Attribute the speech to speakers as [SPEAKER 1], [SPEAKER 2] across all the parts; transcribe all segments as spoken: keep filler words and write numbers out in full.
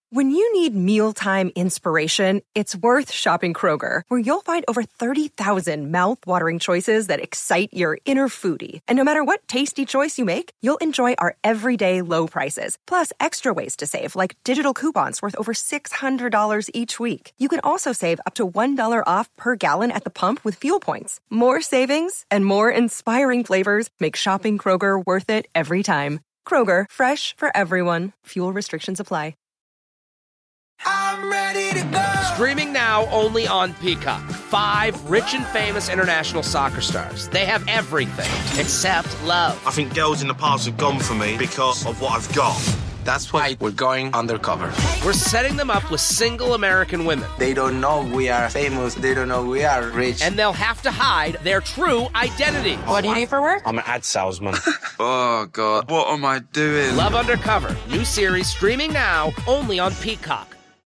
[SPEAKER 1] When you need mealtime inspiration, it's worth shopping Kroger, where you'll find over thirty thousand mouth-watering choices that excite your inner foodie. And no matter what tasty choice you make, you'll enjoy our everyday low prices, plus extra ways to save, like digital coupons worth over six hundred dollars each week. You can also save up to one dollar off per gallon at the pump with fuel points. More savings and more inspiring flavors make shopping Kroger worth it every time. Kroger, fresh for everyone. Fuel restrictions apply.
[SPEAKER 2] I'm ready to go.
[SPEAKER 3] Streaming now only on Peacock. Five rich and famous international soccer stars. They have everything except love.
[SPEAKER 4] I think girls in the past have gone for me because of what I've got.
[SPEAKER 5] That's why we're going undercover.
[SPEAKER 3] We're setting them up with single American women.
[SPEAKER 5] They don't know we are famous. They don't know we are rich.
[SPEAKER 3] And they'll have to hide their true identity.
[SPEAKER 6] What do you do for work?
[SPEAKER 4] I'm an ad salesman.
[SPEAKER 7] Oh, God. What am I doing?
[SPEAKER 3] Love Undercover. New series streaming now only on Peacock.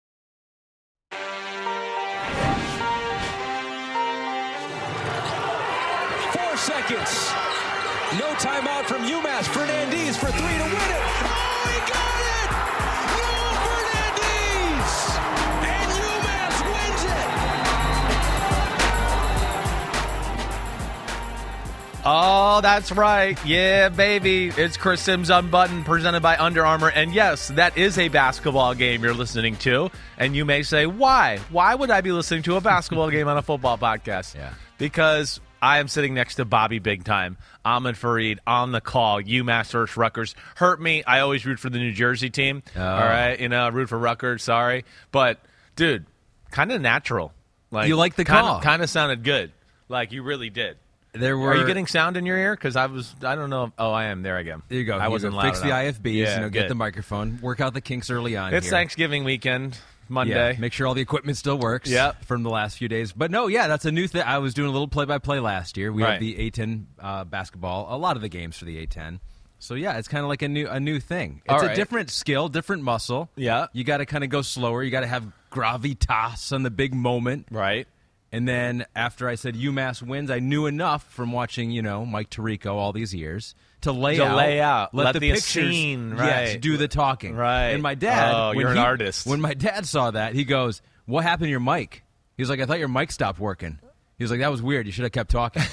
[SPEAKER 8] Seconds. No timeout from UMass. Fernandez for three to win it. Oh, he got it! Leo Fernandez! And UMass wins it!
[SPEAKER 9] Oh, that's right. Yeah, baby. It's Chris Sims Unbuttoned, presented by Under Armour. And yes, that is a basketball game you're listening to. And you may say, why? Why would I be listening to a basketball game on a football podcast?
[SPEAKER 10] Yeah.
[SPEAKER 9] Because I am sitting next to Bobby Big Time, Ahmed Fareed on the call. UMass versus Rutgers. Hurt me. I always root for the New Jersey team.
[SPEAKER 10] Oh.
[SPEAKER 9] All right, you know, root for Rutgers. Sorry, but dude, kind of natural. Like
[SPEAKER 10] you like the
[SPEAKER 9] kinda,
[SPEAKER 10] call?
[SPEAKER 9] Kind of sounded good. Like you really did.
[SPEAKER 10] There were.
[SPEAKER 9] Are you getting sound in your ear? Because I was. I don't know. Oh, I am. There I go.
[SPEAKER 10] There you go.
[SPEAKER 9] I
[SPEAKER 10] you
[SPEAKER 9] wasn't
[SPEAKER 10] go.
[SPEAKER 9] loud
[SPEAKER 10] Fix
[SPEAKER 9] enough.
[SPEAKER 10] the I F Bs.
[SPEAKER 9] Yeah,
[SPEAKER 10] you know, get
[SPEAKER 9] good.
[SPEAKER 10] the microphone. Work out the kinks early on.
[SPEAKER 9] It's
[SPEAKER 10] here.
[SPEAKER 9] Thanksgiving weekend. Monday.
[SPEAKER 10] Yeah, make sure all the equipment still works
[SPEAKER 9] Yep.
[SPEAKER 10] from the last few days. But no, yeah, that's a new thing. I was doing a little play-by-play last year. We
[SPEAKER 9] Right.
[SPEAKER 10] have the A ten uh, basketball, a lot of the games for the A ten. So, yeah, it's kind of like a new a new thing. It's
[SPEAKER 9] All
[SPEAKER 10] a
[SPEAKER 9] right.
[SPEAKER 10] different skill, different muscle.
[SPEAKER 9] Yeah.
[SPEAKER 10] You got to kind of go slower. You got to have gravitas on the big moment.
[SPEAKER 9] Right.
[SPEAKER 10] And then after I said UMass wins, I knew enough from watching, you know, Mike Tirico all these years to lay
[SPEAKER 9] To
[SPEAKER 10] out.
[SPEAKER 9] lay out.
[SPEAKER 10] Let,
[SPEAKER 9] Let
[SPEAKER 10] the,
[SPEAKER 9] the
[SPEAKER 10] pictures
[SPEAKER 9] scene,
[SPEAKER 10] yes,
[SPEAKER 9] right.
[SPEAKER 10] do the talking.
[SPEAKER 9] Right.
[SPEAKER 10] And my dad.
[SPEAKER 9] Oh,
[SPEAKER 10] when
[SPEAKER 9] you're an
[SPEAKER 10] he-
[SPEAKER 9] artist.
[SPEAKER 10] When my dad saw that, he goes, "What happened to your mic?" He was like, "I thought your mic stopped working." He was like, "That was weird. You should have kept talking."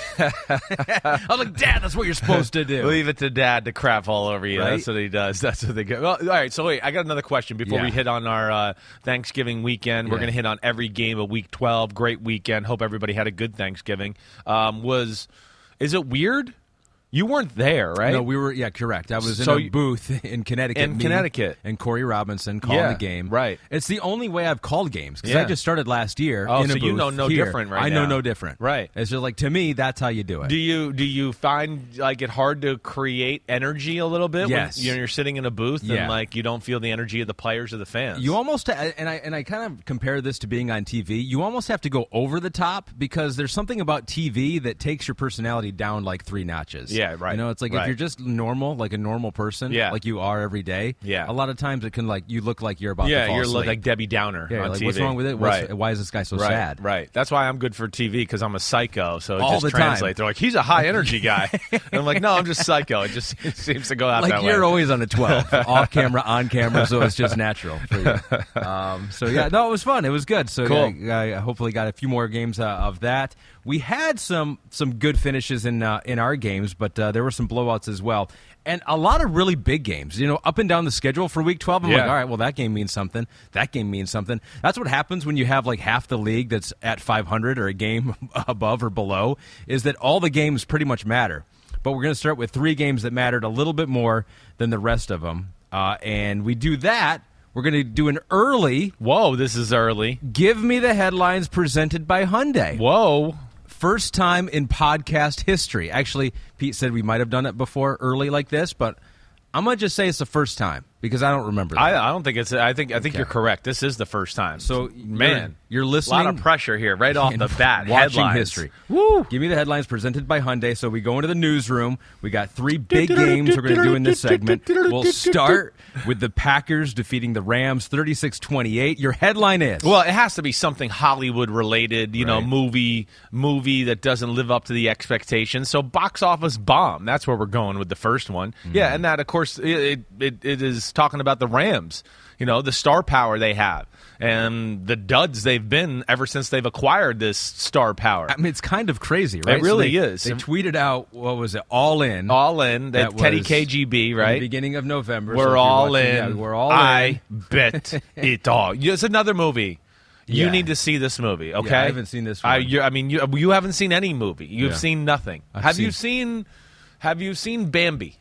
[SPEAKER 10] I was like, "Dad, that's what you're supposed to do."
[SPEAKER 9] Leave it to Dad to crap all over you.
[SPEAKER 10] Right?
[SPEAKER 9] That's what he does. That's what they go. Well, all right, so wait, I got another question before
[SPEAKER 10] Yeah.
[SPEAKER 9] we hit on our uh, Thanksgiving weekend. We're
[SPEAKER 10] Yeah.
[SPEAKER 9] going to hit on every game of Week twelve. Great weekend. Hope everybody had a good Thanksgiving. Um, was is it weird? You weren't there, right?
[SPEAKER 10] No, we were, yeah, correct. I was
[SPEAKER 9] So
[SPEAKER 10] in a
[SPEAKER 9] you-
[SPEAKER 10] booth in Connecticut.
[SPEAKER 9] In
[SPEAKER 10] me
[SPEAKER 9] Connecticut.
[SPEAKER 10] And Corey Robinson calling
[SPEAKER 9] Yeah,
[SPEAKER 10] the game.
[SPEAKER 9] right.
[SPEAKER 10] It's the only way I've called games because
[SPEAKER 9] Yeah.
[SPEAKER 10] I just started last year
[SPEAKER 9] Oh,
[SPEAKER 10] in a
[SPEAKER 9] so you
[SPEAKER 10] booth
[SPEAKER 9] know no
[SPEAKER 10] here.
[SPEAKER 9] different right
[SPEAKER 10] I know
[SPEAKER 9] now.
[SPEAKER 10] no different.
[SPEAKER 9] Right.
[SPEAKER 10] It's just like, to me, that's how you do it.
[SPEAKER 9] Do you do you find like it hard to create energy a little bit?
[SPEAKER 10] Yes.
[SPEAKER 9] When you're sitting in a booth
[SPEAKER 10] Yeah.
[SPEAKER 9] and like you don't feel the energy of the players or the fans.
[SPEAKER 10] You almost, and I and I kind of compare this to being on T V. You almost have to go over the top because there's something about T V that takes your personality down like three notches.
[SPEAKER 9] Yeah, right.
[SPEAKER 10] You know, it's like
[SPEAKER 9] Right.
[SPEAKER 10] if you're just normal, like a normal person,
[SPEAKER 9] Yeah.
[SPEAKER 10] like you are every day.
[SPEAKER 9] Yeah.
[SPEAKER 10] A lot of times it can like you look like you're about to
[SPEAKER 9] yeah,
[SPEAKER 10] fall
[SPEAKER 9] you're
[SPEAKER 10] asleep.
[SPEAKER 9] like Debbie Downer
[SPEAKER 10] Yeah,
[SPEAKER 9] on
[SPEAKER 10] like,
[SPEAKER 9] T V.
[SPEAKER 10] what's wrong with it? What's,
[SPEAKER 9] right.
[SPEAKER 10] Why is this guy so
[SPEAKER 9] right,
[SPEAKER 10] sad?
[SPEAKER 9] Right. That's why I'm good for T V because I'm a psycho. So it
[SPEAKER 10] All
[SPEAKER 9] just
[SPEAKER 10] the time.
[SPEAKER 9] translates. They're like, he's a high energy guy. And I'm like, no, I'm just psycho. It just it seems to go out
[SPEAKER 10] Like
[SPEAKER 9] that
[SPEAKER 10] you're
[SPEAKER 9] way.
[SPEAKER 10] always on a twelve, off camera, on camera, so it's just natural for you. Um, so yeah, no, it was fun. It was good. So
[SPEAKER 9] Cool.
[SPEAKER 10] I, I hopefully got a few more games uh, of that. We had some some good finishes in uh, in our games, but uh, there were some blowouts as well. And a lot of really big games, you know, up and down the schedule for Week twelve. I'm
[SPEAKER 9] Yeah.
[SPEAKER 10] like, all right, well, that game means something. That game means something. That's what happens when you have like half the league that's at five hundred or a game above or below, is that all the games pretty much matter. But we're going to start with three games that mattered a little bit more than the rest of them. Uh, and we do that. We're going to do an early.
[SPEAKER 9] Whoa, this is early.
[SPEAKER 10] Give me the headlines presented by Hyundai.
[SPEAKER 9] Whoa.
[SPEAKER 10] First time in podcast history. Actually, Pete said we might have done it before early like this, but I'm going to just say it's the first time because I don't remember that.
[SPEAKER 9] I, I don't think it's. I think. I think
[SPEAKER 10] Okay.
[SPEAKER 9] you're correct. This is the first time.
[SPEAKER 10] So,
[SPEAKER 9] man,
[SPEAKER 10] you're, you're
[SPEAKER 9] a
[SPEAKER 10] listening.
[SPEAKER 9] lot of pressure here, right off
[SPEAKER 10] and
[SPEAKER 9] the bat.
[SPEAKER 10] Watching
[SPEAKER 9] Headlines.
[SPEAKER 10] history.
[SPEAKER 9] Woo!
[SPEAKER 10] Give me the headlines presented by Hyundai. So we go into the newsroom. We got three big games we're going to do in this segment. We'll start with the Packers defeating the Rams thirty-six twenty-eight. Your headline is?
[SPEAKER 9] Well, it has to be something Hollywood related, you know,
[SPEAKER 10] Right.
[SPEAKER 9] movie movie that doesn't live up to the expectations. So box office bomb. That's where we're going with the first one.
[SPEAKER 10] Mm-hmm.
[SPEAKER 9] Yeah, and that of course it it, it is minutes talking about the Rams, you know, the star power they have and the duds they've been ever since they've acquired this star power.
[SPEAKER 10] I mean, it's kind of crazy, right?
[SPEAKER 9] It really
[SPEAKER 10] so they,
[SPEAKER 9] is.
[SPEAKER 10] They tweeted out, what was it, All In.
[SPEAKER 9] All In, that Teddy
[SPEAKER 10] was
[SPEAKER 9] K G B, right?
[SPEAKER 10] In the beginning of November.
[SPEAKER 9] We're
[SPEAKER 10] so
[SPEAKER 9] all
[SPEAKER 10] watching,
[SPEAKER 9] in.
[SPEAKER 10] Yeah, we're all
[SPEAKER 9] I
[SPEAKER 10] in.
[SPEAKER 9] bet it all. It's another movie. You
[SPEAKER 10] Yeah.
[SPEAKER 9] need to see this movie, okay?
[SPEAKER 10] Yeah, I haven't seen this one.
[SPEAKER 9] I, you, I mean, you, you haven't seen any movie. You've
[SPEAKER 10] Yeah.
[SPEAKER 9] seen nothing.
[SPEAKER 10] I've
[SPEAKER 9] have
[SPEAKER 10] seen-
[SPEAKER 9] you seen? Have you seen Bambi?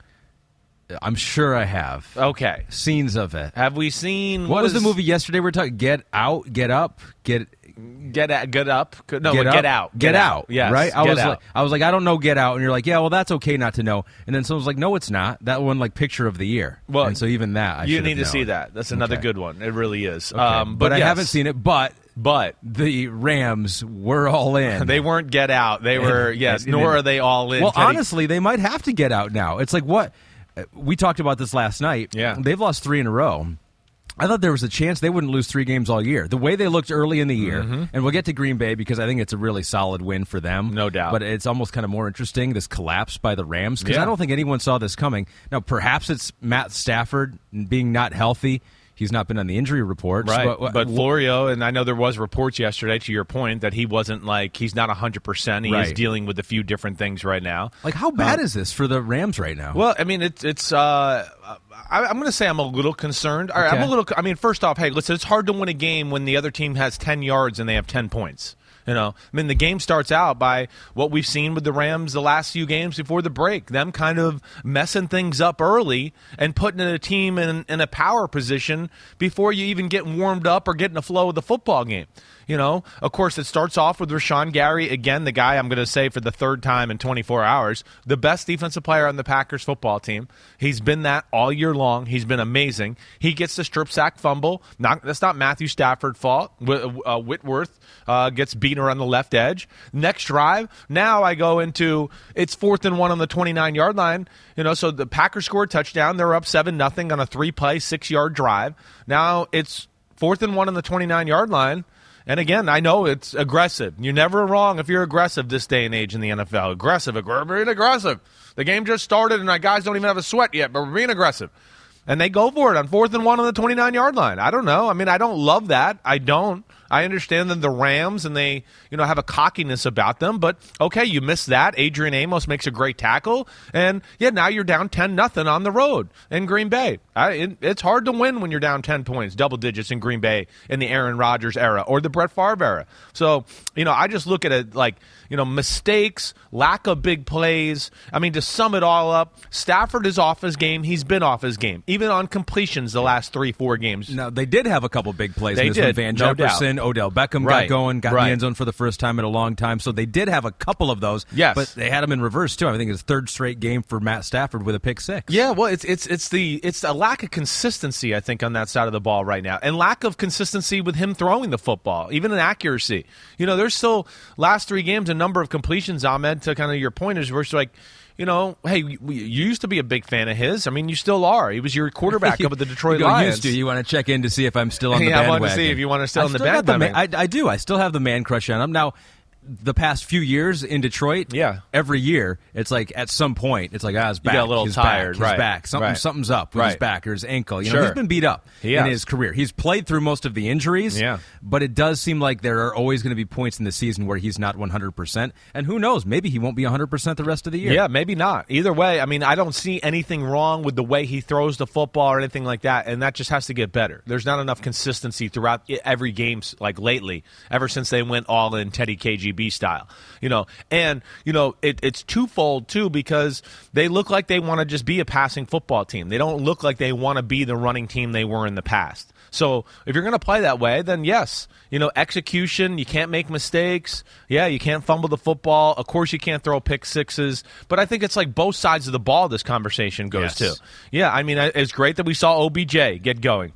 [SPEAKER 10] I'm sure I have.
[SPEAKER 9] Okay.
[SPEAKER 10] Scenes of it.
[SPEAKER 9] Have we seen?
[SPEAKER 10] What was
[SPEAKER 9] is-
[SPEAKER 10] the movie yesterday we were talking? Get Out, Get Up, Get
[SPEAKER 9] Get out, get up. No,
[SPEAKER 10] Get
[SPEAKER 9] get,
[SPEAKER 10] Up?
[SPEAKER 9] get out.
[SPEAKER 10] Get, out.
[SPEAKER 9] Yes.
[SPEAKER 10] Right? I
[SPEAKER 9] Get
[SPEAKER 10] was
[SPEAKER 9] out.
[SPEAKER 10] like I was like, I don't know Get Out, and you're like, yeah, well that's okay not to know. And then someone was like, no, it's not. That one like picture of the year.
[SPEAKER 9] Well,
[SPEAKER 10] and so even that I
[SPEAKER 9] you
[SPEAKER 10] should
[SPEAKER 9] need
[SPEAKER 10] have
[SPEAKER 9] to see
[SPEAKER 10] known.
[SPEAKER 9] that. That's another
[SPEAKER 10] Okay.
[SPEAKER 9] good one. It really is.
[SPEAKER 10] Okay.
[SPEAKER 9] Um,
[SPEAKER 10] but
[SPEAKER 9] but
[SPEAKER 10] I
[SPEAKER 9] yes.
[SPEAKER 10] haven't seen it. But
[SPEAKER 9] But
[SPEAKER 10] the Rams were all in.
[SPEAKER 9] they weren't get out. They were yes.
[SPEAKER 10] And-
[SPEAKER 9] nor
[SPEAKER 10] and-
[SPEAKER 9] are they all in.
[SPEAKER 10] Well,
[SPEAKER 9] Teddy.
[SPEAKER 10] honestly, they might have to get out now. It's like what we talked about this last night.
[SPEAKER 9] Yeah.
[SPEAKER 10] They've lost three in a row. I thought there was a chance they wouldn't lose three games all year. The way they looked early in the year,
[SPEAKER 9] Mm-hmm.
[SPEAKER 10] and we'll get to Green Bay because I think it's a really solid win for them.
[SPEAKER 9] No doubt.
[SPEAKER 10] But it's almost kind of more interesting, this collapse by the Rams, because
[SPEAKER 9] Yeah.
[SPEAKER 10] I don't think anyone saw this coming. Now, perhaps it's Matt Stafford being not healthy. He's not been on the injury reports.
[SPEAKER 9] Right,
[SPEAKER 10] But,
[SPEAKER 9] but, Florio, and I know there was reports yesterday, to your point, that he wasn't like, he's not one hundred percent. He is
[SPEAKER 10] Right.
[SPEAKER 9] dealing with a few different things right now.
[SPEAKER 10] like, how bad
[SPEAKER 9] Um,
[SPEAKER 10] is this for the Rams right now?
[SPEAKER 9] Well, I mean, it's, it's uh, I, I'm going to say I'm a little concerned. All right, I'm
[SPEAKER 10] Okay.
[SPEAKER 9] a little, I mean, first off, hey, listen, it's hard to win a game when the other team has ten yards and they have ten points. You know, I mean, the game starts out by what we've seen with the Rams the last few games before the break, them kind of messing things up early and putting a team in, in a power position before you even get warmed up or get in the flow of the football game. You know, of course, it starts off with Rashawn Gary, again, the guy I'm going to say for the third time in twenty-four hours, the best defensive player on the Packers football team. He's been that all year long. He's been amazing. He gets the strip sack fumble. Not, that's not Matthew Stafford's fault. Wh- uh, Whitworth uh, gets beaten on the left edge. Next drive, now I go into it's fourth and one on the twenty-nine-yard line. You know, so the Packers score a touchdown. They're up seven nothing on a three-play, six-yard drive. Now it's fourth and one on the twenty-nine-yard line. And again, I know it's aggressive. You're never wrong if you're aggressive this day and age in the N F L. Aggressive. We're being aggressive. The game just started, and our guys don't even have a sweat yet, but we're being aggressive. And they go for it on fourth and one on the twenty-nine-yard line. I don't know. I mean, I don't love that. I don't. I understand that the Rams, and they, you know, have a cockiness about them. But, okay, you missed that. Adrian Amos makes a great tackle. And, yeah, now you're down ten nothing on the road in Green Bay. I, it, it's hard to win when you're down ten points, double digits in Green Bay in the Aaron Rodgers era or the Brett Favre era. So, you know, I just look at it like, you know, mistakes, lack of big plays. I mean, to sum it all up, Stafford is off his game. He's been off his game, even on completions the last three, four games.
[SPEAKER 10] Now, they did have a couple big plays.
[SPEAKER 9] They
[SPEAKER 10] in this one.
[SPEAKER 9] did,
[SPEAKER 10] Van
[SPEAKER 9] no
[SPEAKER 10] Jefferson, Odell Beckham
[SPEAKER 9] Right,
[SPEAKER 10] got going, got in
[SPEAKER 9] right.
[SPEAKER 10] the end zone for the first time in a long time. So they did have a couple of those.
[SPEAKER 9] Yes.
[SPEAKER 10] But they had them in reverse, too. I think it's third straight game for Matt Stafford with a pick six.
[SPEAKER 9] Yeah, well, it's it's it's the it's a lack of consistency, I think, on that side of the ball right now, and lack of consistency with him throwing the football, even in accuracy. You know, there's still last three games a number of completions. Ahmed, to kind of your point, is we're like, you know, hey, we, we, you used to be a big fan of his. I mean, you still are. He was your quarterback up at the Detroit
[SPEAKER 10] you go,
[SPEAKER 9] Lions.
[SPEAKER 10] used to. You want to check in to see if I'm still on the
[SPEAKER 9] Yeah, I
[SPEAKER 10] bandwagon.
[SPEAKER 9] wanted to see if you want to still
[SPEAKER 10] I
[SPEAKER 9] on the
[SPEAKER 10] still got the
[SPEAKER 9] bandwagon.
[SPEAKER 10] man- I, I do. I still have the man crush on him. Now, the past few years in Detroit,
[SPEAKER 9] Yeah.
[SPEAKER 10] every year, it's like at some point, it's like, ah, his back,
[SPEAKER 9] got a little
[SPEAKER 10] his
[SPEAKER 9] tired,
[SPEAKER 10] back, his
[SPEAKER 9] right,
[SPEAKER 10] back. Something,
[SPEAKER 9] right.
[SPEAKER 10] Something's up with his
[SPEAKER 9] Right.
[SPEAKER 10] back or his ankle. You know,
[SPEAKER 9] Sure.
[SPEAKER 10] he's been beat up
[SPEAKER 9] He
[SPEAKER 10] in
[SPEAKER 9] has.
[SPEAKER 10] his career. He's played through most of the injuries,
[SPEAKER 9] Yeah.
[SPEAKER 10] but it does seem like there are always going to be points in the season where he's not one hundred percent. And who knows, maybe he won't be one hundred percent the rest of the year.
[SPEAKER 9] Yeah, maybe not. Either way, I mean, I don't see anything wrong with the way he throws the football or anything like that, and that just has to get better. There's not enough consistency throughout every game, like lately, ever since they went all in Teddy K G B style. You know, and, you know, it, it's twofold, too, because they look like they want to just be a passing football team. They don't look like they want to be the running team they were in the past. So if you're going to play that way, then yes, you know, execution, you can't make mistakes. Yeah, you can't fumble the football. Of course, you can't throw pick sixes. But I think it's like both sides of the ball this conversation goes
[SPEAKER 10] Yes.
[SPEAKER 9] to. Yeah, I mean, it's great that we saw O B J get going.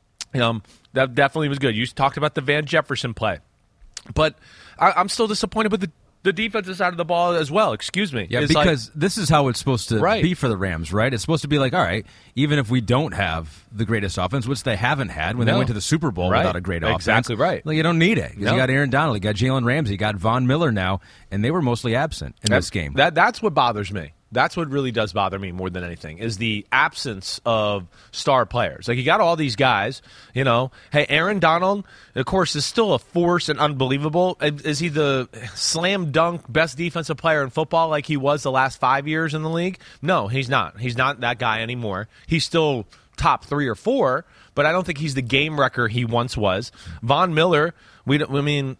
[SPEAKER 9] Um, that definitely was good. You talked about the Van Jefferson play. But I, I'm still disappointed with the The defensive side of the ball as well, excuse me.
[SPEAKER 10] Yeah,
[SPEAKER 9] It's like-
[SPEAKER 10] because this is how it's supposed to
[SPEAKER 9] Right.
[SPEAKER 10] be for the Rams, right? It's supposed to be like, all right, even if we don't have the greatest offense, which they haven't had when
[SPEAKER 9] No.
[SPEAKER 10] they went to the Super Bowl
[SPEAKER 9] Right.
[SPEAKER 10] without a great offense.
[SPEAKER 9] Exactly right.
[SPEAKER 10] Like, you don't need it. 'Cause
[SPEAKER 9] No.
[SPEAKER 10] You got Aaron Donald, you got Jalen Ramsey, you got Von Miller now, and they were mostly absent in
[SPEAKER 9] that,
[SPEAKER 10] this game.
[SPEAKER 9] That That's what bothers me. That's what really does bother me more than anything, is the absence of star players. Like, you got all these guys, you know. Hey, Aaron Donald, of course, is still a force and unbelievable. Is he the slam dunk best defensive player in football like he was the last five years in the league? No, he's not. He's not that guy anymore. He's still top three or four, but I don't think he's the game wrecker he once was. Von Miller, we don't, I mean,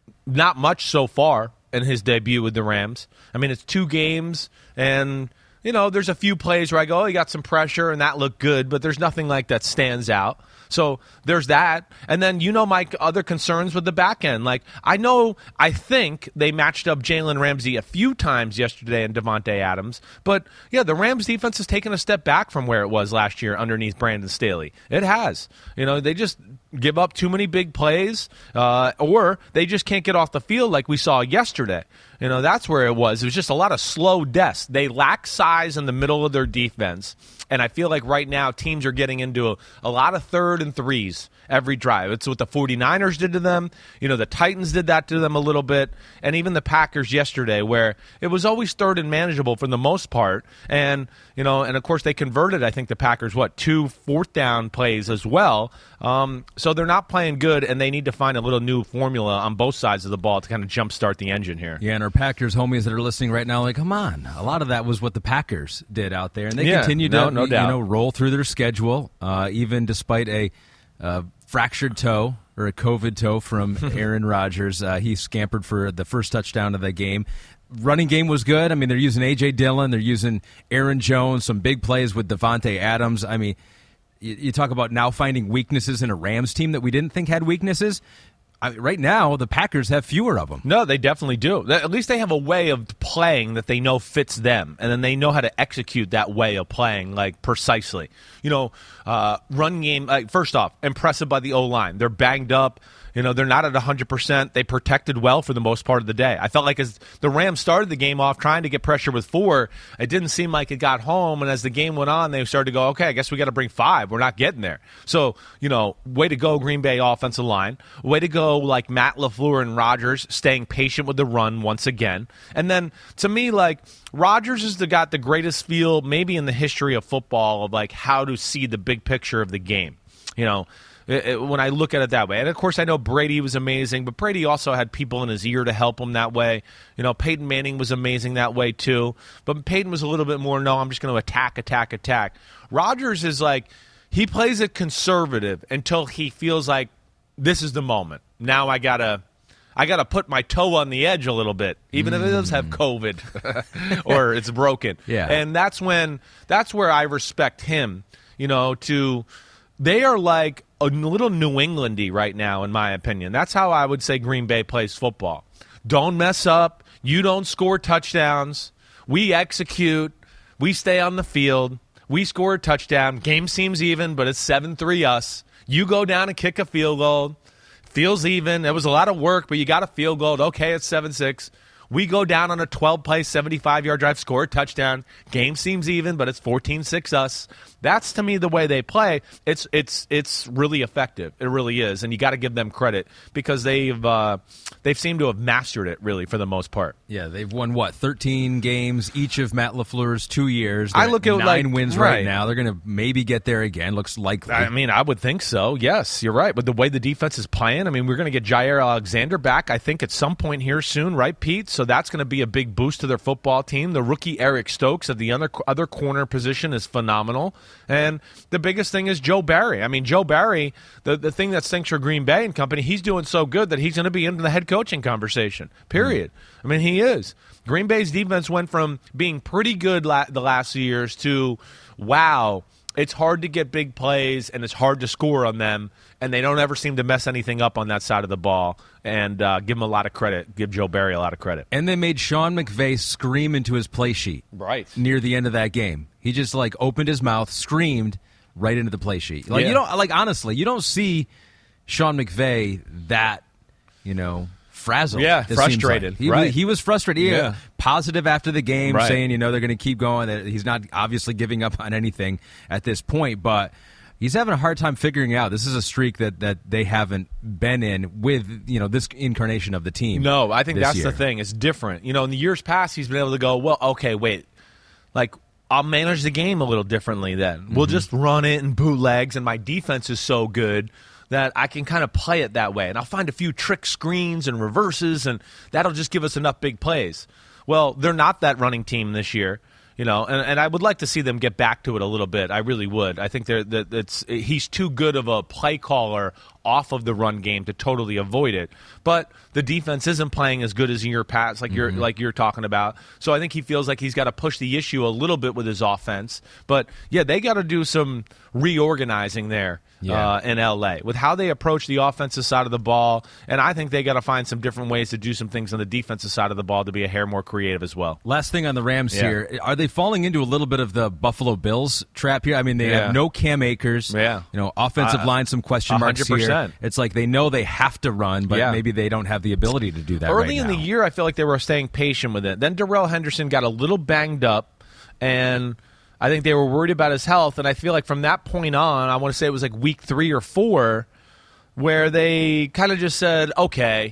[SPEAKER 9] not much so far in his debut with the Rams. I mean, it's two games, and, you know, there's a few plays where I go, oh, he got some pressure, and that looked good, but there's nothing like that stands out. So there's that. And then, you know, my other concerns with the back end. Like, I know, I think they matched up Jalen Ramsey a few times yesterday and Devontae Adams. But, yeah, the Rams defense has taken a step back from where it was last year underneath Brandon Staley. It has. You know, they just give up too many big plays, uh, or they just can't get off the field like we saw yesterday. You know, that's where it was. It was just a lot of slow deaths. They lack size in the middle of their defense. And I feel like right now teams are getting into a, a lot of third and threes every drive. It's what the 49ers did to them. You know, the Titans did that to them a little bit. And even the Packers yesterday, where it was always third and manageable for the most part. And, you know, and of course they converted, I think, the Packers, what, two fourth down plays as well. Um, so they're not playing good, and they need to find a little new formula on both sides of the ball to kind of jumpstart the engine here.
[SPEAKER 10] Yeah, and our Packers homies that are listening right now, like, come on. A lot of that was what the Packers did out there. And they
[SPEAKER 9] yeah,
[SPEAKER 10] continue
[SPEAKER 9] no,
[SPEAKER 10] to
[SPEAKER 9] no
[SPEAKER 10] you
[SPEAKER 9] doubt.
[SPEAKER 10] know, roll through their schedule, uh, even despite a uh, fractured toe or a COVID toe from Aaron Rodgers. Uh, he scampered for the first touchdown of the game. Running game was good. I mean, they're using A J. Dillon. They're using Aaron Jones, some big plays with Devontae Adams. I mean, you, you talk about now finding weaknesses in a Rams team that we didn't think had weaknesses. I mean, right now, the Packers have fewer of them.
[SPEAKER 9] No, they definitely do. At least they have a way of playing that they know fits them, and then they know how to execute that way of playing, like, precisely. You know, uh, run game, like, first off, impressive by the O-line. They're banged up. You know, they're not at one hundred percent. They protected well for the most part of the day. I felt like as the Rams started the game off trying to get pressure with four, it didn't seem like it got home. And as the game went on, they started to go, okay, I guess we got to bring five. We're not getting there. So, you know, way to go, Green Bay offensive line. Way to go, like, Matt LaFleur and Rodgers staying patient with the run once again. And then, to me, like, Rodgers has the, got the greatest feel maybe in the history of football of, like, how to see the big picture of the game. You know, It, it, when I look at it that way. And, of course, I know Brady was amazing, but Brady also had people in his ear to help him that way. You know, Peyton Manning was amazing that way, too. But Peyton was a little bit more, no, I'm just going to attack, attack, attack. Rodgers is like, he plays it conservative until he feels like this is the moment. Now I got to I got to put my toe on the edge a little bit, even mm. if it does have COVID or it's broken.
[SPEAKER 10] Yeah.
[SPEAKER 9] And that's when that's where I respect him, you know, to they are like a little New Englandy right now, in my opinion. That's how I would say Green Bay plays football. Don't mess up. You don't score touchdowns. We execute. We stay on the field. We score a touchdown. Game seems even, but it's seven three us. You go down and kick a field goal. Feels even. It was a lot of work, but you got a field goal. Okay, it's seven six. We go down on a twelve-play, seventy-five-yard drive, score a touchdown. Game seems even, but it's fourteen six us. That's, to me, the way they play. It's it's it's really effective. It really is, and you got to give them credit because they've uh, they've seemed to have mastered it, really, for the most part.
[SPEAKER 10] Yeah, they've won, what, thirteen games each of Matt LaFleur's two years. They're
[SPEAKER 9] I look at
[SPEAKER 10] nine
[SPEAKER 9] like,
[SPEAKER 10] wins right,
[SPEAKER 9] right
[SPEAKER 10] now. They're going to maybe get there again. Looks likely.
[SPEAKER 9] I mean, I would think so. Yes, you're right. But the way the defense is playing, I mean, we're going to get Jair Alexander back, I think, at some point here soon, right, Pete? So that's going to be a big boost to their football team. The rookie Eric Stokes at the other other corner position is phenomenal. And the biggest thing is Joe Barry. I mean, Joe Barry, the, the thing that stinks for Green Bay and company, he's doing so good that he's going to be into the head coaching conversation, period. Mm. I mean, he is. Green Bay's defense went from being pretty good la- the last few years to, wow, it's hard to get big plays and it's hard to score on them, and they don't ever seem to mess anything up on that side of the ball. And uh, give him a lot of credit. Give Joe Barry a lot of credit.
[SPEAKER 10] And they made Sean McVay scream into his play sheet
[SPEAKER 9] right
[SPEAKER 10] near the end of that game. He just, like, opened his mouth, screamed right into the play sheet. Like,
[SPEAKER 9] yeah.
[SPEAKER 10] you don't, like, honestly, you don't see Sean McVay that, you know, frazzled.
[SPEAKER 9] Yeah, frustrated.
[SPEAKER 10] Like. He,
[SPEAKER 9] right.
[SPEAKER 10] he was frustrated. He
[SPEAKER 9] yeah.
[SPEAKER 10] Positive after the game,
[SPEAKER 9] right.
[SPEAKER 10] saying, you know, they're going to keep going. That he's not obviously giving up on anything at this point, but he's having a hard time figuring out. This is a streak that, that they haven't been in with, you know, this incarnation of the team.
[SPEAKER 9] No, I think that's
[SPEAKER 10] year.
[SPEAKER 9] the thing. It's different. You know, in the years past, he's been able to go, well, okay, wait. like, I'll manage the game a little differently then.
[SPEAKER 10] Mm-hmm.
[SPEAKER 9] We'll just run it and bootlegs, and my defense is so good that I can kind of play it that way. And I'll find a few trick screens and reverses, and that'll just give us enough big plays. Well, they're not that running team this year. You know, and, and I would like to see them get back to it a little bit. I really would. I think they're that it's he's too good of a play caller off of the run game to totally avoid it. But the defense isn't playing as good as in your past, like you're mm-hmm. like you're talking about. So I think he feels like he's got to push the issue a little bit with his offense. But yeah, they got to do some reorganizing there. Yeah. Uh, in L A with how they approach the offensive side of the ball, and I think they got to find some different ways to do some things on the defensive side of the ball to be a hair more creative as well.
[SPEAKER 10] Last thing on the Rams
[SPEAKER 9] yeah.
[SPEAKER 10] here, are they falling into a little bit of the Buffalo Bills trap here? I mean, they
[SPEAKER 9] yeah.
[SPEAKER 10] have no Cam Akers,
[SPEAKER 9] yeah.
[SPEAKER 10] you know, offensive uh, line, some question marks one hundred percent here. It's like they know they have to run, but yeah. maybe they don't have the ability to do that.
[SPEAKER 9] Early
[SPEAKER 10] right
[SPEAKER 9] in
[SPEAKER 10] now.
[SPEAKER 9] the year, I feel like they were staying patient with it. Then Darrell Henderson got a little banged up, and I think they were worried about his health, and I feel like from that point on, I want to say it was like week three or four, where they kind of just said, okay,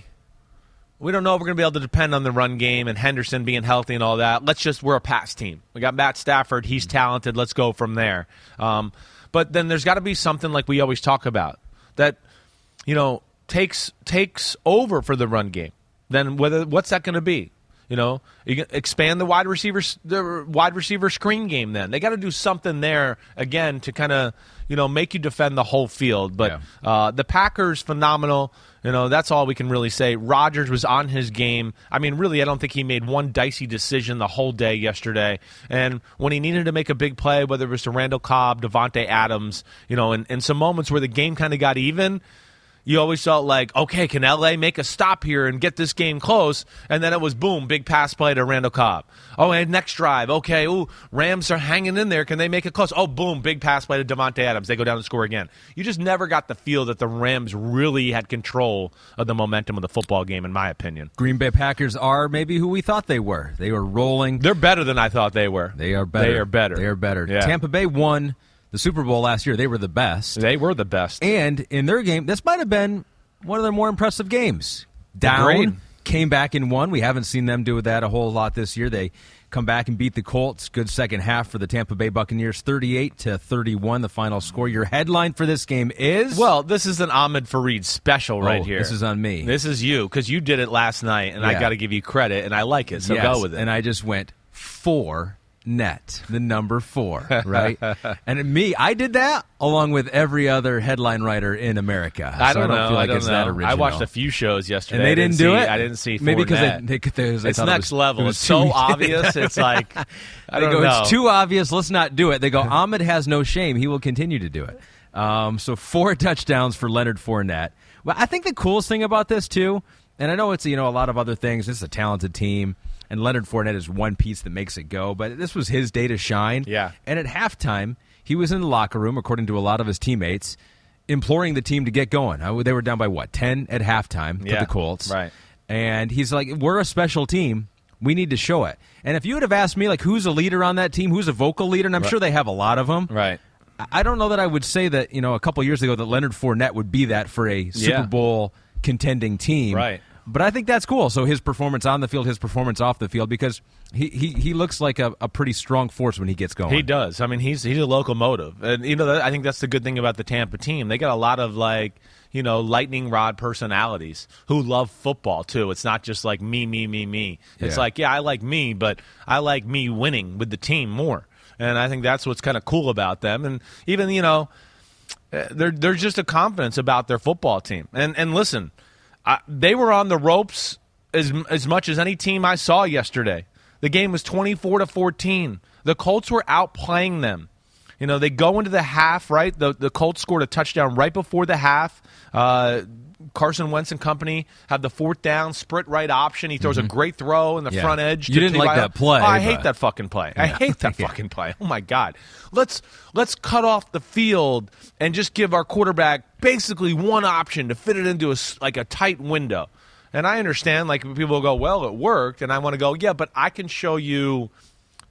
[SPEAKER 9] we don't know if we're going to be able to depend on the run game and Henderson being healthy and all that. Let's just, we're a pass team. We got Matt Stafford. He's talented. Let's go from there. Um, but then there's got to be something like we always talk about that, you know, takes takes over for the run game. Then whether what's that going to be? You know, you can expand the wide receiver, the wide receiver screen game. Then they got to do something there again to kind of, you know, make you defend the whole field. But yeah. uh, the Packers, phenomenal. You know, that's all we can really say. Rodgers was on his game. I mean, really, I don't think he made one dicey decision the whole day yesterday. And when he needed to make a big play, whether it was to Randall Cobb, Devontae Adams, you know, in, in some moments where the game kind of got even, you always felt like, okay, can L A make a stop here and get this game close? And then it was, boom, big pass play to Randall Cobb. Oh, and next drive, okay, ooh, Rams are hanging in there. Can they make it close? Oh, boom, big pass play to Devontae Adams. They go down and score again. You just never got the feel that the Rams really had control of the momentum of the football game, in my opinion.
[SPEAKER 10] Green Bay Packers are maybe who we thought they were. They were rolling.
[SPEAKER 9] They're better than I thought they were.
[SPEAKER 10] They are better.
[SPEAKER 9] They are better.
[SPEAKER 10] They are better.
[SPEAKER 9] Yeah.
[SPEAKER 10] Tampa Bay won the Super Bowl last year. They were the best.
[SPEAKER 9] They were the best.
[SPEAKER 10] And in their game, this might have been one of their more impressive games. Down,
[SPEAKER 9] Agreed.
[SPEAKER 10] Came back and won. We haven't seen them do that a whole lot this year. They come back and beat the Colts. Good second half for the Tampa Bay Buccaneers, thirty-eight to thirty-one, the final score. Your headline for this game is?
[SPEAKER 9] Well, this is an Ahmed Fareed special right
[SPEAKER 10] oh,
[SPEAKER 9] here.
[SPEAKER 10] This is on me.
[SPEAKER 9] This is you, because you did it last night, and
[SPEAKER 10] yeah.
[SPEAKER 9] I got to give you credit, and I like it, so
[SPEAKER 10] yes,
[SPEAKER 9] go with it.
[SPEAKER 10] And I just went four net, the number four, right? And me, I did that along with every other headline writer in America.
[SPEAKER 9] I
[SPEAKER 10] so
[SPEAKER 9] don't,
[SPEAKER 10] I don't
[SPEAKER 9] know.
[SPEAKER 10] feel like
[SPEAKER 9] I don't
[SPEAKER 10] it's
[SPEAKER 9] know.
[SPEAKER 10] that original.
[SPEAKER 9] I watched a few shows yesterday.
[SPEAKER 10] And they didn't,
[SPEAKER 9] didn't
[SPEAKER 10] do
[SPEAKER 9] see,
[SPEAKER 10] it?
[SPEAKER 9] I didn't see
[SPEAKER 10] Maybe because
[SPEAKER 9] net.
[SPEAKER 10] they, they, they
[SPEAKER 9] it's
[SPEAKER 10] thought
[SPEAKER 9] next
[SPEAKER 10] it was,
[SPEAKER 9] level.
[SPEAKER 10] It
[SPEAKER 9] It's so
[SPEAKER 10] too,
[SPEAKER 9] obvious. It's like, I
[SPEAKER 10] they
[SPEAKER 9] don't
[SPEAKER 10] go,
[SPEAKER 9] know.
[SPEAKER 10] It's too obvious. Let's not do it. They go, Ahmed has no shame. He will continue to do it. Um, so four touchdowns for Leonard Fournette. Well, I think the coolest thing about this, too, and I know it's, you know, a lot of other things. This is a talented team. And Leonard Fournette is one piece that makes it go. But this was his day to shine.
[SPEAKER 9] Yeah.
[SPEAKER 10] And at halftime, he was in the locker room, according to a lot of his teammates, imploring the team to get going. They were down by, what, ten at halftime for
[SPEAKER 9] yeah.
[SPEAKER 10] the Colts.
[SPEAKER 9] Right.
[SPEAKER 10] And he's like, we're a special team. We need to show it. And if you would have asked me, like, who's a leader on that team, who's a vocal leader, and I'm
[SPEAKER 9] right.
[SPEAKER 10] sure they have a lot of them.
[SPEAKER 9] Right.
[SPEAKER 10] I don't know that I would say that, you know, a couple years ago that Leonard Fournette would be that for a Super
[SPEAKER 9] yeah.
[SPEAKER 10] Bowl contending team.
[SPEAKER 9] Right.
[SPEAKER 10] But I think that's cool. So his performance on the field, his performance off the field, because he, he, he looks like a, a pretty strong force when he gets going.
[SPEAKER 9] He does. I mean, he's he's a locomotive. And, you know, I think that's the good thing about the Tampa team. They got a lot of, like, you know, lightning rod personalities who love football, too. It's not just like me, me, me, me. It's
[SPEAKER 10] yeah.
[SPEAKER 9] like, yeah, I like me, but I like me winning with the team more. And I think that's what's kind of cool about them. And even, you know, they're, they're just a confidence about their football team. And, and listen, I, they were on the ropes as as much as any team I saw yesterday. The game was twenty-four to fourteen. The Colts were outplaying them. You know, they go into the half, right? The the Colts scored a touchdown right before the half. Uh, Carson Wentz and company have the fourth down, sprint right option. He throws mm-hmm. a great throw in the
[SPEAKER 10] yeah.
[SPEAKER 9] front edge.
[SPEAKER 10] You
[SPEAKER 9] to
[SPEAKER 10] didn't like
[SPEAKER 9] T Y.
[SPEAKER 10] that play.
[SPEAKER 9] Oh, I
[SPEAKER 10] but...
[SPEAKER 9] hate that fucking play.
[SPEAKER 10] Yeah.
[SPEAKER 9] I hate that
[SPEAKER 10] yeah.
[SPEAKER 9] fucking play. Oh, my God. Let's let's cut off the field and just give our quarterback basically one option to fit it into a, like a tight window. And I understand, like, people will go, well, it worked. And I want to go, yeah, but I can show you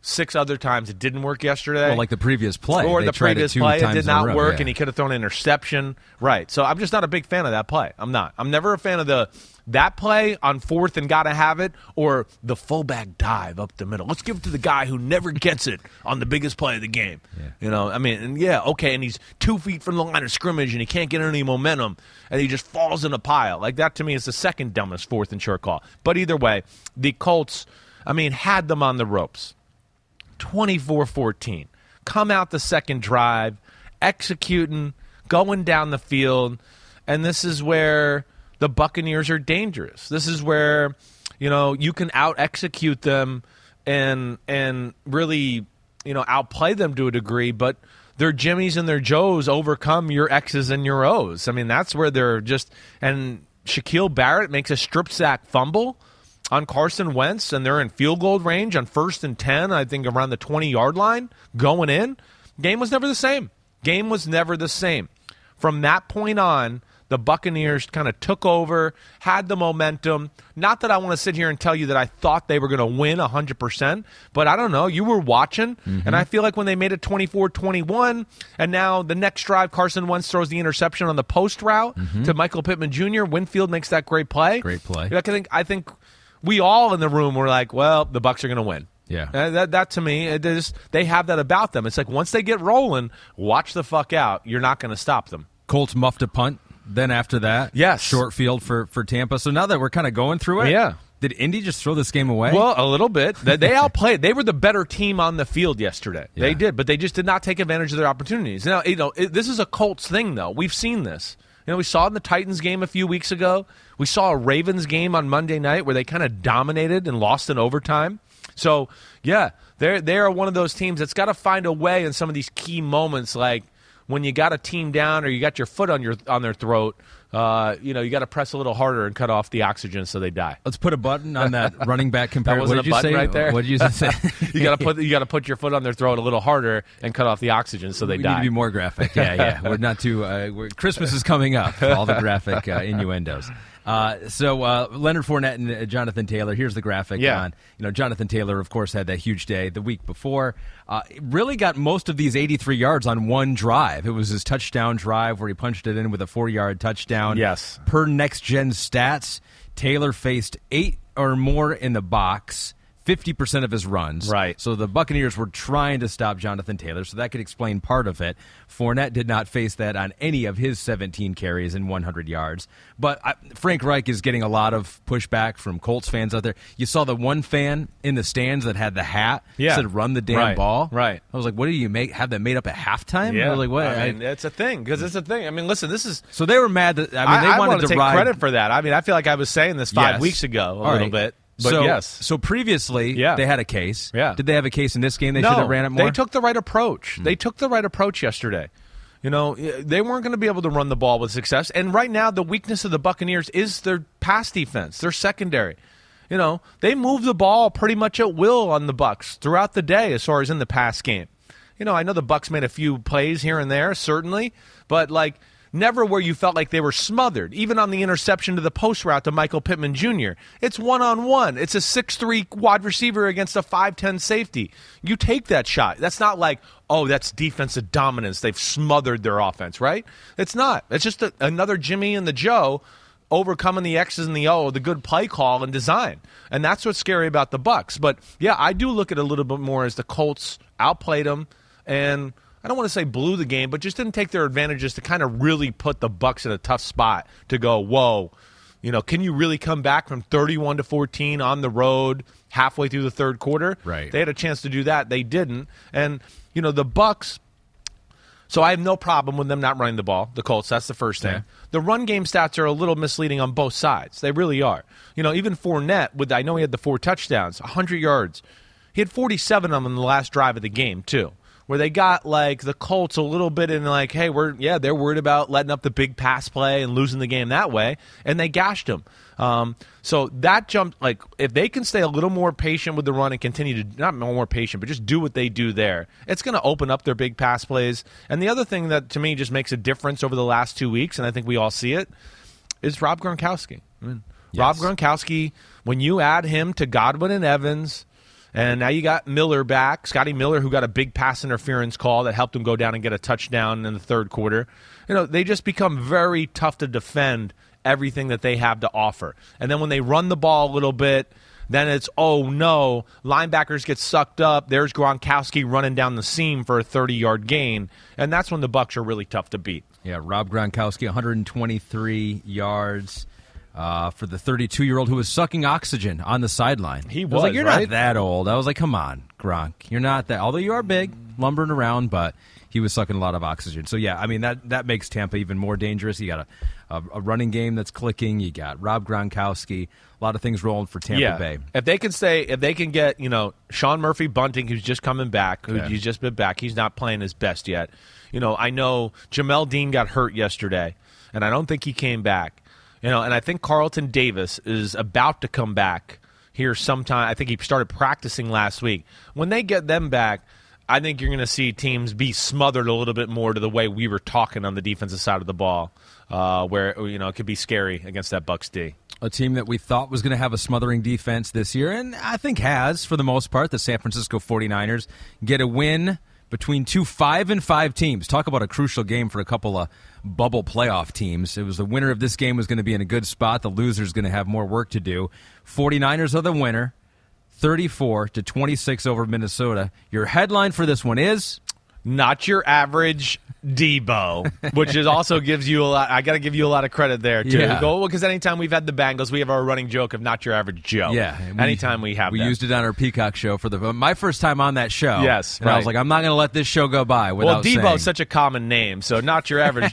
[SPEAKER 9] six other times it didn't work yesterday.
[SPEAKER 10] Well, like the previous play.
[SPEAKER 9] Or
[SPEAKER 10] They
[SPEAKER 9] the
[SPEAKER 10] tried it
[SPEAKER 9] previous
[SPEAKER 10] two
[SPEAKER 9] play, it
[SPEAKER 10] times
[SPEAKER 9] did
[SPEAKER 10] in a
[SPEAKER 9] not
[SPEAKER 10] row,
[SPEAKER 9] work,
[SPEAKER 10] yeah.
[SPEAKER 9] and he could have thrown an interception. Right. So I'm just not a big fan of that play. I'm not. I'm never a fan of the that play on fourth and gotta have it, or the fullback dive up the middle. Let's give it to the guy who never gets it on the biggest play of the game.
[SPEAKER 10] Yeah.
[SPEAKER 9] You know, I mean, and yeah, okay, and he's two feet from the line of scrimmage, and he can't get any momentum, and he just falls in a pile. Like, that to me is the second dumbest fourth and short call. But either way, the Colts, I mean, had them on the ropes. twenty-four fourteen. Come out the second drive, executing, going down the field, and this is where the Buccaneers are dangerous. This is where, you know, you can out-execute them and and really, you know, outplay them to a degree, but their Jimmies and their Joes overcome your X's and your O's. I mean, that's where they're just – and Shaquille Barrett makes a strip sack fumble on Carson Wentz, and they're in field goal range on first and ten, I think around the twenty-yard line, going in. Game was never the same. Game was never the same. From that point on, the Buccaneers kind of took over, had the momentum. Not that I want to sit here and tell you that I thought they were going to win one hundred percent, but I don't know. You were watching, mm-hmm. and I feel like when they made it twenty-four twenty-one, and now the next drive, Carson Wentz throws the interception on the post route mm-hmm. to Michael Pittman Junior Winfield makes that great play.
[SPEAKER 10] Great play.
[SPEAKER 9] I think, I think we all in the room were like, well, the Bucs are going to win.
[SPEAKER 10] Yeah.
[SPEAKER 9] Uh, that, that to me, it is, they have that about them. It's like once they get rolling, watch the fuck out. You're not going to stop them.
[SPEAKER 10] Colts muffed a punt. Then after that,
[SPEAKER 9] yes.
[SPEAKER 10] short field for, for Tampa. So now that we're kind of going through it,
[SPEAKER 9] yeah.
[SPEAKER 10] did Indy just throw this game away?
[SPEAKER 9] Well, a little bit. They, they outplayed. They were the better team on the field yesterday.
[SPEAKER 10] Yeah.
[SPEAKER 9] They did, but they just did not take advantage of their opportunities. Now, you know, it, this is a Colts thing, though. We've seen this. You know, we saw it in the Titans game a few weeks ago. We saw a Ravens game on Monday night where they kind of dominated and lost in overtime. So, yeah, they're, they're one of those teams that's got to find a way in some of these key moments, like when you got a team down or you got your foot on your on their throat. Uh, you know, you got to press a little harder and cut off the oxygen so they die.
[SPEAKER 10] Let's put a button on that running back comparison.
[SPEAKER 9] That wasn't
[SPEAKER 10] what
[SPEAKER 9] a
[SPEAKER 10] did you
[SPEAKER 9] button
[SPEAKER 10] say?
[SPEAKER 9] right there.
[SPEAKER 10] What did you say?
[SPEAKER 9] you got to put you got to put your foot on their throat a little harder and cut off the oxygen so they
[SPEAKER 10] we
[SPEAKER 9] die.
[SPEAKER 10] Need to be more graphic. Yeah, yeah. We're not too. Uh, we're, Christmas is coming up. All the graphic uh, innuendos. Uh, so uh, Leonard Fournette and uh, Jonathan Taylor. Here's the graphic
[SPEAKER 9] yeah.
[SPEAKER 10] on. You know, Jonathan Taylor, of course, had that huge day the week before. Uh, really got most of these eighty-three yards on one drive. It was his touchdown drive where he punched it in with a four-yard touchdown.
[SPEAKER 9] Yes.
[SPEAKER 10] Per Next Gen Stats, Taylor faced eight or more in the box. fifty percent of his runs.
[SPEAKER 9] Right.
[SPEAKER 10] So the Buccaneers were trying to stop Jonathan Taylor, so that could explain part of it. Fournette did not face that on any of his seventeen carries and one hundred yards. But I, Frank Reich is getting a lot of pushback from Colts fans out there. You saw the one fan in the stands that had the hat
[SPEAKER 9] yeah.
[SPEAKER 10] said, run the damn
[SPEAKER 9] right.
[SPEAKER 10] ball.
[SPEAKER 9] Right.
[SPEAKER 10] I was like, what do you make? Have that made up at halftime?
[SPEAKER 9] Yeah.
[SPEAKER 10] I was like, what?
[SPEAKER 9] I mean, it's a thing, because it's a thing. I mean, listen, this is...
[SPEAKER 10] So they were mad that, I mean, they
[SPEAKER 9] I, I
[SPEAKER 10] wanted
[SPEAKER 9] want to
[SPEAKER 10] to
[SPEAKER 9] take
[SPEAKER 10] ride...
[SPEAKER 9] credit for that. I mean, I feel like I was saying this five
[SPEAKER 10] Yes.
[SPEAKER 9] weeks ago a
[SPEAKER 10] All
[SPEAKER 9] little
[SPEAKER 10] right.
[SPEAKER 9] bit. But
[SPEAKER 10] so,
[SPEAKER 9] yes.
[SPEAKER 10] So previously,
[SPEAKER 9] yeah.
[SPEAKER 10] they had a case.
[SPEAKER 9] Yeah.
[SPEAKER 10] Did they have a case in this game? They
[SPEAKER 9] no,
[SPEAKER 10] should have ran it more?
[SPEAKER 9] They took the right approach. Mm. They took the right approach yesterday. You know, they weren't going to be able to run the ball with success. And right now, the weakness of the Buccaneers is their pass defense, their secondary. You know, they move the ball pretty much at will on the Bucs throughout the day as far as in the pass game. You know, I know the Bucs made a few plays here and there, certainly, but like never where you felt like they were smothered, even on the interception to the post route to Michael Pittman Junior It's one-on-one. It's a six three wide receiver against a five ten safety. You take that shot. That's not like, oh, that's defensive dominance. They've smothered their offense, right? It's not. It's just a, another Jimmy and the Joe overcoming the X's and the O, the good play call and design. And that's what's scary about the Bucs. But, yeah, I do look at it a little bit more as the Colts outplayed them and – I don't want to say blew the game, but just didn't take their advantages to kind of really put the Bucs in a tough spot to go, whoa, you know, can you really come back from thirty-one to fourteen on the road halfway through the third quarter?
[SPEAKER 10] Right.
[SPEAKER 9] They had a chance to do that. They didn't. And, you know, the Bucs, so I have no problem with them not running the ball, the Colts. That's the first thing.
[SPEAKER 10] Yeah.
[SPEAKER 9] The run game stats are a little misleading on both sides. They really are. You know, even Fournette, with I know he had the four touchdowns, one hundred yards. He had forty-seven of them in the last drive of the game, too. Where they got, like, the Colts a little bit in, like, hey, we're, yeah, they're worried about letting up the big pass play and losing the game that way, and they gashed them. Um, so that jumped, like, if they can stay a little more patient with the run and continue to, not more patient, but just do what they do there, it's going to open up their big pass plays. And the other thing that, to me, just makes a difference over the last two weeks, and I think we all see it, is Rob Gronkowski. I mean,
[SPEAKER 10] Yes.
[SPEAKER 9] Rob Gronkowski, when you add him to Godwin and Evans, And now you got Miller back, Scotty Miller, who got a big pass interference call that helped him go down and get a touchdown in the third quarter. You know, they just become very tough to defend everything that they have to offer. And then when they run the ball a little bit, then it's, oh, no, linebackers get sucked up. There's Gronkowski running down the seam for a thirty-yard gain. And that's when the Bucs are really tough to beat.
[SPEAKER 10] Yeah, Rob Gronkowski, one hundred twenty-three yards uh, for the thirty-two-year-old who was sucking oxygen on the sideline.
[SPEAKER 9] He was,
[SPEAKER 10] I was like, you're
[SPEAKER 9] right?
[SPEAKER 10] not that old. I was like, come on, Gronk. You're not that. Although you are big, lumbering around, but he was sucking a lot of oxygen. So, yeah, I mean, that, that makes Tampa even more dangerous. You got a, a, a running game that's clicking. You got Rob Gronkowski. A lot of things rolling for Tampa
[SPEAKER 9] yeah.
[SPEAKER 10] Bay.
[SPEAKER 9] If they can stay, if they can get, you know, Sean Murphy Bunting, who's just coming back, who
[SPEAKER 10] Yeah.
[SPEAKER 9] he's just been back, he's not playing his best yet. You know, I know Jamel Dean got hurt yesterday, and I don't think he came back. You know, and I think Carlton Davis is about to come back here sometime. I think he started practicing last week. When they get them back, I think you're going to see teams be smothered a little bit more to the way we were talking on the defensive side of the ball, uh, where, you know, it could be scary against that Bucs D.
[SPEAKER 10] A team that we thought was going to have a smothering defense this year, and I think has for the most part. The San Francisco forty-niners get a win between two five and five teams. Talk about a crucial game for a couple of bubble playoff teams. It was the winner of this game was going to be in a good spot. The loser is going to have more work to do. forty-niners are the winner, thirty-four to twenty-six over Minnesota. Your headline for this one is
[SPEAKER 9] Not your average Debo, which is also gives you a lot. I got to give you a lot of credit there too.
[SPEAKER 10] Yeah.
[SPEAKER 9] Go because anytime we've had the Bengals, we have our running joke of not your average Joe.
[SPEAKER 10] Yeah.
[SPEAKER 9] We, anytime we have,
[SPEAKER 10] we
[SPEAKER 9] that.
[SPEAKER 10] used it on our Peacock show for the my first time on that show.
[SPEAKER 9] Yes,
[SPEAKER 10] and I
[SPEAKER 9] right.
[SPEAKER 10] was like, I'm not going to let this show go by without
[SPEAKER 9] Well, Debo's
[SPEAKER 10] saying.
[SPEAKER 9] such a common name, so not your average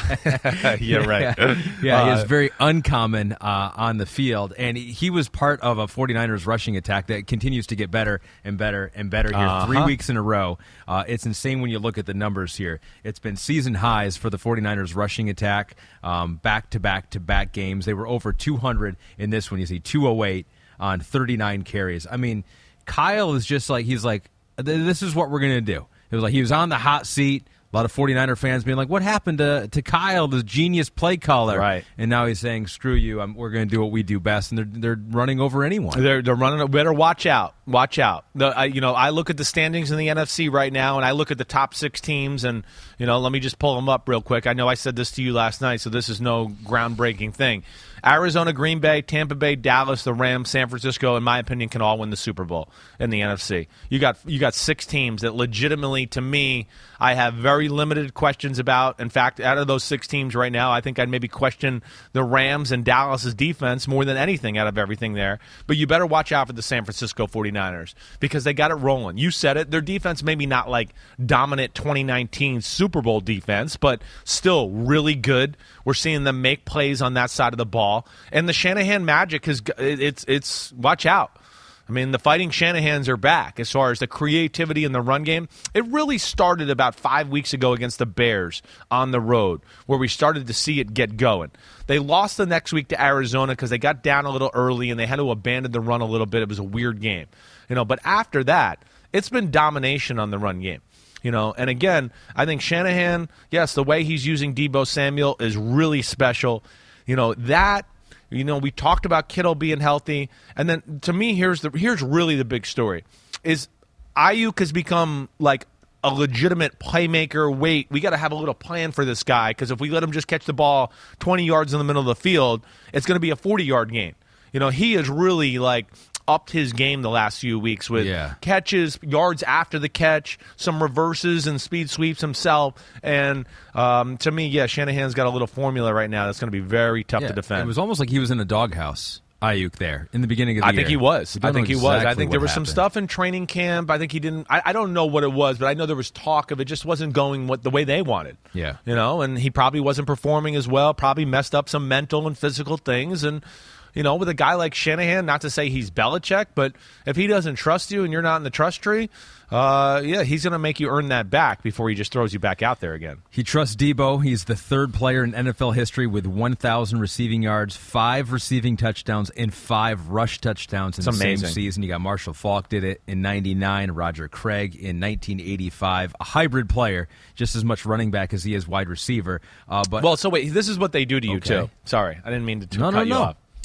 [SPEAKER 9] Debo. yeah, right.
[SPEAKER 10] Yeah, yeah
[SPEAKER 9] Uh,
[SPEAKER 10] he is very uncommon uh, on the field, and he, he was part of a forty-niners rushing attack that continues to get better and better and better here
[SPEAKER 9] Uh-huh.
[SPEAKER 10] three weeks in a row. Uh, it's insane when you look at the numbers here. It's been season highs for the forty-niners rushing attack, um, back-to-back-to-back games. They were over two hundred in this one. You see two oh eight on thirty-nine carries. I mean, Kyle is just like, he's like, this is what we're going to do. It was like he was on the hot seat. A lot of forty-niner fans being like, what happened to, to Kyle, the genius play caller?
[SPEAKER 9] Right.
[SPEAKER 10] And now he's saying, screw you, I'm, we're going to do what we do best. And they're they're running over anyone.
[SPEAKER 9] They're they're running. Better watch out. Watch out. The, I, you know, I look at the standings in the N F C right now, and I look at the top six teams, and you know, let me just pull them up real quick. I know I said this to you last night, so this is no groundbreaking thing. Arizona, Green Bay, Tampa Bay, Dallas, the Rams, San Francisco, in my opinion, can all win the Super Bowl in the N F C. You got you got six teams that legitimately, to me, I have very limited questions about. In fact, out of those six teams right now, I think I'd maybe question the Rams and Dallas's defense more than anything out of everything there. But you better watch out for the San Francisco forty-niners because they got it rolling. You said it. Their defense maybe not like dominant twenty nineteen Super Bowl defense, but still really good. We're seeing them make plays on that side of the ball. And the Shanahan magic is it's it's watch out. I mean, the Fighting Shanahans are back as far as the creativity in the run game. It really started about five weeks ago against the Bears on the road, where we started to see it get going. They lost the next week to Arizona because they got down a little early and they had to abandon the run a little bit. It was a weird game, you know. But after that, it's been domination on the run game. You know, and again, I think Shanahan, yes, the way he's using Deebo Samuel is really special. You know, that, you know, we talked about Kittle being healthy. And then to me, here's the here's really the big story is Ayuk has become like a legitimate playmaker. Wait, we got to have a little plan for this guy because if we let him just catch the ball twenty yards in the middle of the field, it's going to be a forty-yard game. You know, he is really like upped his game the last few weeks with
[SPEAKER 10] Yeah.
[SPEAKER 9] catches, yards after the catch, some reverses and speed sweeps himself. And um, to me, yeah, Shanahan's got a little formula right now that's going to be very tough
[SPEAKER 10] Yeah,
[SPEAKER 9] to defend.
[SPEAKER 10] It was almost like he was in a doghouse, Ayuk, there in the beginning of the
[SPEAKER 9] I
[SPEAKER 10] year.
[SPEAKER 9] think he was.
[SPEAKER 10] We don't
[SPEAKER 9] I think
[SPEAKER 10] know
[SPEAKER 9] he was. I
[SPEAKER 10] exactly
[SPEAKER 9] think there
[SPEAKER 10] what
[SPEAKER 9] was some
[SPEAKER 10] happened.
[SPEAKER 9] stuff in training camp. I think he didn't. I, I don't know what it was, but I know there was talk of it just wasn't going what the way they wanted.
[SPEAKER 10] Yeah.
[SPEAKER 9] You know, and he probably wasn't performing as well. Probably messed up some mental and physical things. And you know, with a guy like Shanahan, not to say he's Belichick, but if he doesn't trust you and you're not in the trust tree, uh, yeah, he's going to make you earn that back before he just throws you back out there again.
[SPEAKER 10] He trusts Debo. He's the third player in N F L history with one thousand receiving yards, five receiving touchdowns, and five rush touchdowns in
[SPEAKER 9] It's
[SPEAKER 10] the
[SPEAKER 9] amazing.
[SPEAKER 10] same season. You got Marshall Faulk did it in ninety-nine, Roger Craig in nineteen eighty-five. A hybrid player, just as much running back as he is wide receiver. Uh, but
[SPEAKER 9] Well, so wait, this is what they do to you,
[SPEAKER 10] Okay.
[SPEAKER 9] too. Sorry, I didn't mean to t-
[SPEAKER 10] No,
[SPEAKER 9] cut
[SPEAKER 10] no,
[SPEAKER 9] you
[SPEAKER 10] no.
[SPEAKER 9] off.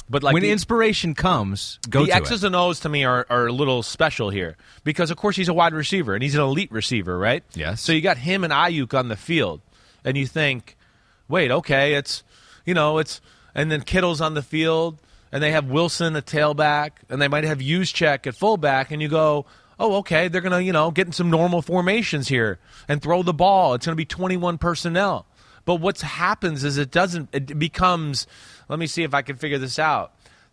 [SPEAKER 9] But like
[SPEAKER 10] when
[SPEAKER 9] the,
[SPEAKER 10] inspiration comes, go
[SPEAKER 9] the
[SPEAKER 10] to
[SPEAKER 9] X's
[SPEAKER 10] it.
[SPEAKER 9] and O's to me are, are a little special here because, of course, he's a wide receiver and he's an elite receiver, right?
[SPEAKER 10] Yes.
[SPEAKER 9] So you got him and Ayuk on the field, and you think, wait, okay, it's, you know, it's, and then Kittle's on the field, and they have Wilson at tailback, and they might have Juszczyk at fullback, and you go, oh, okay, they're going to, you know, get in some normal formations here and throw the ball. It's going to be twenty-one personnel. But what happens is it doesn't, it becomes, let me see if I can figure this out.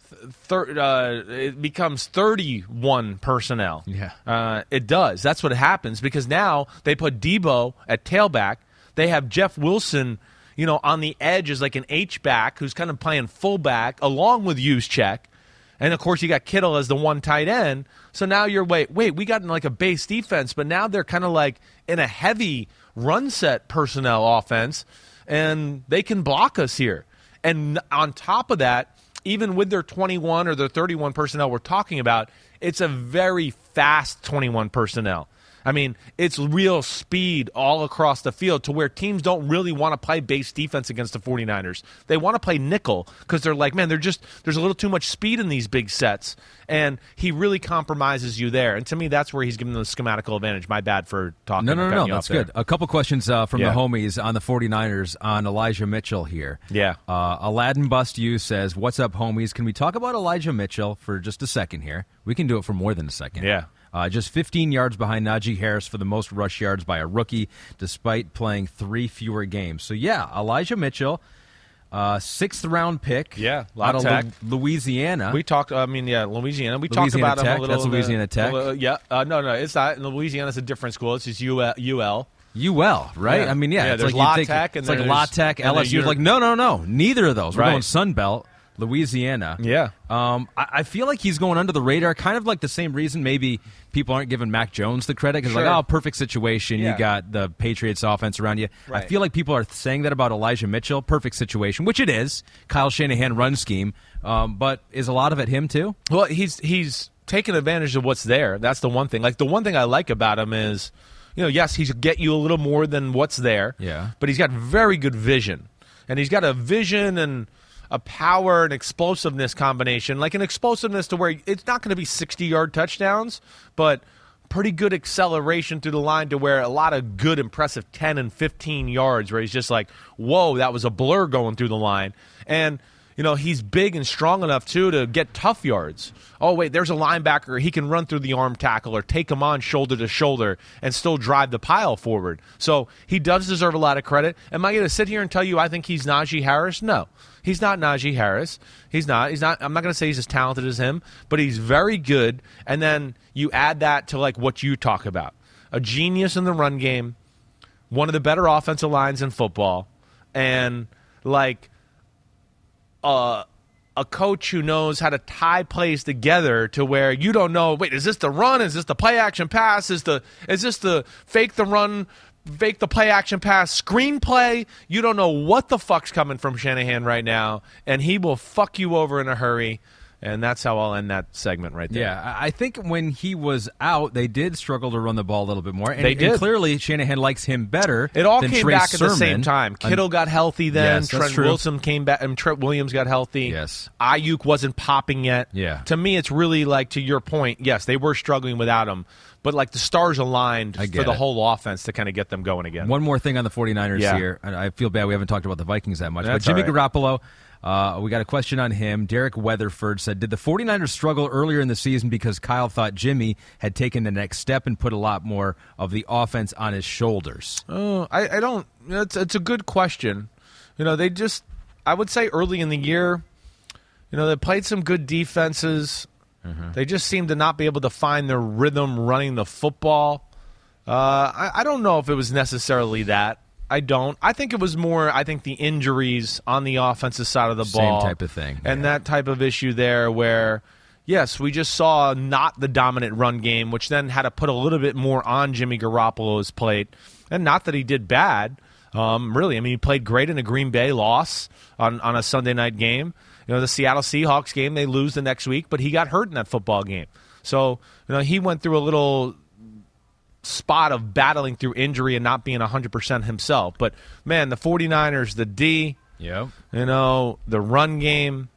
[SPEAKER 9] Thir- uh, it becomes thirty-one personnel.
[SPEAKER 10] Yeah.
[SPEAKER 9] Uh, it does. That's what happens because now they put Debo at tailback. They have Jeff Wilson, you know, on the edge as like an H-back who's kind of playing fullback along with Juszczyk. And, of course, you got Kittle as the one tight end. So now you're, wait, wait, we got in like a base defense, but now they're kind of like in a heavy run set personnel offense, and they can block us here. And on top of that, even with their twenty-one or their thirty-one personnel we're talking about, it's a very fast twenty-one personnel. I mean, it's real speed all across the field to where teams don't really want to play base defense against the 49ers. They want to play nickel because they're like, man, they're just there's a little too much speed in these big sets, and he really compromises you there. And to me, that's where he's given the schematical advantage. My bad for talking.
[SPEAKER 10] No, no, no,
[SPEAKER 9] cutting
[SPEAKER 10] no,
[SPEAKER 9] you
[SPEAKER 10] that's
[SPEAKER 9] off there.
[SPEAKER 10] good. A couple questions uh, from
[SPEAKER 9] Yeah.
[SPEAKER 10] the homies on the 49ers on Elijah Mitchell here.
[SPEAKER 9] Yeah.
[SPEAKER 10] Uh, Aladdin Bust You says, what's up, homies? Can we talk about Elijah Mitchell for just a second here? We can do it for more than a second.
[SPEAKER 9] Yeah.
[SPEAKER 10] Uh, just fifteen yards behind Najee Harris for the most rush yards by a rookie, despite playing three fewer games. So, yeah, Elijah Mitchell, uh, sixth-round pick
[SPEAKER 9] Yeah, La
[SPEAKER 10] out of
[SPEAKER 9] Tech.
[SPEAKER 10] Lu- Louisiana.
[SPEAKER 9] We talked. I mean, yeah, Louisiana. We
[SPEAKER 10] Louisiana
[SPEAKER 9] talked about
[SPEAKER 10] Tech?
[SPEAKER 9] him a little.
[SPEAKER 10] That's
[SPEAKER 9] in the-
[SPEAKER 10] Louisiana Tech?
[SPEAKER 9] Uh, yeah. Uh, no, no, it's not. Louisiana's a different school. It's just U L. U L.
[SPEAKER 10] U L, right?
[SPEAKER 9] Yeah.
[SPEAKER 10] I mean, yeah.
[SPEAKER 9] Yeah,
[SPEAKER 10] it's
[SPEAKER 9] there's
[SPEAKER 10] like you'd
[SPEAKER 9] La
[SPEAKER 10] think-
[SPEAKER 9] Tech and
[SPEAKER 10] It's like
[SPEAKER 9] there's-
[SPEAKER 10] La Tech,
[SPEAKER 9] and
[SPEAKER 10] L S U.
[SPEAKER 9] there's
[SPEAKER 10] Like, no, no, no. Neither of those. We're
[SPEAKER 9] Right.
[SPEAKER 10] going Sun Belt. Louisiana.
[SPEAKER 9] Yeah.
[SPEAKER 10] Um, I, I feel like he's going under the radar, kind of like the same reason maybe people aren't giving Mac Jones the credit because,
[SPEAKER 9] Sure.
[SPEAKER 10] like, oh, perfect situation.
[SPEAKER 9] Yeah.
[SPEAKER 10] You got the Patriots offense around you. I
[SPEAKER 9] Right.
[SPEAKER 10] feel like people are saying that about Elijah Mitchell. Perfect situation, which it is. Kyle Shanahan run scheme. Um, but is a lot of it him, too?
[SPEAKER 9] Well, he's he's taken advantage of what's there. That's the one thing. Like the one thing I like about him is, you know, yes, he's get you a little more than what's there.
[SPEAKER 10] Yeah.
[SPEAKER 9] But he's got very good vision, and he's got a vision and a power and explosiveness combination, like an explosiveness to where it's not going to be sixty-yard touchdowns, but pretty good acceleration through the line to where a lot of good, impressive ten and fifteen yards where he's just like, whoa, that was a blur going through the line. And, you know, he's big and strong enough, too, to get tough yards. Oh, wait, there's a linebacker. He can run through the arm tackle or take him on shoulder to shoulder and still drive the pile forward. So he does deserve a lot of credit. Am I going to sit here and tell you I think he's Najee Harris? No. He's not Najee Harris. He's not. He's not. I'm not going to say he's as talented as him, but he's very good. And then you add that to like what you talk about. A genius in the run game, one of the better offensive lines in football, and like uh, a coach who knows how to tie plays together to where you don't know, wait, is this the run? Is this the play action pass? Is the is this the fake the run, fake the play action pass screenplay? You don't know what the fuck's coming from Shanahan right now, and he will fuck you over in a hurry. And that's how I'll end that segment right there.
[SPEAKER 10] Yeah, I I think when he was out, they did struggle to run the ball a little bit more. And,
[SPEAKER 9] They
[SPEAKER 10] and
[SPEAKER 9] did.
[SPEAKER 10] clearly, Shanahan likes him better.
[SPEAKER 9] It all
[SPEAKER 10] than
[SPEAKER 9] came
[SPEAKER 10] Trey
[SPEAKER 9] back at the
[SPEAKER 10] Sermon.
[SPEAKER 9] same time. Kittle got healthy then.
[SPEAKER 10] Yes, that's
[SPEAKER 9] Trent
[SPEAKER 10] true.
[SPEAKER 9] Wilson came back, and Trent Williams got healthy.
[SPEAKER 10] Yes.
[SPEAKER 9] Ayuk wasn't popping yet.
[SPEAKER 10] Yeah.
[SPEAKER 9] To me, it's really like, to your point, yes, they were struggling without him, but like the stars aligned
[SPEAKER 10] I
[SPEAKER 9] for
[SPEAKER 10] get
[SPEAKER 9] the
[SPEAKER 10] it.
[SPEAKER 9] whole offense to kind of get them going again.
[SPEAKER 10] One more thing on the 49ers
[SPEAKER 9] Yeah.
[SPEAKER 10] here. And I feel bad we haven't talked about the Vikings that much.
[SPEAKER 9] That's
[SPEAKER 10] but Jimmy
[SPEAKER 9] all right.
[SPEAKER 10] Garoppolo, uh, we got a question on him. Derek Weatherford said, did the 49ers struggle earlier in the season because Kyle thought Jimmy had taken the next step and put a lot more of the offense on his shoulders?
[SPEAKER 9] Oh, I, I don't. It's it's a good question. You know, they just. I would say early in the year, you know, they played some good defenses.
[SPEAKER 10] Mm-hmm.
[SPEAKER 9] They just seemed to not be able to find their rhythm running the football. Uh, I, I don't know if it was necessarily that. I don't. I think it was more, I think, the injuries on the offensive side of the
[SPEAKER 10] Same
[SPEAKER 9] ball.
[SPEAKER 10] type of thing,
[SPEAKER 9] And
[SPEAKER 10] yeah.
[SPEAKER 9] that type of issue there where, yes, we just saw not the dominant run game, which then had to put a little bit more on Jimmy Garoppolo's plate. And not that he did bad, um, really. I mean, he played great in a Green Bay loss on, on a Sunday night game. You know, the Seattle Seahawks game, they lose the next week, but he got hurt in that football game. So, you know, he went through a little spot of battling through injury and not being one hundred percent himself. But, man, the 49ers, the D,
[SPEAKER 10] Yep.
[SPEAKER 9] you know, the run game,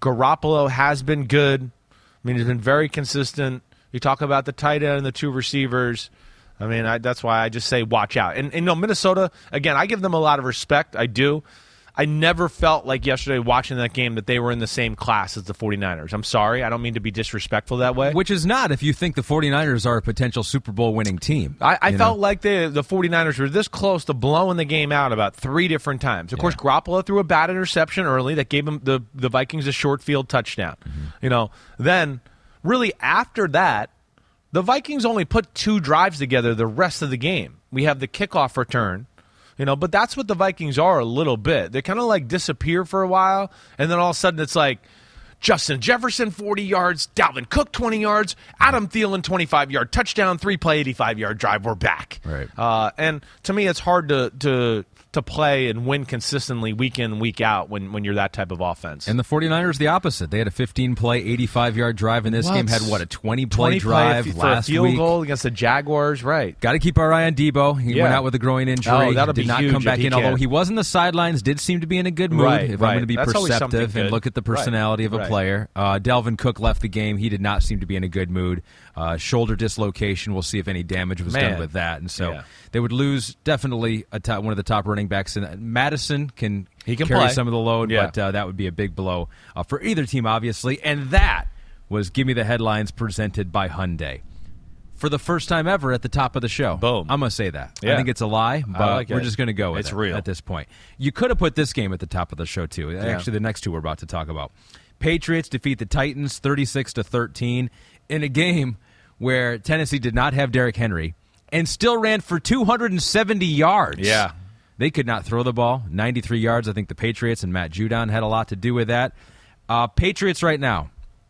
[SPEAKER 9] Garoppolo has been good. I mean, he's been very consistent. You talk about the tight end and the two receivers. I mean, I, that's why I just say watch out. And, and you know, Minnesota, again, I give them a lot of respect. I do. I never felt like yesterday watching that game that they were in the same class as the 49ers. I'm sorry. I don't mean to be disrespectful that way.
[SPEAKER 10] Which is not if you think the 49ers are a potential Super Bowl winning team.
[SPEAKER 9] I, I felt
[SPEAKER 10] know?
[SPEAKER 9] like they, the 49ers were this close to blowing the game out about three different times. Of yeah. course, Garoppolo threw a bad interception early that gave him the, the Vikings a short field touchdown. Mm-hmm. You know, then really after that, the Vikings only put two drives together the rest of the game. We have the kickoff return. You know, but that's what the Vikings are a little bit. They kind of like disappear for a while, and then all of a sudden it's like Justin Jefferson forty yards, Dalvin Cook twenty yards, Adam Thielen twenty-five yard touchdown, three play eighty-five yard drive. We're back.
[SPEAKER 10] Right.
[SPEAKER 9] Uh, and to me, it's hard to to to play and win consistently week in, week out when, when you're that type of offense.
[SPEAKER 10] And the 49ers, the opposite. They had a fifteen play, eighty-five yard drive, and this
[SPEAKER 9] what?
[SPEAKER 10] game had, what, a twenty play drive
[SPEAKER 9] play for
[SPEAKER 10] last
[SPEAKER 9] a field
[SPEAKER 10] week.
[SPEAKER 9] goal against the Jaguars, right.
[SPEAKER 10] Got to keep our eye on Debo. He
[SPEAKER 9] yeah.
[SPEAKER 10] went out with a groin injury.
[SPEAKER 9] Oh, that'll
[SPEAKER 10] did
[SPEAKER 9] be
[SPEAKER 10] not
[SPEAKER 9] huge
[SPEAKER 10] come back
[SPEAKER 9] he
[SPEAKER 10] in,
[SPEAKER 9] can.
[SPEAKER 10] although he was in the sidelines, did seem to be in a good mood,
[SPEAKER 9] right,
[SPEAKER 10] if
[SPEAKER 9] right.
[SPEAKER 10] I'm going to be
[SPEAKER 9] That's
[SPEAKER 10] perceptive and look at the personality
[SPEAKER 9] right.
[SPEAKER 10] of a
[SPEAKER 9] right.
[SPEAKER 10] player. Uh, Dalvin Cook left the game. He did not seem to be in a good mood. Uh, shoulder dislocation. We'll see if any damage was
[SPEAKER 9] Man.
[SPEAKER 10] done with that. And so
[SPEAKER 9] yeah.
[SPEAKER 10] they would lose definitely a top, one of the top running backs. And Madison can,
[SPEAKER 9] he can
[SPEAKER 10] carry
[SPEAKER 9] play.
[SPEAKER 10] some of the load,
[SPEAKER 9] yeah.
[SPEAKER 10] but uh, that would be a big blow uh, for either team, obviously. And that was Give Me the Headlines presented by Hyundai. For the first time ever at the top of the show.
[SPEAKER 9] Boom.
[SPEAKER 10] I'm going to say that.
[SPEAKER 9] Yeah.
[SPEAKER 10] I think it's a lie, but
[SPEAKER 9] like
[SPEAKER 10] we're
[SPEAKER 9] it.
[SPEAKER 10] just going to go with
[SPEAKER 9] it's
[SPEAKER 10] it
[SPEAKER 9] real.
[SPEAKER 10] at this point. You could have put this game at the top of the show, too.
[SPEAKER 9] Yeah.
[SPEAKER 10] Actually, the next two we're about to talk about. Patriots defeat the Titans thirty-six to thirteen in a game where Tennessee did not have Derrick Henry and still ran for two hundred seventy yards.
[SPEAKER 9] Yeah.
[SPEAKER 10] They could not throw the ball. ninety-three yards. I think the Patriots and Matt Judon had a lot to do with that. Uh, Patriots right now,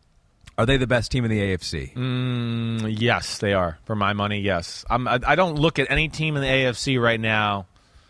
[SPEAKER 10] are they the best team in the A F C?
[SPEAKER 9] Mm, yes, they are. For my money, yes. I'm, I, I don't look at any team in the A F C right now.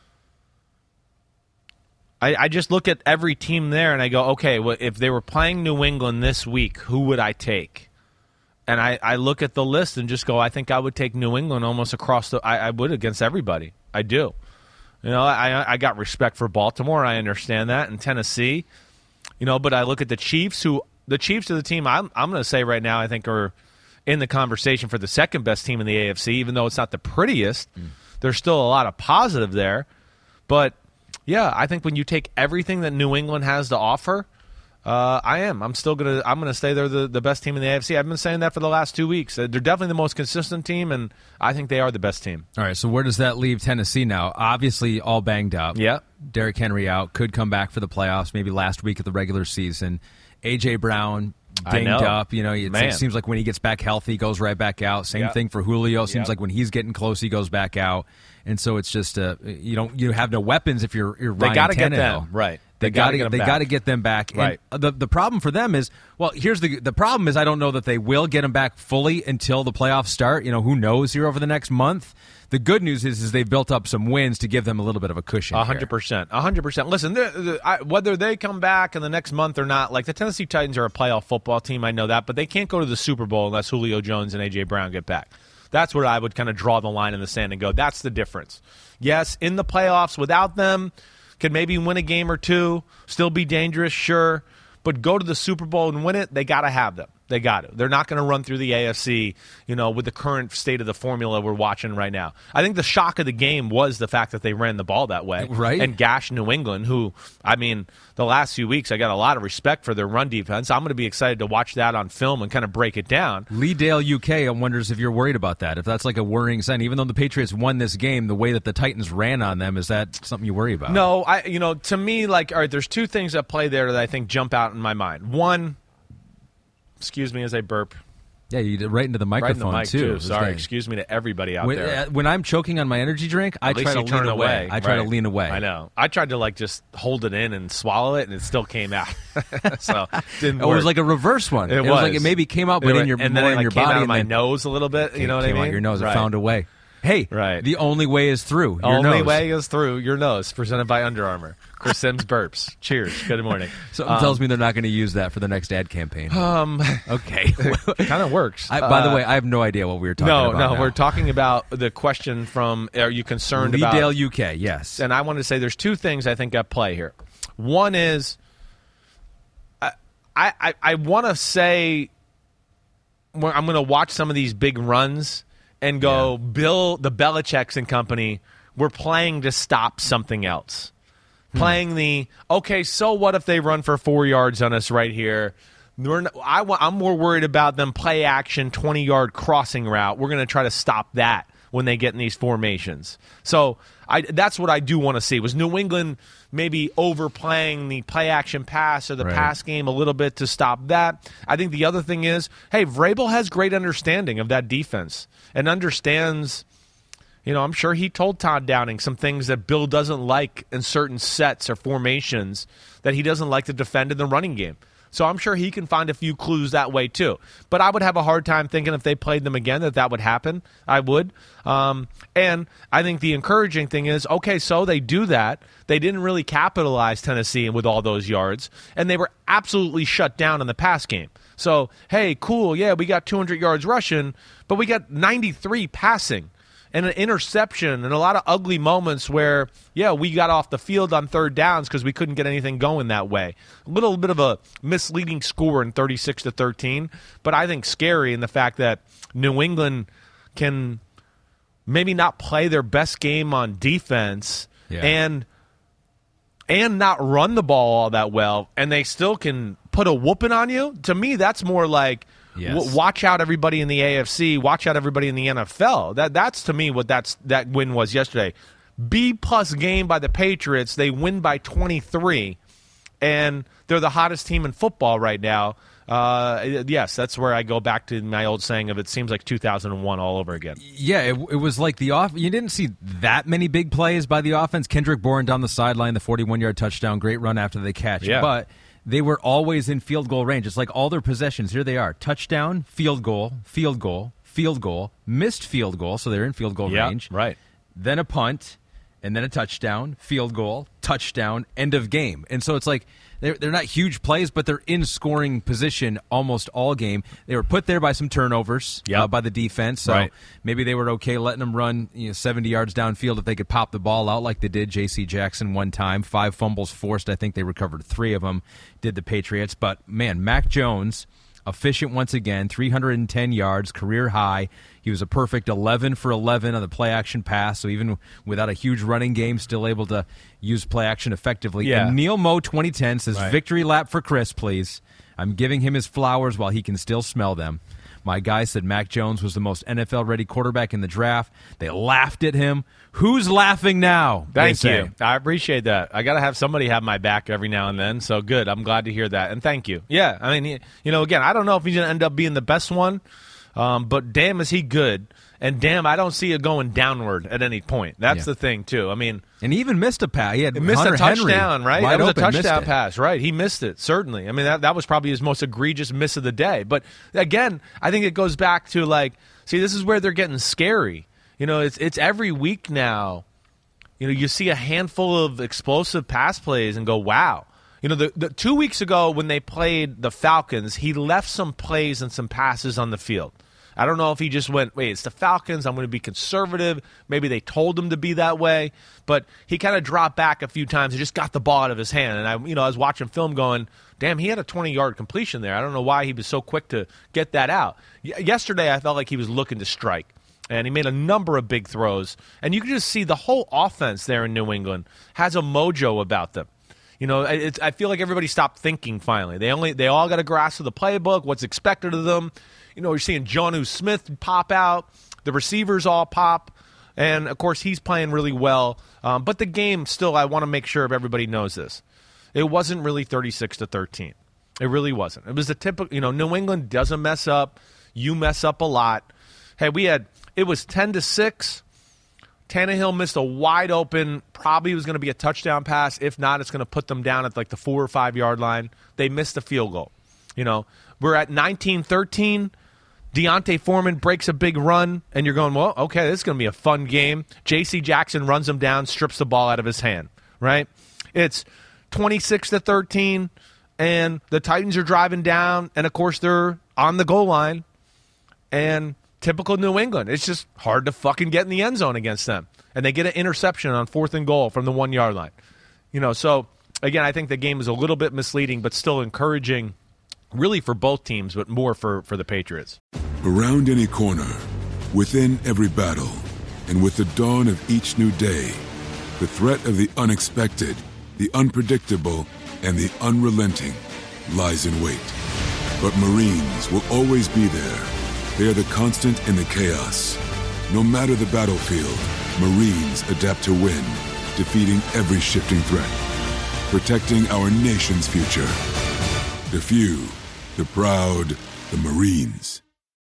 [SPEAKER 9] I, I just look at every team there and I go, okay, well, if they were playing New England this week, who would I take? And I, I look at the list and just go, I think I would take New England almost across the – I would against everybody. I do. You know, I I got respect for Baltimore. I understand that. And Tennessee. You know, but I look at the Chiefs, who – the Chiefs are the team I'm, I'm going to say right now I think are in the conversation for the second best team in the A F C, even though it's not the prettiest. Mm. There's still a lot of positive there. But, yeah, I think when you take everything that New England has to offer – Uh, I am. I'm still gonna. I'm gonna say they're the, the best team in the A F C. I've been saying that for the last two weeks. They're definitely the most consistent team, and I think they are the best team.
[SPEAKER 10] All right. So where does that leave Tennessee now? Obviously, all banged up.
[SPEAKER 9] Yeah.
[SPEAKER 10] Derrick Henry out. Could come back for the playoffs. Maybe last week of the regular season. A J Brown dinged up. You know, it
[SPEAKER 9] Man.
[SPEAKER 10] seems like when he gets back healthy, he goes right back out. Same
[SPEAKER 9] Yep.
[SPEAKER 10] thing for Julio. Seems
[SPEAKER 9] Yep.
[SPEAKER 10] like when he's getting close, he goes back out. And so it's just uh, you don't you have no weapons if you're you're
[SPEAKER 9] They
[SPEAKER 10] Ryan
[SPEAKER 9] got to get
[SPEAKER 10] Tannehill.
[SPEAKER 9] them right.
[SPEAKER 10] They,
[SPEAKER 9] They
[SPEAKER 10] got
[SPEAKER 9] gotta
[SPEAKER 10] to
[SPEAKER 9] get them
[SPEAKER 10] they
[SPEAKER 9] back.
[SPEAKER 10] got to get them back.
[SPEAKER 9] Right.
[SPEAKER 10] And the the problem for them is, well, here's the the problem is I don't know that they will get them back fully until the playoffs start. You know, who knows here over the next month. The good news is is they've built up some wins to give them a little bit of a cushion.
[SPEAKER 9] A hundred percent, a hundred percent. Listen, they're- they're- I- whether they come back in the next month or not, like the Tennessee Titans are a playoff football team. I know that, but they can't go to the Super Bowl unless Julio Jones and A J Brown get back. That's where I would kind of draw the line in the sand and go, that's the difference. Yes, in the playoffs without them, could maybe win a game or two, still be dangerous, sure. But go to the Super Bowl and win it, they got to have them. They got to. They're not going to run through the A F C, you know, with the current state of the formula we're watching right now. I think the shock of the game was the fact that they ran the ball that way.
[SPEAKER 10] Right.
[SPEAKER 9] And gashed New England, who, I mean, the last few weeks I got a lot of respect for their run defense. I'm going to be excited to watch that on film and kind of break it down.
[SPEAKER 10] Lee Dale U K wonders if you're worried about that. If that's like a worrying sign, even though the Patriots won this game, the way that the Titans ran on them, is that something you worry about?
[SPEAKER 9] No, I you know, to me, like, all right, there's two things at play there that I think jump out in my mind. One, excuse me as I burp.
[SPEAKER 10] Yeah, you did right into the
[SPEAKER 9] Right in
[SPEAKER 10] microphone
[SPEAKER 9] the mic,
[SPEAKER 10] too.
[SPEAKER 9] too.
[SPEAKER 10] It was
[SPEAKER 9] Sorry,
[SPEAKER 10] nice.
[SPEAKER 9] excuse me to everybody out
[SPEAKER 10] When,
[SPEAKER 9] there.
[SPEAKER 10] uh, when I'm choking on my energy drink, I
[SPEAKER 9] At least
[SPEAKER 10] try to
[SPEAKER 9] you turn
[SPEAKER 10] lean away.
[SPEAKER 9] away.
[SPEAKER 10] I try
[SPEAKER 9] Right.
[SPEAKER 10] to lean away.
[SPEAKER 9] I know. I tried to like just hold it in and swallow it, and it still came out. So didn't
[SPEAKER 10] It
[SPEAKER 9] work.
[SPEAKER 10] was like a reverse one.
[SPEAKER 9] It,
[SPEAKER 10] was. like it maybe came out, but
[SPEAKER 9] It-
[SPEAKER 10] in your
[SPEAKER 9] and then
[SPEAKER 10] more
[SPEAKER 9] it
[SPEAKER 10] in
[SPEAKER 9] like
[SPEAKER 10] your
[SPEAKER 9] came
[SPEAKER 10] body,
[SPEAKER 9] out of
[SPEAKER 10] and
[SPEAKER 9] my
[SPEAKER 10] then
[SPEAKER 9] nose a little bit. You know what I
[SPEAKER 10] came
[SPEAKER 9] mean?
[SPEAKER 10] out your nose.
[SPEAKER 9] Right.
[SPEAKER 10] It found a way. Hey,
[SPEAKER 9] Right.
[SPEAKER 10] the only way is through. Your
[SPEAKER 9] Only
[SPEAKER 10] nose.
[SPEAKER 9] way is through your nose. Presented by Under Armour. Chris Sims burps. Cheers. Good morning.
[SPEAKER 10] Something
[SPEAKER 9] Um,
[SPEAKER 10] tells me they're not going to use that for the next ad campaign.
[SPEAKER 9] Um,
[SPEAKER 10] okay.
[SPEAKER 9] kind of works.
[SPEAKER 10] I, by the
[SPEAKER 9] Uh,
[SPEAKER 10] way, I have no idea what we were talking
[SPEAKER 9] no,
[SPEAKER 10] about.
[SPEAKER 9] no,
[SPEAKER 10] now.
[SPEAKER 9] we're talking about the question from, are you concerned
[SPEAKER 10] Lee
[SPEAKER 9] about...
[SPEAKER 10] Dale U K, yes.
[SPEAKER 9] And I wanted to say there's two things I think at play here. One is, I, I, I, I want to say well, I'm going to watch some of these big runs and go, yeah. Bill, the Belichick's and company, we're playing to stop something else. Hmm. Playing the, okay, so what if they run for four yards on us right here? We're not, I, I'm more worried about them play action, twenty-yard crossing route. We're going to try to stop that when they get in these formations. So I, that's what I do want to see. Was New England maybe overplaying the play-action pass or the
[SPEAKER 10] right.
[SPEAKER 9] pass game a little bit to stop that? I think the other thing is, hey, Vrabel has great understanding of that defense and understands, you know, I'm sure he told Todd Downing some things that Bill doesn't like in certain sets or formations that he doesn't like to defend in the running game. So I'm sure he can find a few clues that way too. But I would have a hard time thinking if they played them again that that would happen. I would. Um, and I think the encouraging thing is, okay, so they do that. They didn't really capitalize Tennessee with all those yards, and they were absolutely shut down in the pass game. So, hey, cool, yeah, we got two hundred yards rushing, but we got ninety-three passing. And an interception and a lot of ugly moments where, yeah, we got off the field on third downs because we couldn't get anything going that way. A little bit of a misleading score in thirty-six to thirteen, but I think scary in the fact that New England can maybe not play their best game on defense
[SPEAKER 10] yeah.
[SPEAKER 9] and and not run the ball all that well, and they still can put a whooping on you. To me, that's more like,
[SPEAKER 10] Yes.
[SPEAKER 9] W- watch out, everybody in the A F C. Watch out, everybody in the N F L. That that's to me what that's that win was yesterday. B plus game by the Patriots. They win by twenty-three, and they're the hottest team in football right now. Uh, yes, that's where I go back to my old saying of it seems like two thousand one all over again.
[SPEAKER 10] Yeah, it, it was like the off. You didn't see that many big plays by the offense. Kendrick Bourne down the sideline, the forty-one-yard touchdown, great run after they catch.
[SPEAKER 9] Yeah.
[SPEAKER 10] But they were always in field goal range. It's like all their possessions. Here they are. Touchdown, field goal, field goal, field goal, missed field goal, so they're in field goal
[SPEAKER 9] yeah,
[SPEAKER 10] range.
[SPEAKER 9] Right.
[SPEAKER 10] Then a punt, and then a touchdown, field goal, touchdown, end of game. And so it's like they're, they're not huge plays, but they're in scoring position almost all game. They were put there by some turnovers
[SPEAKER 9] yep.
[SPEAKER 10] uh, by the defense, so
[SPEAKER 9] right.
[SPEAKER 10] maybe they were okay letting them run you know, seventy yards downfield if they could pop the ball out like they did J C Jackson one time. Five fumbles forced. I think they recovered three of them, did the Patriots. But, man, Mac Jones, efficient once again, three hundred ten yards, career high. He was a perfect eleven for eleven on the play-action pass, so even without a huge running game, still able to use play-action effectively.
[SPEAKER 9] Yeah.
[SPEAKER 10] And Neil Mo twenty ten says,
[SPEAKER 9] right.
[SPEAKER 10] victory lap for Chris, please. I'm giving him his flowers while he can still smell them. My guy said Mac Jones was the most N F L-ready quarterback in the draft. They laughed at him. Who's laughing now?
[SPEAKER 9] Thank
[SPEAKER 10] they
[SPEAKER 9] you.
[SPEAKER 10] say.
[SPEAKER 9] I appreciate that. I got to have somebody have my back every now and then, so good. I'm glad to hear that, and thank you. Yeah, I mean, you know, again, I don't know if he's going to end up being the best one, um, but damn is he good, and damn, I don't see it going downward at any point. That's
[SPEAKER 10] Yeah.
[SPEAKER 9] the thing, too. I mean,
[SPEAKER 10] And he even missed a pass. He had
[SPEAKER 9] He missed
[SPEAKER 10] Hunter
[SPEAKER 9] a touchdown,
[SPEAKER 10] Henry
[SPEAKER 9] right?
[SPEAKER 10] wide
[SPEAKER 9] That was
[SPEAKER 10] open,
[SPEAKER 9] a
[SPEAKER 10] missed
[SPEAKER 9] touchdown
[SPEAKER 10] it.
[SPEAKER 9] pass, right? He missed it, certainly. I mean, that, that was probably his most egregious miss of the day. But, again, I think it goes back to, like, see, this is where they're getting scary. You know, it's it's every week now. You know, you see a handful of explosive pass plays and go, wow. You know, the, the two weeks ago when they played the Falcons, he left some plays and some passes on the field. I don't know if he just went, wait, it's the Falcons, I'm going to be conservative. Maybe they told him to be that way. But he kind of dropped back a few times and just got the ball out of his hand. And, I, you know, I was watching film going, damn, he had a twenty-yard completion there. I don't know why he was so quick to get that out. Y- yesterday, I felt like he was looking to strike. And he made a number of big throws. And you can just see the whole offense there in New England has a mojo about them. You know, it's, I feel like everybody stopped thinking finally. They only they all got a grasp of the playbook, what's expected of them. You know, you're seeing Jonnu Smith pop out. The receivers all pop. And, of course, he's playing really well. Um, but the game still, I want to make sure everybody knows this. It wasn't really thirty-six to thirteen. It really wasn't. It was the typical, you know, New England doesn't mess up. You mess up a lot. Hey, we had, it was ten to six. Tannehill missed a wide open, probably was going to be a touchdown pass. If not, it's going to put them down at like the four or five yard line. They missed a field goal. You know, we're at nineteen thirteen. Deontay Foreman breaks a big run, and you're going, well, okay, this is going to be a fun game. J C Jackson runs him down, strips the ball out of his hand, right? It's twenty-six to thirteen, and the Titans are driving down, and, of course, they're on the goal line, and typical New England. It's just hard to fucking get in the end zone against them. And they get an interception on fourth and goal from the one-yard line. You know, so, again, I think the game is a little bit misleading, but still encouraging really for both teams, but more for, for the Patriots.
[SPEAKER 6] Around any corner, within every battle, and with the dawn of each new day, the threat of the unexpected, the unpredictable, and the unrelenting lies in wait. But Marines will always be there. They are the constant in the chaos. No matter the battlefield, Marines adapt to win, defeating every shifting threat, protecting our nation's future. The few, the proud, the Marines.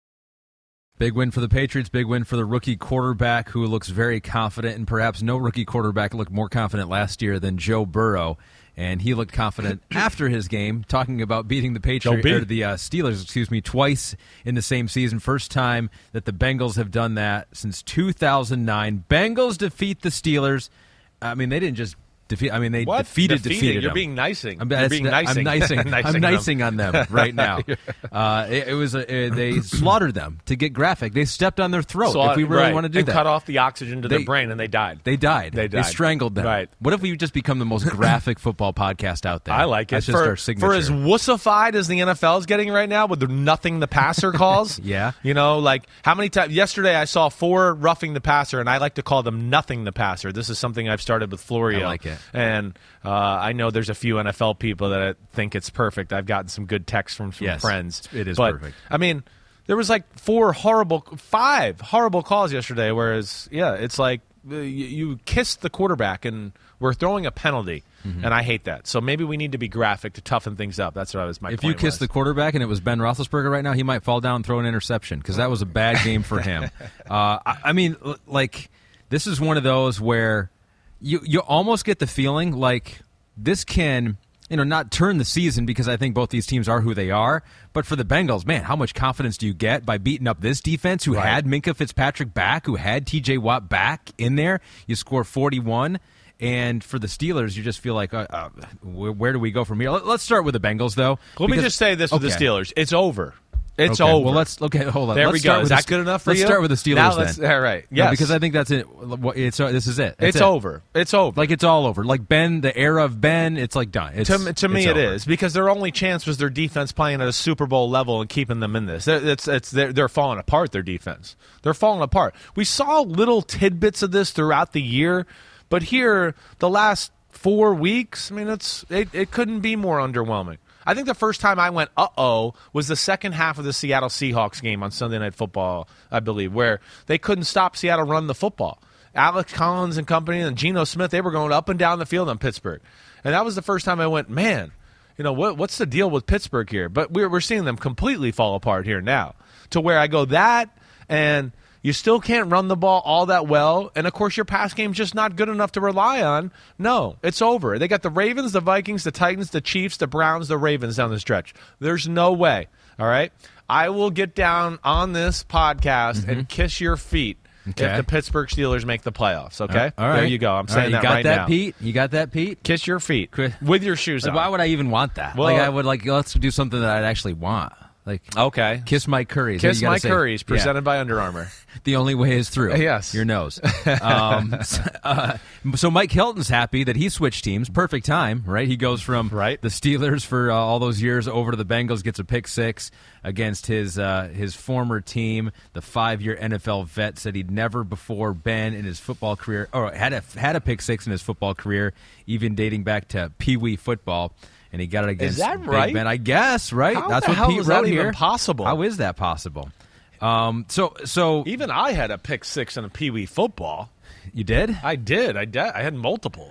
[SPEAKER 10] Big win for the Patriots, big win for the rookie quarterback who looks very confident, and perhaps no rookie quarterback looked more confident last year than Joe Burrow. And he looked confident after his game, talking about beating the Patriots or the uh, Steelers, excuse me, twice in the same season. First time that the Bengals have done that since two thousand nine. Bengals defeat the Steelers. I mean, they didn't just defeat. I mean, they
[SPEAKER 9] what?
[SPEAKER 10] defeated,
[SPEAKER 9] defeated,
[SPEAKER 10] defeated.
[SPEAKER 9] You're
[SPEAKER 10] them.
[SPEAKER 9] being nicing.
[SPEAKER 10] I'm,
[SPEAKER 9] You're being nicing.
[SPEAKER 10] I'm nicing.
[SPEAKER 9] nicing
[SPEAKER 10] I'm nicing on them right now. Uh, it, it was a, uh, they slaughtered them. To get graphic, they stepped on their throat.
[SPEAKER 9] So,
[SPEAKER 10] if we really
[SPEAKER 9] right.
[SPEAKER 10] want to do
[SPEAKER 9] and
[SPEAKER 10] that,
[SPEAKER 9] cut off the oxygen to
[SPEAKER 10] they,
[SPEAKER 9] their brain, and they died.
[SPEAKER 10] They died.
[SPEAKER 9] They died.
[SPEAKER 10] They strangled them.
[SPEAKER 9] Right.
[SPEAKER 10] What if we just become the most graphic football podcast out there?
[SPEAKER 9] I like it.
[SPEAKER 10] That's just
[SPEAKER 9] for,
[SPEAKER 10] our signature.
[SPEAKER 9] For as wussified as the N F L is getting right now with the nothing the passer calls.
[SPEAKER 10] Yeah.
[SPEAKER 9] You know, like how many times yesterday I saw four roughing the passer, and I like to call them nothing the passer. This is something I've started with Florio.
[SPEAKER 10] I like it.
[SPEAKER 9] And uh, I know there's a few N F L people that think it's perfect. I've gotten some good texts from some
[SPEAKER 10] yes,
[SPEAKER 9] friends.
[SPEAKER 10] It is
[SPEAKER 9] but,
[SPEAKER 10] perfect.
[SPEAKER 9] I mean, there was like four horrible, five horrible calls yesterday, whereas, yeah, it's like uh, you, you kissed the quarterback and we're throwing a penalty, mm-hmm. and I hate that. So maybe we need to be graphic to toughen things up. That's what I was my
[SPEAKER 10] If
[SPEAKER 9] point
[SPEAKER 10] you kiss
[SPEAKER 9] was.
[SPEAKER 10] the quarterback and it was Ben Roethlisberger right now, he might fall down and throw an interception because that was a bad game for him. Uh, I, I mean, l- like, this is one of those where you you almost get the feeling like this can, you know, not turn the season because I think both these teams are who they are. But for the Bengals, man, how much confidence do you get by beating up this defense who
[SPEAKER 9] right.
[SPEAKER 10] had Minkah Fitzpatrick back, who had T J Watt back in there? You score forty-one. And for the Steelers, you just feel like, uh, uh, where, where do we go from here? Let, let's start with the Bengals, though.
[SPEAKER 9] Let
[SPEAKER 10] because,
[SPEAKER 9] me just say this with
[SPEAKER 10] okay.
[SPEAKER 9] the Steelers. It's over. It's
[SPEAKER 10] okay,
[SPEAKER 9] over.
[SPEAKER 10] Well, let's okay. Hold on.
[SPEAKER 9] There
[SPEAKER 10] let's
[SPEAKER 9] we
[SPEAKER 10] start
[SPEAKER 9] go.
[SPEAKER 10] With
[SPEAKER 9] Is
[SPEAKER 10] the,
[SPEAKER 9] that good enough for
[SPEAKER 10] let's
[SPEAKER 9] you?
[SPEAKER 10] Let's start with the Steelers
[SPEAKER 9] now
[SPEAKER 10] then.
[SPEAKER 9] let's, all right. Yes.
[SPEAKER 10] No, because I think that's it. It's uh, this is it. That's
[SPEAKER 9] it's
[SPEAKER 10] it.
[SPEAKER 9] over. It's over.
[SPEAKER 10] Like it's all over. Like Ben, the era of Ben, it's like done. It's,
[SPEAKER 9] to to me,
[SPEAKER 10] it's
[SPEAKER 9] it
[SPEAKER 10] over.
[SPEAKER 9] is because their only chance was their defense playing at a Super Bowl level and keeping them in this. It's it's they're, they're falling apart. Their defense. They're falling apart. We saw little tidbits of this throughout the year, but here the last four weeks. I mean, it's it, it couldn't be more underwhelming. I think the first time I went, uh-oh, was the second half of the Seattle Seahawks game on Sunday Night Football, I believe, where they couldn't stop Seattle run the football. Alex Collins and company and Geno Smith, they were going up and down the field on Pittsburgh. And that was the first time I went, man, you know, what, what's the deal with Pittsburgh here? But we're, we're seeing them completely fall apart here now to where I go that and – you still can't run the ball all that well, and of course your pass game's just not good enough to rely on. No, it's over. They got the Ravens, the Vikings, the Titans, the Chiefs, the Browns, the Ravens down the stretch. There's no way, all right? I will get down on this podcast mm-hmm. and kiss your feet okay. if the Pittsburgh Steelers make the playoffs, okay?
[SPEAKER 10] All right.
[SPEAKER 9] There you go. I'm
[SPEAKER 10] all
[SPEAKER 9] saying
[SPEAKER 10] right.
[SPEAKER 9] that right
[SPEAKER 10] now. You got that,
[SPEAKER 9] now.
[SPEAKER 10] Pete? You got that, Pete?
[SPEAKER 9] Kiss your feet with your shoes
[SPEAKER 10] like,
[SPEAKER 9] on.
[SPEAKER 10] Why would I even want that?
[SPEAKER 9] Well,
[SPEAKER 10] like I would like, let's do something that I'd actually want. Like
[SPEAKER 9] okay,
[SPEAKER 10] kiss my curries.
[SPEAKER 9] Kiss my
[SPEAKER 10] say.
[SPEAKER 9] curries, presented
[SPEAKER 10] yeah.
[SPEAKER 9] by Under Armour.
[SPEAKER 10] The only way is through.
[SPEAKER 9] Yes,
[SPEAKER 10] your nose. um, so, uh, so Mike Hilton's happy that he switched teams. Perfect time, right? He goes from
[SPEAKER 9] right.
[SPEAKER 10] the Steelers for uh, all those years over to the Bengals. Gets a pick six against his uh, his former team. The five-year N F L vet said he'd never before been in his football career, or had a had a pick six in his football career, even dating back to Pee Wee football. And he got it against
[SPEAKER 9] is that
[SPEAKER 10] Big
[SPEAKER 9] right?
[SPEAKER 10] Ben. I guess, right?
[SPEAKER 9] How
[SPEAKER 10] That's
[SPEAKER 9] the
[SPEAKER 10] what
[SPEAKER 9] hell
[SPEAKER 10] Pete
[SPEAKER 9] is
[SPEAKER 10] wrote
[SPEAKER 9] that
[SPEAKER 10] here.
[SPEAKER 9] even possible?
[SPEAKER 10] How is that possible? Um, so, so
[SPEAKER 9] even I had a pick six in a Pee Wee football.
[SPEAKER 10] You did?
[SPEAKER 9] I did. I did. I had multiple.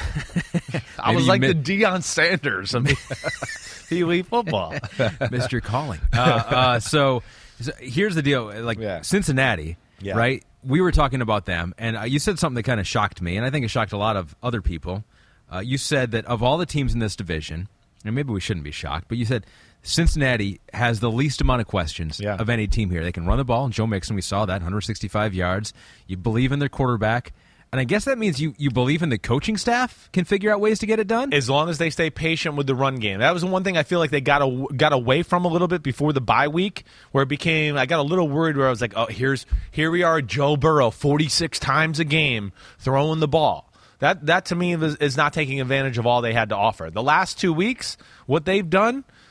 [SPEAKER 9] I was like mi- the Deion Sanders of Pee Wee football.
[SPEAKER 10] Missed your calling. Uh, uh, so, so here's the deal. Like
[SPEAKER 9] yeah.
[SPEAKER 10] Cincinnati,
[SPEAKER 9] yeah.
[SPEAKER 10] right? We were talking about them, and uh, you said something that kind of shocked me, and I think it shocked a lot of other people. Uh, you said that of all the teams in this division, and maybe we shouldn't be shocked, but you said Cincinnati has the least amount of questions
[SPEAKER 9] yeah.
[SPEAKER 10] of any team here. They can run the ball, and Joe Mixon, we saw that, one hundred sixty-five yards. You believe in their quarterback, and I guess that means you, you believe in the coaching staff can figure out ways to get it done?
[SPEAKER 9] As long as they stay patient with the run game. That was the one thing I feel like they got a, got away from a little bit before the bye week, where it became, I got a little worried where I was like, oh, here's here we are, Joe Burrow, forty-six times a game throwing the ball. That, that to me, is, is not taking advantage of all they had to offer. The last two weeks, what they've done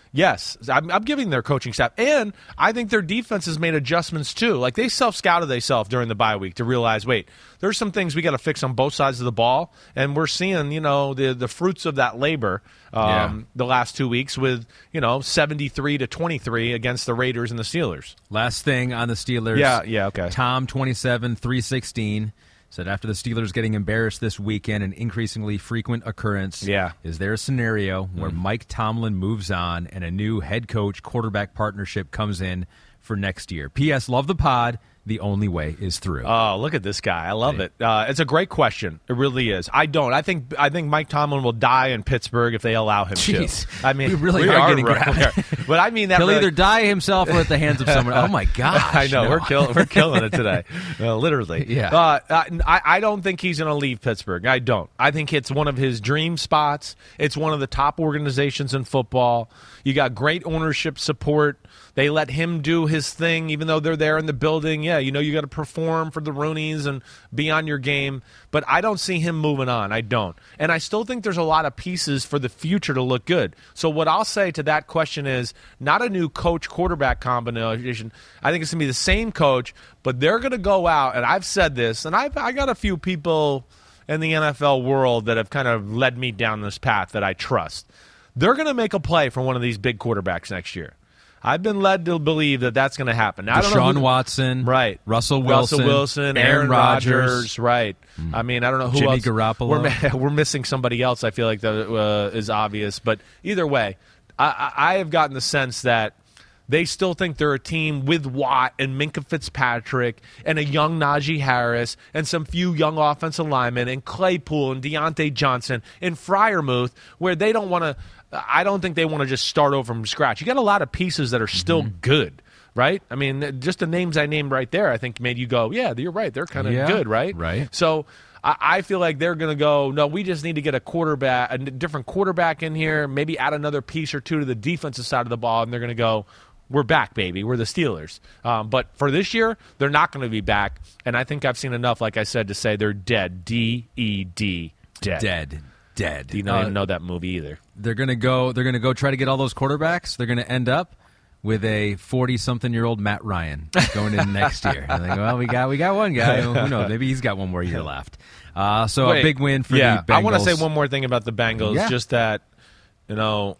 [SPEAKER 9] Yes, I'm, I'm giving their coaching staff, and I think their defense has made adjustments too. Like they self-scouted themselves during the bye week to realize, wait, there's some things we got to fix on both sides of the ball, and we're seeing, you know, the the fruits of that labor um, yeah. the last two weeks with, you know, seventy-three to twenty-three against the Raiders and the Steelers.
[SPEAKER 10] Last thing on the Steelers.
[SPEAKER 9] Yeah, yeah, okay.
[SPEAKER 10] Tom twenty-seven, three sixteen. Said after the Steelers getting embarrassed this weekend, an increasingly frequent occurrence,
[SPEAKER 9] yeah.
[SPEAKER 10] is there a scenario where mm. Mike Tomlin moves on and a new head coach quarterback partnership comes in for next year? P S. Love the pod. The only way is through.
[SPEAKER 9] Oh, look at this guy. I love
[SPEAKER 10] Hey.
[SPEAKER 9] it. Uh, it's a great question. It really is. I don't. I think I think Mike Tomlin will die in Pittsburgh if they allow him
[SPEAKER 10] Jeez.
[SPEAKER 9] to. I mean,
[SPEAKER 10] we really
[SPEAKER 9] we
[SPEAKER 10] are,
[SPEAKER 9] are
[SPEAKER 10] getting
[SPEAKER 9] right.
[SPEAKER 10] grabbed.
[SPEAKER 9] But I mean that
[SPEAKER 10] He'll
[SPEAKER 9] really,
[SPEAKER 10] either die himself or at the hands of someone. Oh, my gosh.
[SPEAKER 9] I know.
[SPEAKER 10] No.
[SPEAKER 9] We're, kill, we're killing it today. Uh, literally.
[SPEAKER 10] Yeah.
[SPEAKER 9] Uh, I, I don't think he's going to leave Pittsburgh. I don't. I think it's one of his dream spots. It's one of the top organizations in football. You got great ownership support. They let him do his thing, even though they're there in the building. Yeah, you know, you got to perform for the Rooneys and be on your game. But I don't see him moving on. I don't. And I still think there's a lot of pieces for the future to look good. So what I'll say to that question is not a new coach-quarterback combination. I think it's going to be the same coach, but they're going to go out, and I've said this, and I've I got a few people in the N F L world that have kind of led me down this path that I trust. They're going to make a play for one of these big quarterbacks next year. I've been led to believe that that's going to happen. Now, I don't know
[SPEAKER 10] Deshaun
[SPEAKER 9] who,
[SPEAKER 10] Watson,
[SPEAKER 9] right?
[SPEAKER 10] Russell Wilson,
[SPEAKER 9] Russell Wilson,
[SPEAKER 10] Aaron,
[SPEAKER 9] Aaron
[SPEAKER 10] Rodgers,
[SPEAKER 9] Rodgers, right? Mm. I mean, I don't know who
[SPEAKER 10] Jimmy
[SPEAKER 9] else.
[SPEAKER 10] Garoppolo.
[SPEAKER 9] We're, we're missing somebody else. I feel like that uh, is obvious, but either way, I, I have gotten the sense that they still think they're a team with Watt and Minkah Fitzpatrick and a young Najee Harris and some few young offensive linemen and Claypool and Deontay Johnson and Freiermuth, where they don't want to. I don't think they want to just start over from scratch. You got a lot of pieces that are still mm-hmm. good, right? I mean, just the names I named right there, I think made you go, yeah, you're right. They're kind of
[SPEAKER 10] yeah,
[SPEAKER 9] good, right?
[SPEAKER 10] Right.
[SPEAKER 9] So I, I feel like they're going to go, no, we just need to get a quarterback, a different quarterback in here, maybe add another piece or two to the defensive side of the ball, and they're going to go, we're back, baby. We're the Steelers. Um, but for this year, they're not going to be back, and I think I've seen enough, like I said, to say they're dead. D E D. Dead.
[SPEAKER 10] Dead. Dead.
[SPEAKER 9] You don't
[SPEAKER 10] uh,
[SPEAKER 9] even know that movie either.
[SPEAKER 10] They're gonna go. They're gonna go try to get all those quarterbacks. They're gonna end up with a forty-something-year-old Matt Ryan going in next year. And they go, well, we got we got one guy. Who knows? Maybe he's got one more year left. Uh, so
[SPEAKER 9] Wait,
[SPEAKER 10] a big win for
[SPEAKER 9] yeah,
[SPEAKER 10] the Bengals.
[SPEAKER 9] I want to say one more thing about the Bengals.
[SPEAKER 10] Yeah.
[SPEAKER 9] Just that, you know,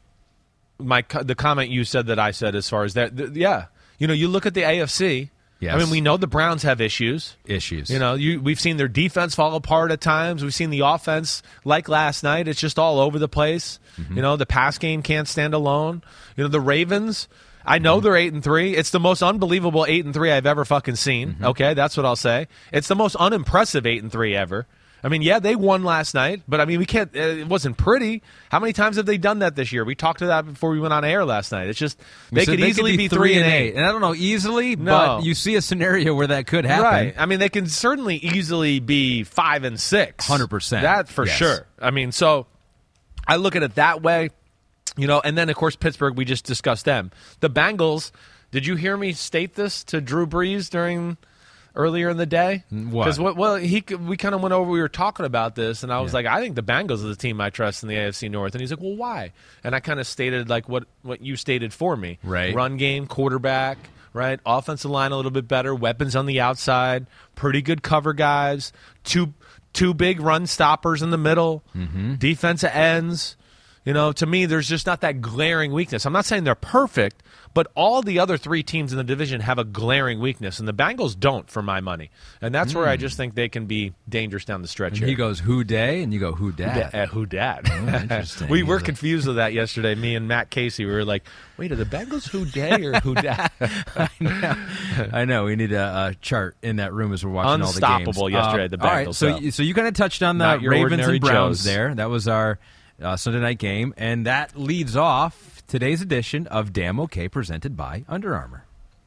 [SPEAKER 9] my the comment you said that I said as far as that. Th- yeah, you know, you look at the A F C.
[SPEAKER 10] Yes.
[SPEAKER 9] I mean, we know the Browns have issues.
[SPEAKER 10] Issues.
[SPEAKER 9] You know, you, we've seen their defense fall apart at times. We've seen the offense, like last night, it's just all over the place. Mm-hmm. You know, the pass game can't stand alone. You know, the Ravens, I know mm-hmm. they're eight and three. It's the most unbelievable eight and three I've ever fucking seen. Mm-hmm. Okay, that's what I'll say. It's the most unimpressive eight and three ever. I mean, yeah, they won last night, but I mean, we can't. It wasn't pretty. How many times have they done that this year? We talked to that before we went on air last night. It's just they could
[SPEAKER 10] they
[SPEAKER 9] easily
[SPEAKER 10] could
[SPEAKER 9] be, be three and eight.
[SPEAKER 10] and I don't know easily,
[SPEAKER 9] no.
[SPEAKER 10] but you see a scenario where that could happen.
[SPEAKER 9] Right. I mean, they can certainly easily be five and six.
[SPEAKER 10] Hundred percent.
[SPEAKER 9] That for
[SPEAKER 10] yes.
[SPEAKER 9] sure. I mean, so I look at it that way, you know. And then of course Pittsburgh. We just discussed them. The Bengals. Did you hear me state this to Drew Brees during? Earlier in the day,
[SPEAKER 10] because
[SPEAKER 9] what? Well, he we kind of went over. We were talking about this, and I was
[SPEAKER 10] yeah.
[SPEAKER 9] like, I think the Bengals are the team I trust in the A F C North. And he's like, well, why? And I kind of stated like what what you stated for me.
[SPEAKER 10] Right.
[SPEAKER 9] Run game, quarterback, right. Offensive line a little bit better. Weapons on the outside. Pretty good cover guys. Two two big run stoppers in the middle.
[SPEAKER 10] Mm-hmm.
[SPEAKER 9] Defensive ends. You know, to me, there's just not that glaring weakness. I'm not saying they're perfect, but all the other three teams in the division have a glaring weakness, and the Bengals don't, for my money. And that's mm. where I just think they can be dangerous down the stretch
[SPEAKER 10] and
[SPEAKER 9] here.
[SPEAKER 10] He goes, who day? And you go, who dat?
[SPEAKER 9] Uh, who dat?
[SPEAKER 10] Oh, interesting.
[SPEAKER 9] we were
[SPEAKER 10] like...
[SPEAKER 9] confused with that yesterday. Me and Matt Casey, we were like, wait, are the Bengals who day or who dat?
[SPEAKER 10] I know. I know. We need a, a chart in that room as we're watching all the games.
[SPEAKER 9] Unstoppable yesterday at the Bengals.
[SPEAKER 10] All right, so, so. so you kind of touched on the Ravens and Browns Joes. there. That was our uh, Sunday night game, and that leads off today's edition of Damn Okay, presented by Under Armour.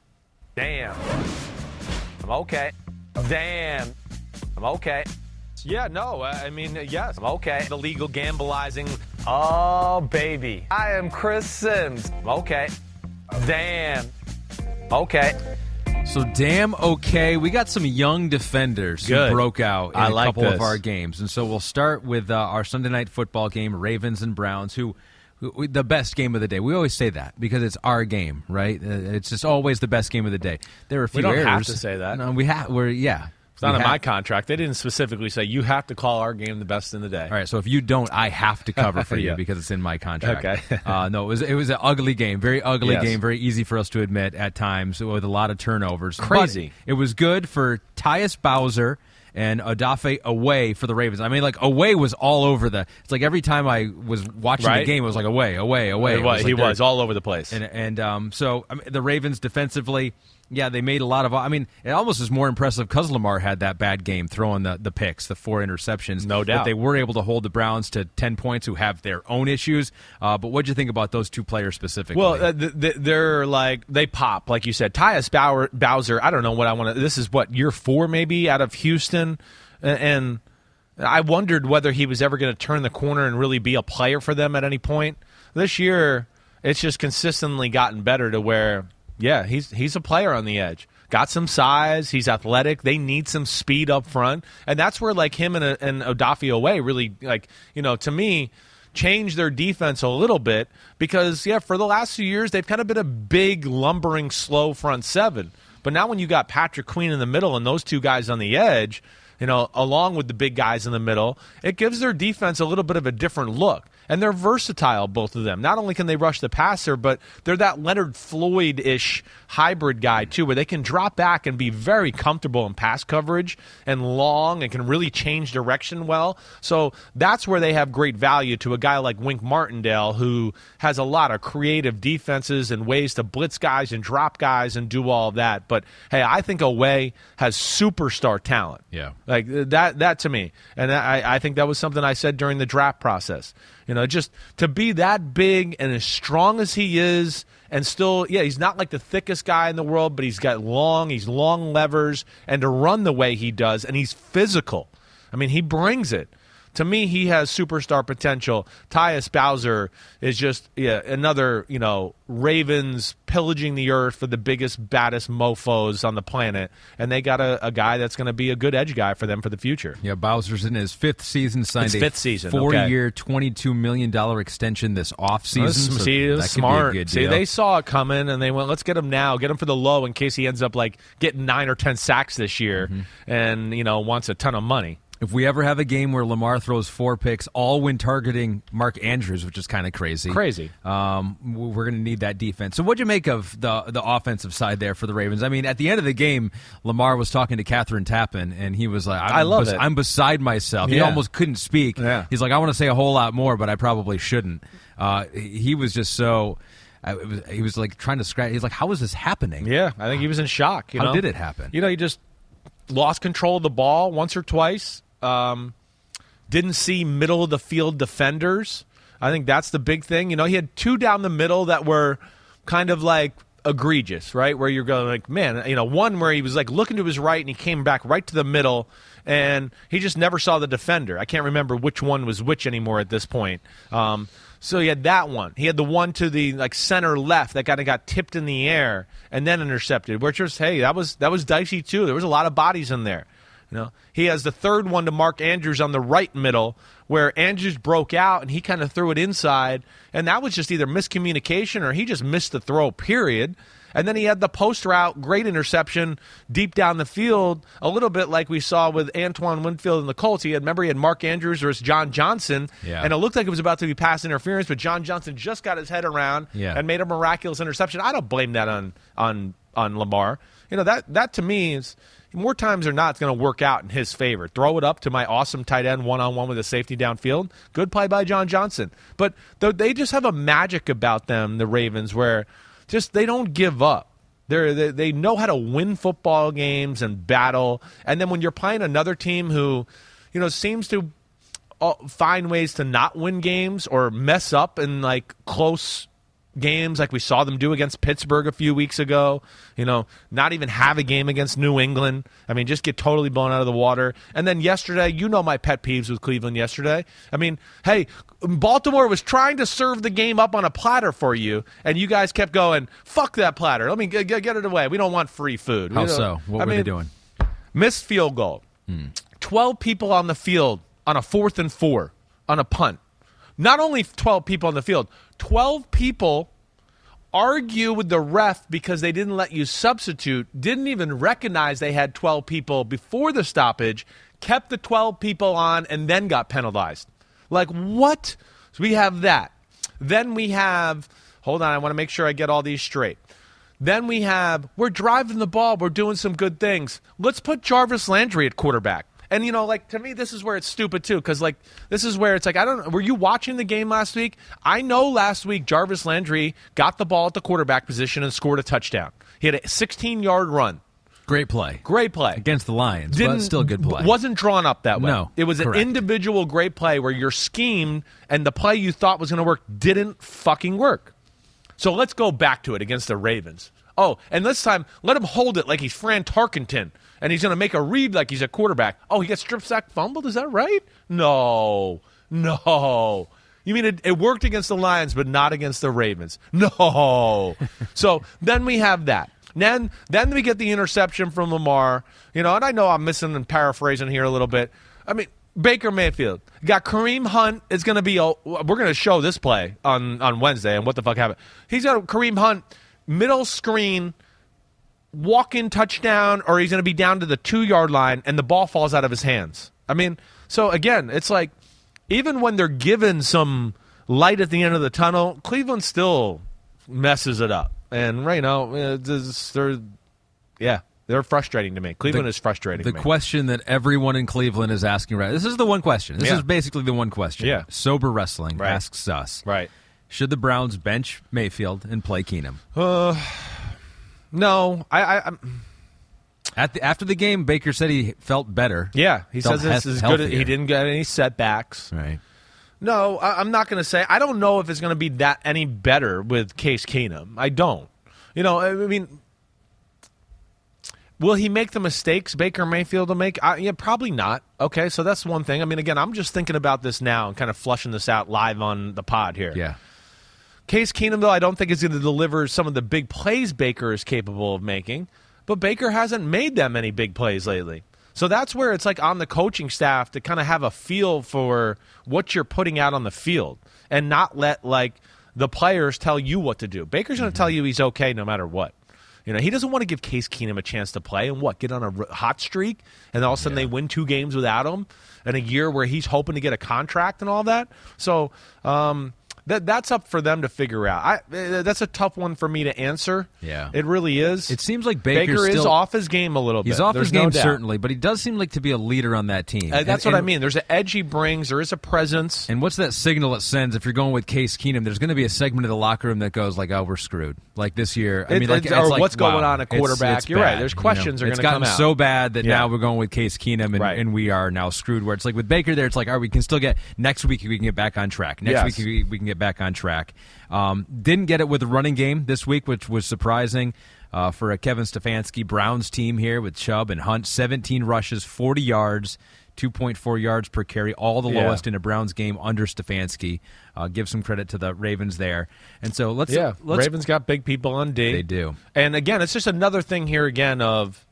[SPEAKER 9] Damn. I'm okay. Damn. I'm okay. Yeah, no, I mean, yes, I'm okay. The legal gambleizing. Oh, baby. I am Chris Sims. I'm okay. Damn. Okay.
[SPEAKER 10] So damn okay. We got some young defenders
[SPEAKER 9] Good.
[SPEAKER 10] who broke out in
[SPEAKER 9] I
[SPEAKER 10] a
[SPEAKER 9] like
[SPEAKER 10] couple
[SPEAKER 9] this.
[SPEAKER 10] of our games. And so we'll start with uh, our Sunday night football game, Ravens and Browns, who the best game of the day. We always say that because it's our game, right? It's just always the best game of the day. There are a few
[SPEAKER 9] We don't
[SPEAKER 10] errors.
[SPEAKER 9] have to say that.
[SPEAKER 10] No, we have. We're yeah.
[SPEAKER 9] It's not
[SPEAKER 10] we
[SPEAKER 9] in
[SPEAKER 10] have.
[SPEAKER 9] my contract. They didn't specifically say you have to call our game the best in the day.
[SPEAKER 10] All right, so if you don't, I have to cover for
[SPEAKER 9] Yeah.
[SPEAKER 10] you because it's in my contract.
[SPEAKER 9] Okay.
[SPEAKER 10] uh, no, it was it was an ugly game, very ugly
[SPEAKER 9] Yes.
[SPEAKER 10] game, very easy for us to admit at times with a lot of turnovers.
[SPEAKER 9] Crazy.
[SPEAKER 10] But it was good for Tyus Bowser and Odafe away for the Ravens. I mean, like, away was all over the – it's like every time I was watching
[SPEAKER 9] Right.
[SPEAKER 10] the game, it was like away, away, away.
[SPEAKER 9] It
[SPEAKER 10] It
[SPEAKER 9] was,
[SPEAKER 10] like
[SPEAKER 9] he
[SPEAKER 10] they're-
[SPEAKER 9] was all over the place.
[SPEAKER 10] And, and um, so I mean, the Ravens defensively – yeah, they made a lot of – I mean, it almost is more impressive because Lamar had that bad game throwing the, the picks, the four interceptions.
[SPEAKER 9] No doubt.
[SPEAKER 10] But they were able to hold the Browns to ten points who have their own issues. Uh, but what did you think about those two players specifically?
[SPEAKER 9] Well, uh, th- th- they're like they pop, like you said. Tyus Bauer, Bowser. I don't know what I want to. This is what year four maybe out of Houston, and, and I wondered whether he was ever going to turn the corner and really be a player for them at any point. This year, it's just consistently gotten better to where, yeah, he's he's a player on the edge. Got some size. He's athletic. They need some speed up front, and that's where like him and and Odafe Oweh really like you know to me. change their defense a little bit because, yeah, for the last few years, they've kind of been a big, lumbering, slow front seven. But now when you got Patrick Queen in the middle and those two guys on the edge, you know, along with the big guys in the middle, it gives their defense a little bit of a different look. And they're versatile, both of them. Not only can they rush the passer, but they're that Leonard Floyd-ish hybrid guy, too, where they can drop back and be very comfortable in pass coverage and long and can really change direction well. So that's where they have great value to a guy like Wink Martindale, who has a lot of creative defenses and ways to blitz guys and drop guys and do all of that. But, hey, I think Oweh has superstar talent.
[SPEAKER 10] Yeah.
[SPEAKER 9] Like that, that to me. And I, I think that was something I said during the draft process. You know, just to be that big and as strong as he is and still, yeah, he's not like the thickest guy in the world, but he's got long, he's long levers, and to run the way he does, and he's physical. I mean, he brings it. To me, he has superstar potential. Tyus Bowser is just yeah, another, you know, Ravens pillaging the earth for the biggest, baddest mofos on the planet. And they got a, a guy that's going to be a good edge guy for them for the future.
[SPEAKER 10] Yeah, Bowser's in his fifth season, signed
[SPEAKER 9] It's
[SPEAKER 10] a
[SPEAKER 9] fifth season,
[SPEAKER 10] four-year,
[SPEAKER 9] okay.
[SPEAKER 10] twenty-two million dollars extension this offseason.
[SPEAKER 9] Well,
[SPEAKER 10] so
[SPEAKER 9] see, it was
[SPEAKER 10] that could
[SPEAKER 9] smart.
[SPEAKER 10] Be a good
[SPEAKER 9] See,
[SPEAKER 10] deal.
[SPEAKER 9] they saw it coming, and they went, let's get him now. Get him for the low in case he ends up, like, getting nine or ten sacks this year
[SPEAKER 10] Mm-hmm.
[SPEAKER 9] and, you know, wants a ton of money.
[SPEAKER 10] If we ever have a game where Lamar throws four picks, all when targeting Mark Andrews, which is kind of crazy.
[SPEAKER 9] Crazy.
[SPEAKER 10] Um, we're going to need that defense. So what'd you make of the the offensive side there for the Ravens? I mean, at the end of the game, Lamar was talking to Catherine Tappan, and he was like, I'm
[SPEAKER 9] I love
[SPEAKER 10] bes-
[SPEAKER 9] it.
[SPEAKER 10] I'm beside myself. He
[SPEAKER 9] Yeah.
[SPEAKER 10] almost couldn't speak.
[SPEAKER 9] Yeah.
[SPEAKER 10] He's like, I want to say a whole lot more, but I probably shouldn't. Uh, he was just so... I, it was, he was like trying to scratch. He's like, how is this happening?
[SPEAKER 9] Yeah, I think he was in shock. You
[SPEAKER 10] How
[SPEAKER 9] know?
[SPEAKER 10] did it happen?
[SPEAKER 9] You know, he just lost control of the ball once or twice. Um, didn't see middle of the field defenders. I think that's the big thing. You know, he had two down the middle that were kind of like egregious, right? Where you're going like, man, you know, one where he was like looking to his right and he came back right to the middle and he just never saw the defender. I can't remember which one was which anymore at this point. Um, so he had that one. He had the one to the like center left that kind of got tipped in the air and then intercepted, which was, hey, that was that was dicey too. There was a lot of bodies in there. You know, he has the third one to Mark Andrews on the right middle where Andrews broke out and he kind of threw it inside. And that was just either miscommunication or he just missed the throw, period. And then he had the post route, great interception deep down the field, a little bit like we saw with Antoine Winfield and the Colts. He had, remember, he had Mark Andrews versus John Johnson,
[SPEAKER 10] Yeah.
[SPEAKER 9] and it looked like it was about to be pass interference, but John Johnson just got his head around
[SPEAKER 10] Yeah.
[SPEAKER 9] and made a miraculous interception. I don't blame that on on on Lamar. You know, that that to me is more times than not it's going to work out in his favor. Throw it up to my awesome tight end one-on-one with a safety downfield. Good play by John Johnson. But th- they just have a magic about them, the Ravens, where just they don't give up. They're, they they know how to win football games and battle. And then when you're playing another team who, you know, seems to uh, find ways to not win games or mess up in like close games like we saw them do against Pittsburgh a few weeks ago, you know, not even have a game against New England. I mean, just get totally blown out of the water. And then yesterday, you know my pet peeves with Cleveland yesterday. I mean, hey, Baltimore was trying to serve the game up on a platter for you, and you guys kept going, fuck that platter. Let me get, get, get it away. We don't want free food.
[SPEAKER 10] How
[SPEAKER 9] We don't-
[SPEAKER 10] so? What
[SPEAKER 9] I
[SPEAKER 10] were
[SPEAKER 9] mean,
[SPEAKER 10] they doing?
[SPEAKER 9] Missed field goal. twelve people on the field on a fourth and four on a punt. Not only twelve people on the field, twelve people argue with the ref because they didn't let you substitute, didn't even recognize they had twelve people before the stoppage, kept the twelve people on, and then got penalized. Like, what? So we have that. Then we have, hold on, I want to make sure I get all these straight. Then we have, we're driving the ball, we're doing some good things. Let's put Jarvis Landry at quarterback. And, you know, like, to me, this is where it's stupid, too, because, like, this is where it's like, I don't know, were you watching the game last week? I know last week Jarvis Landry got the ball at the quarterback position and scored a touchdown. He had a sixteen-yard run.
[SPEAKER 10] Great play.
[SPEAKER 9] Great play.
[SPEAKER 10] Against the Lions,
[SPEAKER 9] Didn't,
[SPEAKER 10] but still a good play.
[SPEAKER 9] Wasn't drawn up that way.
[SPEAKER 10] No,
[SPEAKER 9] it was
[SPEAKER 10] correct.
[SPEAKER 9] an individual great play where your scheme and the play you thought was going to work didn't fucking work. So let's go back to it against the Ravens. Oh, and this time, let him hold it like he's Fran Tarkenton. And he's going to make a read like he's a quarterback. Oh, he got strip sack fumbled? Is that right? No. No. You mean it, it worked against the Lions, but not against the Ravens? No. So then we have that. Then, then we get the interception from Lamar. You know, and I know I'm missing and paraphrasing here a little bit. I mean, Baker Mayfield. Got Kareem Hunt is going to be, a, we're going to show this play on, on Wednesday and what the fuck happened. He's got Kareem Hunt, middle screen, walk-in touchdown, or he's going to be down to the two-yard line, and the ball falls out of his hands. I mean, so again, it's like, even when they're given some light at the end of the tunnel, Cleveland still messes it up. And right now, it's, they're, yeah, they're frustrating to me. Cleveland
[SPEAKER 10] the,
[SPEAKER 9] is frustrating
[SPEAKER 10] the
[SPEAKER 9] to me.
[SPEAKER 10] The question that everyone in Cleveland is asking right this is the one question. This
[SPEAKER 9] yeah.
[SPEAKER 10] is basically the one question.
[SPEAKER 9] Yeah.
[SPEAKER 10] Sober Wrestling
[SPEAKER 9] right.
[SPEAKER 10] asks us.
[SPEAKER 9] Right.
[SPEAKER 10] Should the Browns bench Mayfield and play Keenum?
[SPEAKER 9] Uh, no. I, I, I'm...
[SPEAKER 10] At the, after the game, Baker said he felt better.
[SPEAKER 9] Yeah, he
[SPEAKER 10] felt
[SPEAKER 9] says this is good. He didn't get any setbacks.
[SPEAKER 10] Right.
[SPEAKER 9] No, I, I'm not going to say. I don't know if it's going to be that any better with Case Keenum. I don't. You know, I mean, will he make the mistakes Baker Mayfield will make? I, yeah, probably not. Okay, so that's one thing. I mean, again, I'm just thinking about this now and kind of flushing this out live on the pod here.
[SPEAKER 10] Yeah.
[SPEAKER 9] Case Keenum, though, I don't think is going to deliver some of the big plays Baker is capable of making. But Baker hasn't made that many big plays lately. So that's where it's like on the coaching staff to kind of have a feel for what you're putting out on the field and not let like the players tell you what to do. Baker's going to mm-hmm. tell you he's okay no matter what. You know, he doesn't want to give Case Keenum a chance to play and what, get on a hot streak and all of a sudden yeah. they win two games without him in a year where he's hoping to get a contract and all that. So, um, That that's up for them to figure out. I, that's a tough one for me to answer.
[SPEAKER 10] Yeah,
[SPEAKER 9] it really is.
[SPEAKER 10] It seems like Baker's
[SPEAKER 9] Baker
[SPEAKER 10] still,
[SPEAKER 9] is off his game a little bit.
[SPEAKER 10] He's off
[SPEAKER 9] There's
[SPEAKER 10] his game
[SPEAKER 9] no doubt.
[SPEAKER 10] certainly, but he does seem like to be a leader on that team.
[SPEAKER 9] Uh, that's
[SPEAKER 10] and,
[SPEAKER 9] what
[SPEAKER 10] and,
[SPEAKER 9] I mean. There's an edge he brings. There is a presence.
[SPEAKER 10] And what's that signal it sends if you're going with Case Keenum? There's going to be a segment of the locker room that goes like, "Oh, we're screwed." Like this year, I
[SPEAKER 9] it,
[SPEAKER 10] mean, like
[SPEAKER 9] it's,
[SPEAKER 10] it's
[SPEAKER 9] or
[SPEAKER 10] like,
[SPEAKER 9] what's
[SPEAKER 10] wow,
[SPEAKER 9] going on at quarterback?
[SPEAKER 10] It's, it's
[SPEAKER 9] You're
[SPEAKER 10] bad,
[SPEAKER 9] right. There's questions
[SPEAKER 10] you know?
[SPEAKER 9] are going to come out.
[SPEAKER 10] It's gotten so bad that
[SPEAKER 9] yeah.
[SPEAKER 10] now we're going with Case Keenum, and,
[SPEAKER 9] right.
[SPEAKER 10] and we are now screwed. Where it's like with Baker, there, it's like, all right, we can still get next week. We can get back on track. Next
[SPEAKER 9] yes.
[SPEAKER 10] week we, we can get back on track. Um, didn't get it with the running game this week, which was surprising uh, for a Kevin Stefanski Browns team here with Chubb and Hunt. seventeen rushes, forty yards, two point four yards per carry, all the
[SPEAKER 9] yeah.
[SPEAKER 10] lowest in a Browns game under Stefanski. Uh, give some credit to the Ravens there. And so let's
[SPEAKER 9] yeah,
[SPEAKER 10] let's,
[SPEAKER 9] Ravens got big people on D.
[SPEAKER 10] They do.
[SPEAKER 9] And again, it's just another thing here again of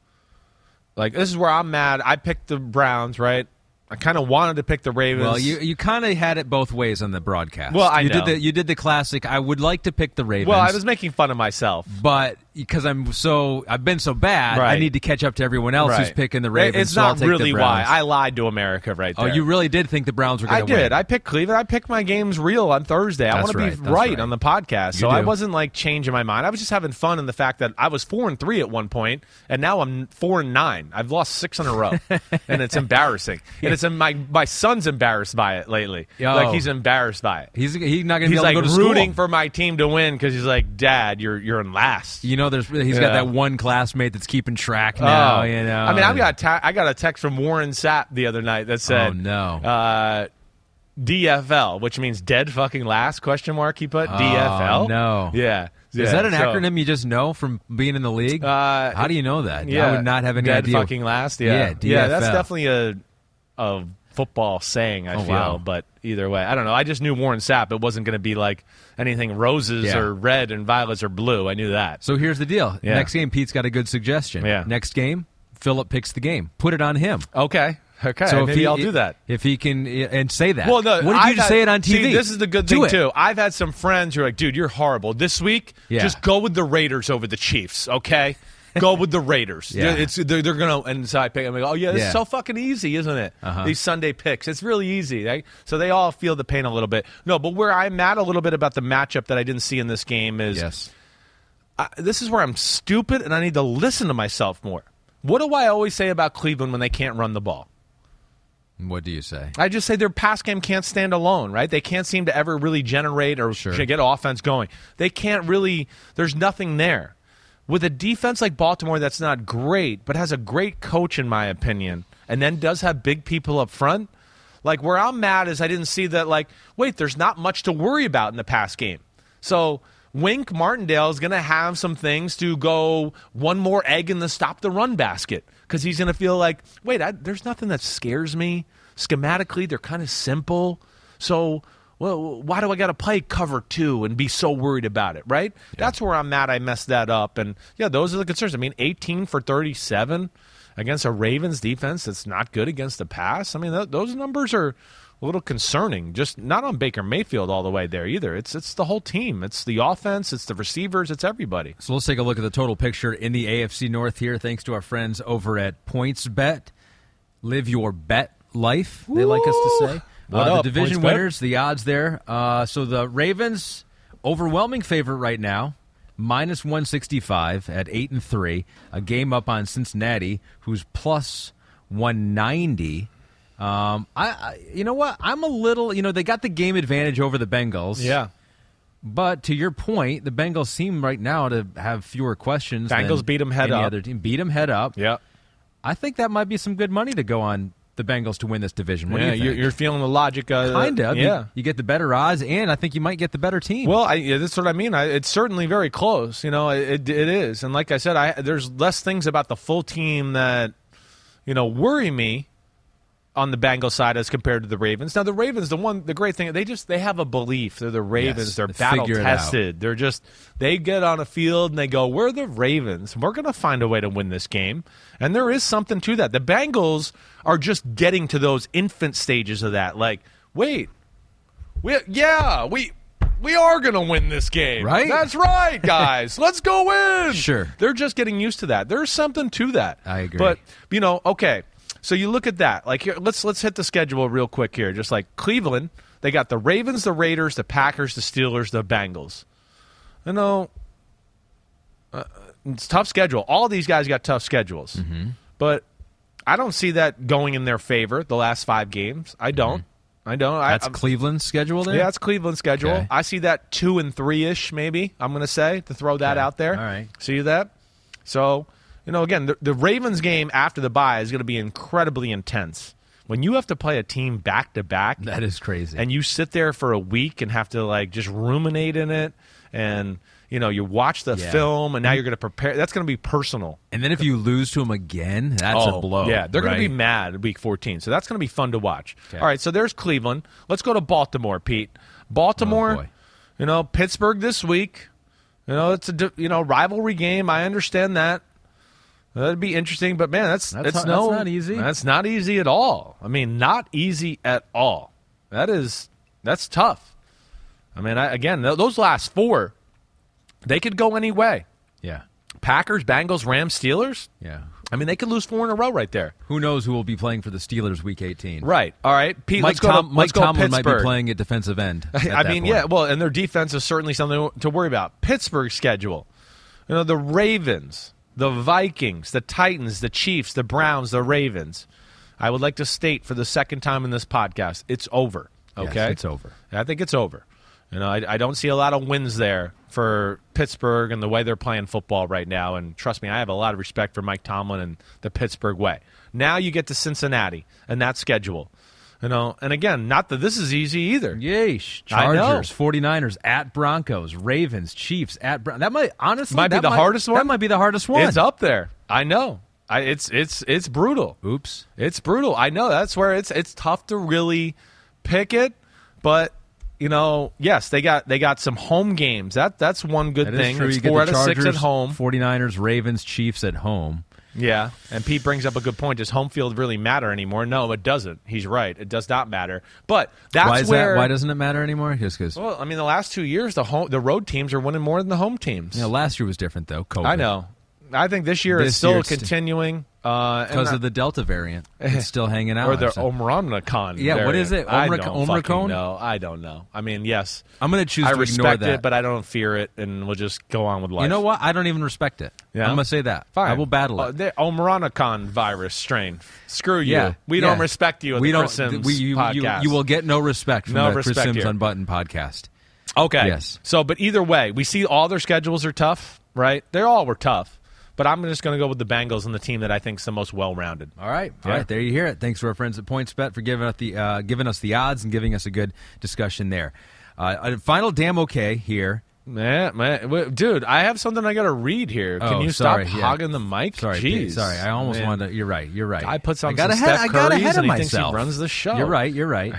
[SPEAKER 9] like this is where I'm mad. I picked the Browns, right? I kind of wanted to pick the Ravens.
[SPEAKER 10] Well, you you kind of had it both ways on the broadcast.
[SPEAKER 9] Well, I
[SPEAKER 10] you
[SPEAKER 9] know.
[SPEAKER 10] did the you did the classic. I would like to pick the Ravens.
[SPEAKER 9] Well, I was making fun of myself,
[SPEAKER 10] but because I'm so I've been so bad,
[SPEAKER 9] right.
[SPEAKER 10] I need to catch up to everyone else
[SPEAKER 9] right.
[SPEAKER 10] who's picking the Ravens.
[SPEAKER 9] It's
[SPEAKER 10] so
[SPEAKER 9] not
[SPEAKER 10] I'll take
[SPEAKER 9] really
[SPEAKER 10] the
[SPEAKER 9] why
[SPEAKER 10] Browns.
[SPEAKER 9] I lied to America right there.
[SPEAKER 10] Oh, you really did think the Browns were going
[SPEAKER 9] to
[SPEAKER 10] win?
[SPEAKER 9] I did. I picked Cleveland. I picked my games real on Thursday.
[SPEAKER 10] That's
[SPEAKER 9] I want to
[SPEAKER 10] right.
[SPEAKER 9] be
[SPEAKER 10] That's
[SPEAKER 9] right,
[SPEAKER 10] right
[SPEAKER 9] on the podcast,
[SPEAKER 10] you
[SPEAKER 9] so
[SPEAKER 10] do.
[SPEAKER 9] I wasn't like changing my mind. I was just having fun in the fact that I was four and three at one point, and now I'm four and nine. I've lost six in a row, and it's embarrassing. And it's my my son's embarrassed by it lately.
[SPEAKER 10] Yo.
[SPEAKER 9] Like he's embarrassed by it.
[SPEAKER 10] He's he's not going to be
[SPEAKER 9] He's
[SPEAKER 10] able
[SPEAKER 9] like
[SPEAKER 10] to go to
[SPEAKER 9] rooting
[SPEAKER 10] school.
[SPEAKER 9] for my team to win because he's like, Dad, you're you're in last.
[SPEAKER 10] You know, there's he's
[SPEAKER 9] Yeah.
[SPEAKER 10] got that one classmate that's keeping track now.
[SPEAKER 9] Oh.
[SPEAKER 10] You know,
[SPEAKER 9] I mean, I've got ta- I got a text from Warren Sapp the other night that said,
[SPEAKER 10] "Oh no,
[SPEAKER 9] uh, D F L," which means dead fucking last? Question mark. He put
[SPEAKER 10] oh,
[SPEAKER 9] D F L.
[SPEAKER 10] No,
[SPEAKER 9] yeah.
[SPEAKER 10] Is
[SPEAKER 9] yeah.
[SPEAKER 10] that an
[SPEAKER 9] so,
[SPEAKER 10] acronym you just know from being in the league?
[SPEAKER 9] Uh,
[SPEAKER 10] How do you know that?
[SPEAKER 9] Yeah,
[SPEAKER 10] I would not have any
[SPEAKER 9] dead
[SPEAKER 10] idea.
[SPEAKER 9] fucking last. Yeah,
[SPEAKER 10] yeah, D F L.
[SPEAKER 9] yeah. That's definitely a a football saying. I
[SPEAKER 10] oh,
[SPEAKER 9] feel,
[SPEAKER 10] wow.
[SPEAKER 9] but either way, I don't know. I just knew Warren Sapp. It wasn't going to be like anything roses
[SPEAKER 10] Yeah.
[SPEAKER 9] or red and violets or blue. I knew that.
[SPEAKER 10] So here's the deal.
[SPEAKER 9] Yeah.
[SPEAKER 10] Next game, Pete's got a good suggestion.
[SPEAKER 9] Yeah.
[SPEAKER 10] Next game, Philip picks the game. Put it on him.
[SPEAKER 9] Okay. Okay,
[SPEAKER 10] so
[SPEAKER 9] maybe
[SPEAKER 10] he,
[SPEAKER 9] I'll do that.
[SPEAKER 10] If he can, and say that.
[SPEAKER 9] Well, no,
[SPEAKER 10] what did
[SPEAKER 9] I've
[SPEAKER 10] you just
[SPEAKER 9] had,
[SPEAKER 10] say it on T V?
[SPEAKER 9] See, this is the good
[SPEAKER 10] do
[SPEAKER 9] thing,
[SPEAKER 10] it.
[SPEAKER 9] too. I've had some friends who are like, dude, you're horrible. This week,
[SPEAKER 10] yeah.
[SPEAKER 9] just go with the Raiders over the Chiefs, okay? Go with the Raiders.
[SPEAKER 10] Yeah.
[SPEAKER 9] It's, they're they're going to – and so I pick I'm like, oh, yeah, this
[SPEAKER 10] Yeah.
[SPEAKER 9] is so fucking easy, isn't it?
[SPEAKER 10] Uh-huh.
[SPEAKER 9] These Sunday picks. It's really easy. Right? So they all feel the pain a little bit. No, but where I'm mad a little bit about the matchup that I didn't see in this game is
[SPEAKER 10] yes.
[SPEAKER 9] I, this is where I'm stupid and I need to listen to myself more. What do I always say about Cleveland when they can't run the ball?
[SPEAKER 10] What do you say?
[SPEAKER 9] I just say their pass game can't stand alone, right? They can't seem to ever really generate or
[SPEAKER 10] Sure.
[SPEAKER 9] get offense going. They can't really – there's nothing there. With a defense like Baltimore that's not great but has a great coach, in my opinion, and then does have big people up front, like where I'm mad is I didn't see that, like, wait, there's not much to worry about in the pass game. So Wink Martindale is going to have some things to go one more egg in the stop-the-run basket because he's going to feel like, wait, I, there's nothing that scares me. Schematically, they're kind of simple. So, well, why do I got to play cover two and be so worried about it, right? Yeah. That's where I'm mad I messed that up. And, yeah, those are the concerns. I mean, eighteen for thirty-seven against a Ravens defense that's not good against the pass. I mean, th- those numbers are a little concerning, just not on Baker Mayfield all the way there either. It's it's the whole team. It's the offense. It's the receivers. It's everybody.
[SPEAKER 10] So let's take a look at the total picture in the A F C North here, thanks to our friends over at PointsBet. Live your bet life, they like us to say.
[SPEAKER 9] What
[SPEAKER 10] uh,
[SPEAKER 9] up,
[SPEAKER 10] the division
[SPEAKER 9] PointsBet?
[SPEAKER 10] winners, the odds there. Uh, so the Ravens, overwhelming favorite right now, minus one sixty-five at eight and three. A game up on Cincinnati, who's plus one ninety. Um, I, I, you know what? I'm a little, you know, they got the game advantage over the Bengals.
[SPEAKER 9] Yeah.
[SPEAKER 10] But to your point, the Bengals seem right now to have fewer questions.
[SPEAKER 9] Bengals
[SPEAKER 10] than
[SPEAKER 9] beat them head
[SPEAKER 10] any
[SPEAKER 9] up.
[SPEAKER 10] Other team. Beat them head up.
[SPEAKER 9] Yeah.
[SPEAKER 10] I think that might be some good money to go on the Bengals to win this division. What
[SPEAKER 9] yeah,
[SPEAKER 10] do you think?
[SPEAKER 9] You're, you're feeling the logic. Uh,
[SPEAKER 10] kind of.
[SPEAKER 9] Yeah.
[SPEAKER 10] You, you get the better odds, and I think you might get the better team.
[SPEAKER 9] Well, I, yeah, that's what I mean. I, it's certainly very close. You know, it, it is. And like I said, I, there's less things about the full team that, you know, worry me on the Bengals side as compared to the Ravens. Now, the Ravens, the one, the great thing, they just they have a belief. They're the Ravens.
[SPEAKER 10] Yes,
[SPEAKER 9] They're
[SPEAKER 10] they
[SPEAKER 9] battle
[SPEAKER 10] figure it
[SPEAKER 9] tested. They're just they get on a field and they go, "We're the Ravens. We're going to find a way to win this game." And there is something to that. The Bengals are just getting to those infant stages of that. Like, wait, we yeah, we. We are going to win this game.
[SPEAKER 10] Right?
[SPEAKER 9] That's right, guys. Let's go win.
[SPEAKER 10] Sure.
[SPEAKER 9] They're just getting used to that. There's something to that.
[SPEAKER 10] I agree.
[SPEAKER 9] But, you know, okay. So you look at that. Like, here, let's let's hit the schedule real quick here. Just like Cleveland, they got the Ravens, the Raiders, the Packers, the Steelers, the Bengals. You know, uh, it's a tough schedule. All these guys got tough schedules.
[SPEAKER 10] Mm-hmm.
[SPEAKER 9] But I don't see that going in their favor the last five games. I don't.
[SPEAKER 10] Mm-hmm.
[SPEAKER 9] I don't.
[SPEAKER 10] That's
[SPEAKER 9] I,
[SPEAKER 10] Cleveland's schedule there?
[SPEAKER 9] Yeah, that's Cleveland's schedule.
[SPEAKER 10] Okay.
[SPEAKER 9] I see that two and three-ish, maybe, I'm going to say, to throw that
[SPEAKER 10] Okay.
[SPEAKER 9] out there.
[SPEAKER 10] All right.
[SPEAKER 9] See that? So, you know, again, the, the Ravens game after the bye is going to be incredibly intense. When you have to play a team back-to-back.
[SPEAKER 10] That is crazy.
[SPEAKER 9] And you sit there for a week and have to, like, just ruminate in it. And, you know, you watch the
[SPEAKER 10] Yeah.
[SPEAKER 9] film, and now you're going to prepare. That's going to be personal.
[SPEAKER 10] And then if you lose to them again, that's
[SPEAKER 9] Oh,
[SPEAKER 10] a blow.
[SPEAKER 9] Yeah, they're going
[SPEAKER 10] right?
[SPEAKER 9] to be mad at week fourteen. So that's going to be fun to watch.
[SPEAKER 10] Okay.
[SPEAKER 9] All right, so there's Cleveland. Let's go to Baltimore, Pete. Baltimore,
[SPEAKER 10] Oh, boy.
[SPEAKER 9] you know, Pittsburgh this week. You know, it's a di- you know rivalry game. I understand that. That'd be interesting, but man, that's
[SPEAKER 10] That's
[SPEAKER 9] it's
[SPEAKER 10] not-
[SPEAKER 9] no
[SPEAKER 10] that's not easy.
[SPEAKER 9] That's not easy at all. I mean, not easy at all. That is that's tough. I mean, I, again, th- those last four, they could go any way.
[SPEAKER 10] Yeah.
[SPEAKER 9] Packers, Bengals, Rams, Steelers.
[SPEAKER 10] Yeah.
[SPEAKER 9] I mean, they could lose four in a row right there.
[SPEAKER 10] Who knows who will be playing for the Steelers week eighteen?
[SPEAKER 9] Right. All right, Pete.
[SPEAKER 10] Mike,
[SPEAKER 9] let's go.
[SPEAKER 10] Tom-
[SPEAKER 9] to,
[SPEAKER 10] Mike
[SPEAKER 9] let's go
[SPEAKER 10] Tomlin might
[SPEAKER 9] Pittsburgh.
[SPEAKER 10] be playing at defensive end. at
[SPEAKER 9] I
[SPEAKER 10] that
[SPEAKER 9] mean,
[SPEAKER 10] point.
[SPEAKER 9] yeah. Well, and their defense is certainly something to worry about. Pittsburgh's schedule. You know, the Ravens, the Vikings, the Titans, the Chiefs, the Browns, the Ravens. I would like to state for the second time in this podcast, it's over.
[SPEAKER 10] Yes,
[SPEAKER 9] Okay,
[SPEAKER 10] it's over.
[SPEAKER 9] I think it's over. You know, I, I don't see a lot of wins there for Pittsburgh and the way they're playing football right now. And trust me, I have a lot of respect for Mike Tomlin and the Pittsburgh way. Now you get to Cincinnati and that schedule. You know, and again, not that this is easy either.
[SPEAKER 10] Yeesh.
[SPEAKER 9] I know.
[SPEAKER 10] Chargers, 49ers, at Broncos, Ravens, Chiefs, at Broncos. That might, honestly,
[SPEAKER 9] Might be
[SPEAKER 10] that
[SPEAKER 9] the hardest one?
[SPEAKER 10] That might be the hardest one.
[SPEAKER 9] It's up there. I know. I, it's it's it's brutal.
[SPEAKER 10] Oops.
[SPEAKER 9] It's brutal. I know. That's where it's it's tough to really pick it, but you know, yes, they got they got some home games. That that's one good
[SPEAKER 10] That is
[SPEAKER 9] thing.
[SPEAKER 10] true.
[SPEAKER 9] It's
[SPEAKER 10] You get
[SPEAKER 9] four
[SPEAKER 10] the
[SPEAKER 9] out of six
[SPEAKER 10] Chargers,
[SPEAKER 9] at home.
[SPEAKER 10] 49ers, Ravens, Chiefs at home.
[SPEAKER 9] Yeah, and Pete brings up a good point. Does home field really matter anymore? No, it doesn't. He's right. It does not matter. But that's
[SPEAKER 10] why is
[SPEAKER 9] where.
[SPEAKER 10] That, why doesn't it matter anymore? Just because.
[SPEAKER 9] Well, I mean, the last two years, the home, the road teams are winning more than the home teams.
[SPEAKER 10] Yeah, last year was different though. COVID.
[SPEAKER 9] I know. I think this year
[SPEAKER 10] This
[SPEAKER 9] is still
[SPEAKER 10] year it's
[SPEAKER 9] continuing. Uh,
[SPEAKER 10] because of the Delta variant. It's still hanging out.
[SPEAKER 9] Or the
[SPEAKER 10] so.
[SPEAKER 9] Omicron.
[SPEAKER 10] Yeah,
[SPEAKER 9] variant.
[SPEAKER 10] what is it?
[SPEAKER 9] I
[SPEAKER 10] Omric-
[SPEAKER 9] don't
[SPEAKER 10] Omicron?
[SPEAKER 9] fucking know. I don't know. I mean, yes.
[SPEAKER 10] I'm going to choose
[SPEAKER 9] I
[SPEAKER 10] to
[SPEAKER 9] respect
[SPEAKER 10] ignore that.
[SPEAKER 9] it, but I don't fear it, and we'll just go on with life.
[SPEAKER 10] You know what? I don't even respect it.
[SPEAKER 9] Yeah?
[SPEAKER 10] I'm going to say that.
[SPEAKER 9] Fine.
[SPEAKER 10] I will battle it.
[SPEAKER 9] Uh, the Omicron virus strain. Screw you.
[SPEAKER 10] Yeah,
[SPEAKER 9] we
[SPEAKER 10] yeah.
[SPEAKER 9] don't respect you at
[SPEAKER 10] we
[SPEAKER 9] the
[SPEAKER 10] don't,
[SPEAKER 9] Chris Sims
[SPEAKER 10] we, you,
[SPEAKER 9] podcast.
[SPEAKER 10] You, you will get no respect from
[SPEAKER 9] No
[SPEAKER 10] the Chris
[SPEAKER 9] respect
[SPEAKER 10] Sims
[SPEAKER 9] here.
[SPEAKER 10] Unbuttoned podcast.
[SPEAKER 9] Okay.
[SPEAKER 10] Yes.
[SPEAKER 9] So, but either way, we see all their schedules are tough, right? They all were tough. But I'm just going to go with the Bengals and the team that I think is the most well-rounded.
[SPEAKER 10] All right, all
[SPEAKER 9] Yeah.
[SPEAKER 10] right. There you hear it. Thanks to our friends at PointsBet for giving us the uh, giving us the odds and giving us a good discussion there. Uh, a final damn okay here.
[SPEAKER 9] Man, man, w- dude, I have something I got to read here. Can
[SPEAKER 10] Oh,
[SPEAKER 9] you
[SPEAKER 10] sorry,
[SPEAKER 9] stop
[SPEAKER 10] yeah.
[SPEAKER 9] hogging the mic?
[SPEAKER 10] Sorry,
[SPEAKER 9] Jeez,
[SPEAKER 10] Pete, sorry. I almost
[SPEAKER 9] man.
[SPEAKER 10] wanted to. You're right. You're right.
[SPEAKER 9] I puts on
[SPEAKER 10] I got
[SPEAKER 9] some
[SPEAKER 10] ahead,
[SPEAKER 9] Steph
[SPEAKER 10] I got
[SPEAKER 9] Curry's
[SPEAKER 10] ahead of
[SPEAKER 9] and he thinks
[SPEAKER 10] myself.
[SPEAKER 9] he runs the show.
[SPEAKER 10] You're right. You're right.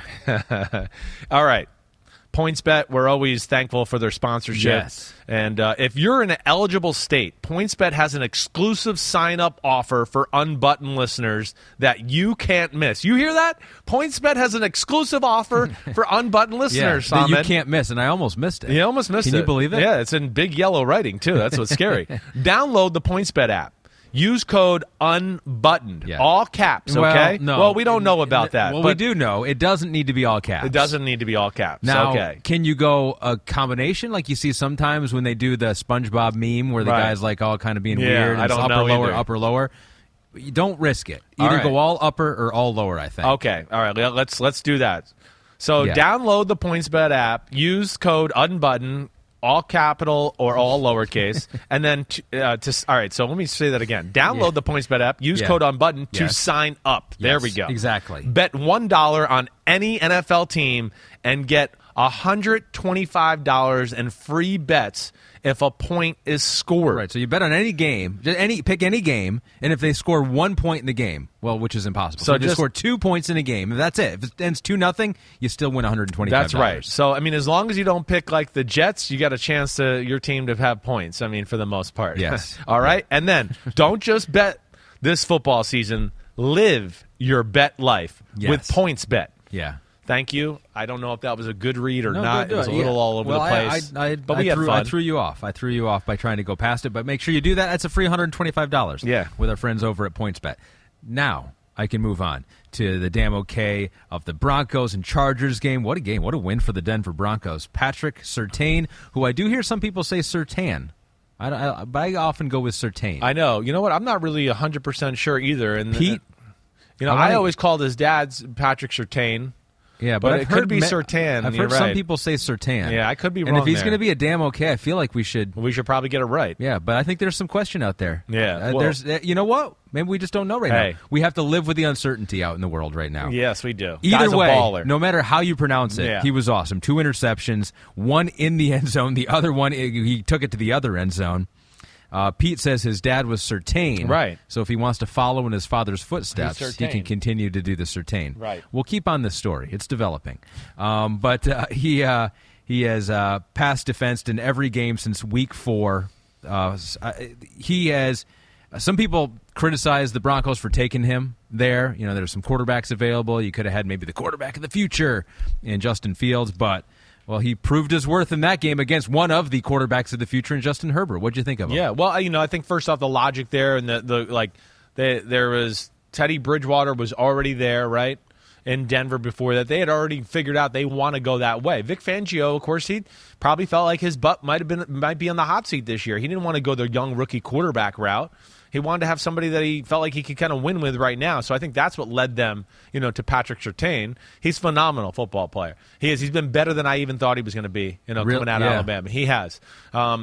[SPEAKER 9] All right. PointsBet, we're always thankful for their sponsorship.
[SPEAKER 10] Yes.
[SPEAKER 9] And uh, if you're in an eligible state, PointsBet has an exclusive sign-up offer for Unbuttoned listeners that you can't miss. You hear that? PointsBet has an exclusive offer for Unbuttoned listeners,
[SPEAKER 10] yeah, that you
[SPEAKER 9] Ahmed.
[SPEAKER 10] can't miss, and I almost missed it.
[SPEAKER 9] You almost missed
[SPEAKER 10] Can
[SPEAKER 9] it.
[SPEAKER 10] you believe it?
[SPEAKER 9] Yeah, it's in big yellow writing, too. That's what's scary. Download the PointsBet app. Use code UNBUTTONED.
[SPEAKER 10] Yeah.
[SPEAKER 9] All caps,
[SPEAKER 10] Well,
[SPEAKER 9] okay?
[SPEAKER 10] no.
[SPEAKER 9] Well, we don't know about that.
[SPEAKER 10] Well,
[SPEAKER 9] but
[SPEAKER 10] we do know it doesn't need to be all caps.
[SPEAKER 9] It doesn't need to be all caps.
[SPEAKER 10] Now,
[SPEAKER 9] okay.
[SPEAKER 10] can you go a combination like you see sometimes when they do the SpongeBob meme where the
[SPEAKER 9] Right.
[SPEAKER 10] guy's like all kind of being
[SPEAKER 9] Yeah,
[SPEAKER 10] weird and
[SPEAKER 9] I
[SPEAKER 10] it's
[SPEAKER 9] don't
[SPEAKER 10] upper,
[SPEAKER 9] know
[SPEAKER 10] lower,
[SPEAKER 9] either.
[SPEAKER 10] upper, lower? You don't risk it.
[SPEAKER 9] All
[SPEAKER 10] Either
[SPEAKER 9] right.
[SPEAKER 10] go all upper or all lower, I think.
[SPEAKER 9] Okay. All right. let- Let's let's do that. So
[SPEAKER 10] Yeah.
[SPEAKER 9] download the PointsBet app. Use code UNBUTTON, all capital or all lowercase, and then to, uh, to all right. So let me say that again. Download
[SPEAKER 10] Yeah.
[SPEAKER 9] the PointsBet app. Use
[SPEAKER 10] Yeah.
[SPEAKER 9] code UNBUTTON to
[SPEAKER 10] Yes.
[SPEAKER 9] sign up. There
[SPEAKER 10] Yes,
[SPEAKER 9] we go.
[SPEAKER 10] exactly.
[SPEAKER 9] Bet one dollar on any N F L team and get one hundred twenty-five dollars in free bets if a point is scored.
[SPEAKER 10] Right, so you bet on any game, just any pick any game, and if they score one point in the game, well, which is impossible.
[SPEAKER 9] So
[SPEAKER 10] So, if they
[SPEAKER 9] just-
[SPEAKER 10] score two points in a game, that's it. If it ends two nothing, you still win one hundred twenty-five dollars.
[SPEAKER 9] That's right. So I mean, as long as you don't pick like the Jets, you got a chance to your team to have points. I mean, for the most part.
[SPEAKER 10] Yes.
[SPEAKER 9] All right, and then don't just bet this football season. Live your bet life
[SPEAKER 10] Yes.
[SPEAKER 9] with PointsBet.
[SPEAKER 10] Yeah.
[SPEAKER 9] Thank you. I don't know if that was a good read or
[SPEAKER 10] No,
[SPEAKER 9] not.
[SPEAKER 10] do
[SPEAKER 9] It was a
[SPEAKER 10] it.
[SPEAKER 9] little
[SPEAKER 10] Yeah.
[SPEAKER 9] all over
[SPEAKER 10] well,
[SPEAKER 9] the place.
[SPEAKER 10] I, I, I,
[SPEAKER 9] but
[SPEAKER 10] I
[SPEAKER 9] we had
[SPEAKER 10] threw,
[SPEAKER 9] fun.
[SPEAKER 10] I threw you off. I threw you off by trying to go past it, but make sure you do that. That's a free one hundred twenty-five dollars
[SPEAKER 9] Yeah.
[SPEAKER 10] with our friends over at PointsBet. Now, I can move on to the damn okay of the Broncos and Chargers game. What a game. What a win for the Denver Broncos. Patrick Surtain, who I do hear some people say Surtain. I, I, but I often go with Surtain.
[SPEAKER 9] I know. You know what? I'm not really one hundred percent sure either. And
[SPEAKER 10] Pete?
[SPEAKER 9] you know,
[SPEAKER 10] I
[SPEAKER 9] I,
[SPEAKER 10] like-
[SPEAKER 9] always called his dad's Patrick Surtain.
[SPEAKER 10] Yeah,
[SPEAKER 9] But
[SPEAKER 10] I've
[SPEAKER 9] it could
[SPEAKER 10] heard
[SPEAKER 9] be
[SPEAKER 10] me-
[SPEAKER 9] Surtain,
[SPEAKER 10] I've
[SPEAKER 9] you're
[SPEAKER 10] heard some
[SPEAKER 9] right.
[SPEAKER 10] people say Surtain.
[SPEAKER 9] Yeah, I could be
[SPEAKER 10] And
[SPEAKER 9] wrong
[SPEAKER 10] if he's
[SPEAKER 9] there.
[SPEAKER 10] going to be a damn okay, I feel like we should.
[SPEAKER 9] We should probably get it right.
[SPEAKER 10] Yeah, but I think there's some question out there.
[SPEAKER 9] Yeah,
[SPEAKER 10] Uh,
[SPEAKER 9] well-
[SPEAKER 10] there's. Uh, you know what? Maybe we just don't know right
[SPEAKER 9] Hey.
[SPEAKER 10] now. We have to live with the uncertainty out in the world right now.
[SPEAKER 9] Yes, we do.
[SPEAKER 10] Either
[SPEAKER 9] Guy's a
[SPEAKER 10] way,
[SPEAKER 9] baller.
[SPEAKER 10] no matter how you pronounce it,
[SPEAKER 9] Yeah.
[SPEAKER 10] he was awesome. Two interceptions, one in the end zone, the other one he took it to the other end zone. Uh, Pete says his dad was Surtain.
[SPEAKER 9] Right.
[SPEAKER 10] So if he wants to follow in his father's footsteps,
[SPEAKER 9] He's
[SPEAKER 10] he can
[SPEAKER 9] Surtain.
[SPEAKER 10] continue to do the Surtain.
[SPEAKER 9] Right.
[SPEAKER 10] We'll keep on this story. It's developing. Um, but uh, he uh, he has uh, pass defensed in every game since week four. Uh, s- uh, he has. Some people criticize the Broncos for taking him there. You know, there's some quarterbacks available. You could have had maybe the quarterback of the future in Justin Fields, but. Well, he proved his worth in that game against one of the quarterbacks of the future in Justin Herbert. What'd you think of him?
[SPEAKER 9] Yeah, well, you know, I think first off the logic there and the, the like, they, there was Teddy Bridgewater was already there, right, in Denver before that. They had already figured out they want to go that way. Vic Fangio, of course, he probably felt like his butt might have been might be on the hot seat this year. He didn't want to go the young rookie quarterback route. He wanted to have somebody that he felt like he could kind of win with right now. So I think that's what led them, you know, to Patrick Surtain. He's a phenomenal football player. He is. He's been better than I even thought he was going to be, you know,
[SPEAKER 10] Real-
[SPEAKER 9] coming out of
[SPEAKER 10] yeah.
[SPEAKER 9] Alabama. He has. Um,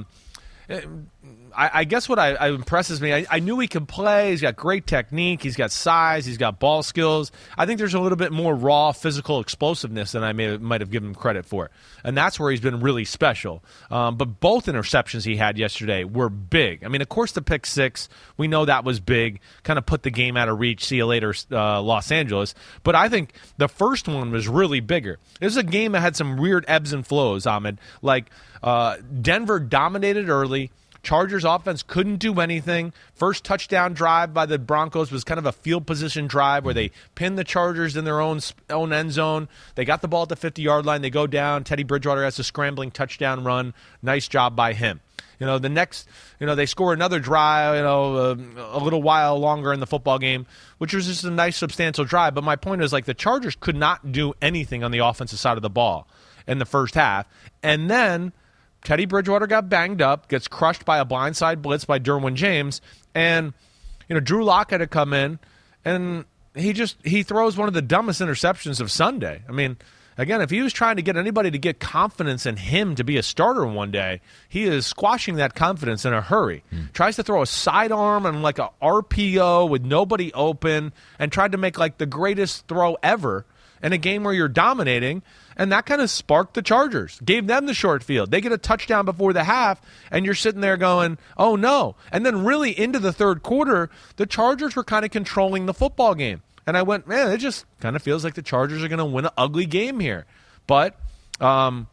[SPEAKER 9] I, I guess what I, I impresses me, I, I knew he could play. He's got great technique. He's got size. He's got ball skills. I think there's a little bit more raw physical explosiveness than I may, might have given him credit for. And that's where he's been really special. Um, but both interceptions he had yesterday were big. I mean, of course, the pick six, we know that was big. Kind of put the game out of reach. See you later, uh, Los Angeles. But I think the first one was really bigger. This is a game that had some weird ebbs and flows, Ahmed. Like, uh, Denver dominated early. Chargers offense couldn't do anything. First touchdown drive by the Broncos was kind of a field position drive where they pinned the Chargers in their own own end zone. They got the ball at the fifty-yard line. They go down. Teddy Bridgewater has a scrambling touchdown run. Nice job by him. You know, the next, you know, they score another drive, you know, uh, a little while longer in the football game, which was just a nice, substantial drive. But my point is, like, the Chargers could not do anything on the offensive side of the ball in the first half. And then Teddy Bridgewater got banged up, gets crushed by a blindside blitz by Derwin James. And, you know, Drew Lock had to come in, and he just, he throws one of the dumbest interceptions of Sunday. I mean, again, if he was trying to get anybody to get confidence in him to be a starter one day, he is squashing that confidence in a hurry. Mm. Tries to throw a sidearm and like a R P O with nobody open and tried to make like the greatest throw ever in a game where you're dominating, and that kind of sparked the Chargers, gave them the short field. They get a touchdown before the half, and you're sitting there going, oh, no. And then really into the third quarter, the Chargers were kind of controlling the football game. And I went, man, it just kind of feels like the Chargers are going to win an ugly game here. But um,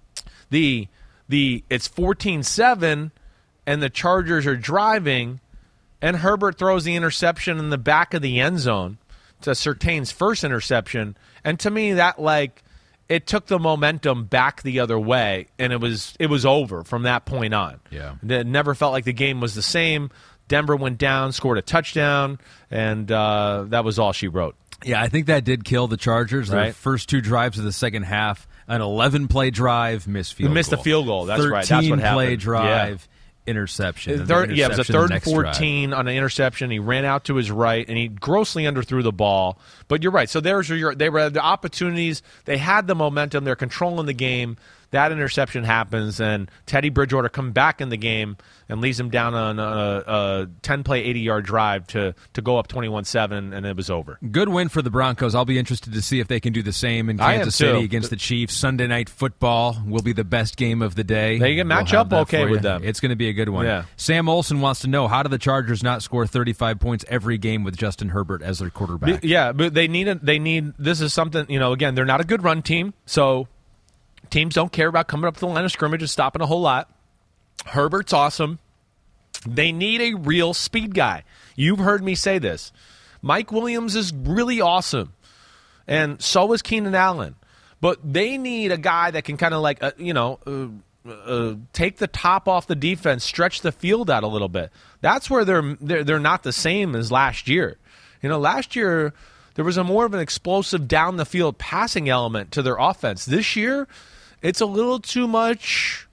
[SPEAKER 9] the the it's fourteen seven, and the Chargers are driving, and Herbert throws the interception in the back of the end zone to Surtain's first interception. And to me, that, like, it took the momentum back the other way, and it was it was over from that point on.
[SPEAKER 10] Yeah.
[SPEAKER 9] It never felt like the game was the same. Denver went down, scored a touchdown, and uh, that was all she wrote.
[SPEAKER 10] Yeah, I think that did kill the Chargers. Their
[SPEAKER 9] Right.
[SPEAKER 10] first two drives of the second half, an eleven-play drive, missed field
[SPEAKER 9] They missed
[SPEAKER 10] goal.
[SPEAKER 9] a field goal. That's right. That's what
[SPEAKER 10] thirteen-play
[SPEAKER 9] happened.
[SPEAKER 10] drive, interception. and
[SPEAKER 9] Third,
[SPEAKER 10] the
[SPEAKER 9] yeah, it was a
[SPEAKER 10] interception
[SPEAKER 9] third
[SPEAKER 10] the
[SPEAKER 9] and
[SPEAKER 10] next drive.
[SPEAKER 9] fourteen on an interception. He ran out to his right, and he grossly underthrew the ball. But you're right. So there's your. They were the opportunities. They had the momentum. They're controlling the game. That interception happens, and Teddy Bridgewater come back in the game and leads him down on a, a ten-play, eighty-yard drive to, to go up twenty-one seven, and it was over.
[SPEAKER 10] Good win for the Broncos. I'll be interested to see if they can do the same in
[SPEAKER 9] I am
[SPEAKER 10] Kansas
[SPEAKER 9] too.
[SPEAKER 10] City against the Chiefs. Sunday Night Football will be the best game of the day.
[SPEAKER 9] They can match
[SPEAKER 10] We'll have
[SPEAKER 9] up
[SPEAKER 10] that
[SPEAKER 9] okay
[SPEAKER 10] for
[SPEAKER 9] with
[SPEAKER 10] you.
[SPEAKER 9] them.
[SPEAKER 10] It's going to be a good one.
[SPEAKER 9] Yeah.
[SPEAKER 10] Sam Olson wants to know, how do the Chargers not score thirty-five points every game with Justin Herbert as their quarterback?
[SPEAKER 9] But, yeah, but they need a, they need this is something, you know, again, they're not a good run team, so teams don't care about coming up to the line of scrimmage and stopping a whole lot. Herbert's awesome. They need a real speed guy. You've heard me say this. Mike Williams is really awesome, and so is Keenan Allen. But they need a guy that can kind of like, uh, you know, uh, uh, take the top off the defense, stretch the field out a little bit. That's where they're they're, they're not the same as last year. You know, last year there was a more of an explosive down the field passing element to their offense. This year, it's a little too much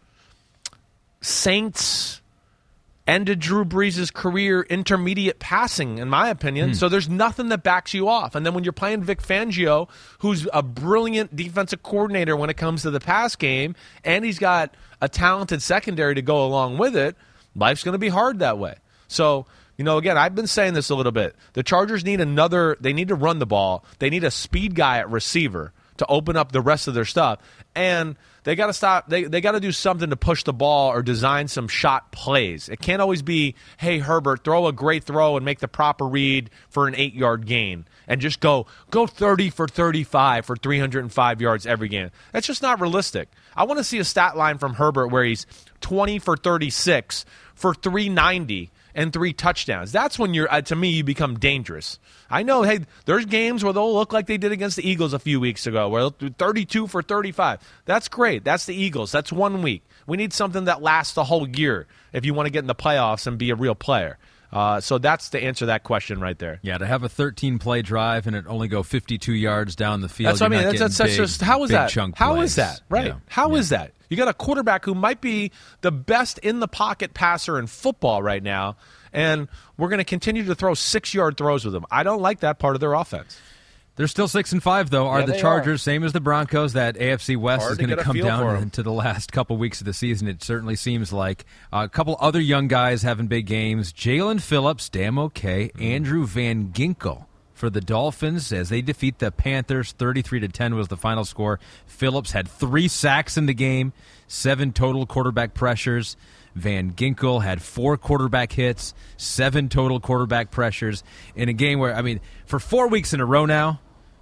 [SPEAKER 9] Saints ended Drew Brees' career intermediate passing, in my opinion.
[SPEAKER 10] Hmm.
[SPEAKER 9] So there's nothing that backs you off. And then when you're playing Vic Fangio, who's a brilliant defensive coordinator when it comes to the pass game, and he's got a talented secondary to go along with it, life's going to be hard that way. So, you know, again, I've been saying this a little bit. The Chargers need another, they need to run the ball. They need a speed guy at receiver to open up the rest of their stuff. And they got to stop. They they got to do something to push the ball or design some shot plays. It can't always be, hey, Herbert, throw a great throw and make the proper read for an eight-yard gain and just go go thirty for thirty-five for three hundred five yards every game. That's just not realistic. I want to see a stat line from Herbert where he's twenty for thirty-six for three ninety and three touchdowns. That's when you're, uh, to me, you become dangerous. I know, hey, there's games where they'll look like they did against the Eagles a few weeks ago, where they'll do thirty-two for thirty-five. That's great. That's the Eagles. That's one week. We need something that lasts the whole year if you want to get in the playoffs and be a real player. Uh, so that's the answer to that question right there.
[SPEAKER 10] Yeah, to have a thirteen-play drive and it only go fifty-two yards down the field.
[SPEAKER 9] That's what I mean. That's, that's, that's
[SPEAKER 10] big,
[SPEAKER 9] just, how is
[SPEAKER 10] big
[SPEAKER 9] that?
[SPEAKER 10] chunk
[SPEAKER 9] How
[SPEAKER 10] plays.
[SPEAKER 9] is that? Right.
[SPEAKER 10] Yeah.
[SPEAKER 9] How
[SPEAKER 10] yeah.
[SPEAKER 9] is that? You got a quarterback who might be the best in-the-pocket passer in football right now, and we're going to continue to throw six-yard throws with him. I don't like that part of their offense.
[SPEAKER 10] They're still six and five, though. Are
[SPEAKER 9] Yeah,
[SPEAKER 10] the
[SPEAKER 9] they
[SPEAKER 10] Chargers
[SPEAKER 9] are.
[SPEAKER 10] same as the Broncos? That A F C West
[SPEAKER 9] Hard
[SPEAKER 10] is
[SPEAKER 9] to
[SPEAKER 10] going to
[SPEAKER 9] get a
[SPEAKER 10] come
[SPEAKER 9] feel for 'em.
[SPEAKER 10] down into the last couple weeks of the season. It certainly seems like uh, a couple other young guys having big games. Jalen Phillips, damn okay.
[SPEAKER 9] Mm-hmm.
[SPEAKER 10] Andrew Van Ginkel for the Dolphins as they defeat the Panthers. thirty-three to ten was the final score. Phillips had three sacks in the game, seven total quarterback pressures. Van Ginkel had four quarterback hits, seven total quarterback pressures in a game where, I mean, for four weeks in a row now,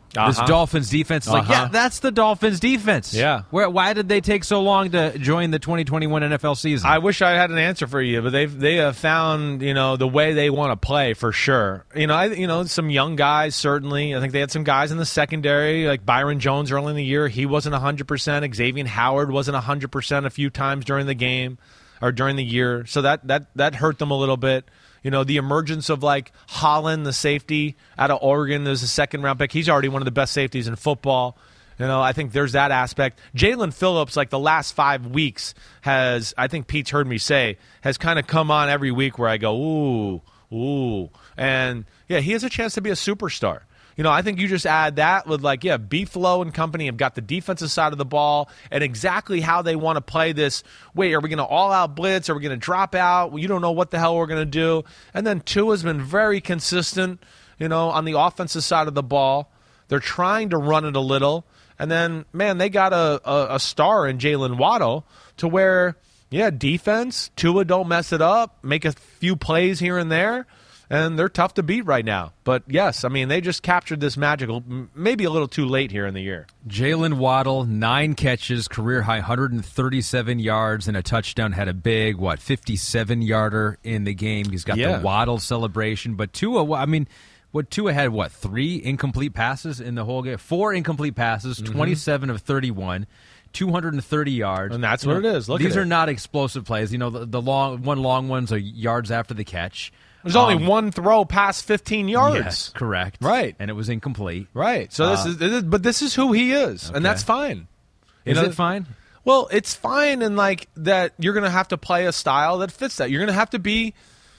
[SPEAKER 10] Uh-huh. This Dolphins defense is uh-huh. like, yeah, that's the Dolphins defense.
[SPEAKER 9] Yeah.
[SPEAKER 10] Where, why did they take so long to join the twenty twenty-one N F L season?
[SPEAKER 9] I wish I had an answer for you, but they've they have found, you know, the way they want to play for sure. You know, I, you know, some young guys certainly. I think they had some guys in the secondary, like Byron Jones early in the year. He wasn't one hundred percent. Xavier Howard wasn't one hundred percent a few times during the game or during the year. So that that that hurt them a little bit. You know, the emergence of, like, Holland, the safety out of Oregon, there's a second-round pick. He's already one of the best safeties in football. You know, I think there's that aspect. Jalen Phillips, like, the last five weeks has, I think Pete's heard me say, has kind of come on every week where I go, ooh, ooh. And, yeah, he has a chance to be a superstar. You know, I think you just add that with, like, yeah, B-Flow and company have got the defensive side of the ball and exactly how they want to play this. Wait, are we going to all-out blitz? Are we going to drop out? Well, you don't know what the hell we're going to do. And then Tua's been very consistent, you know, on the offensive side of the ball. They're trying to run it a little. And then, man, they got a, a, a star in Jalen Waddle to where, yeah, defense, Tua don't mess it up, make a few plays here and there. And they're tough to beat right now. But, yes, I mean, they just captured this magical, maybe a little too late here in the year.
[SPEAKER 10] Jalen Waddle, nine catches, career-high one hundred thirty-seven yards and a touchdown. Had a big, what, fifty-seven-yarder in the game. He's got yeah. the Waddle celebration. But Tua, I mean, what Tua had, what, three incomplete passes in the whole game? Four incomplete passes, mm-hmm. twenty-seven of thirty-one. two hundred thirty yards.
[SPEAKER 9] And that's
[SPEAKER 10] you
[SPEAKER 9] what
[SPEAKER 10] know,
[SPEAKER 9] it is. Look
[SPEAKER 10] These
[SPEAKER 9] at
[SPEAKER 10] are
[SPEAKER 9] it.
[SPEAKER 10] not explosive plays. You know, the, the long one long ones are yards after the catch.
[SPEAKER 9] There's um, only one throw past fifteen yards.
[SPEAKER 10] Yes, correct.
[SPEAKER 9] Right.
[SPEAKER 10] And it was incomplete.
[SPEAKER 9] Right. So this
[SPEAKER 10] uh,
[SPEAKER 9] is, but this is who he is, okay. and that's fine.
[SPEAKER 10] You is know, it fine?
[SPEAKER 9] Well, it's fine in like that you're going to have to play a style that fits that. You're going to have to be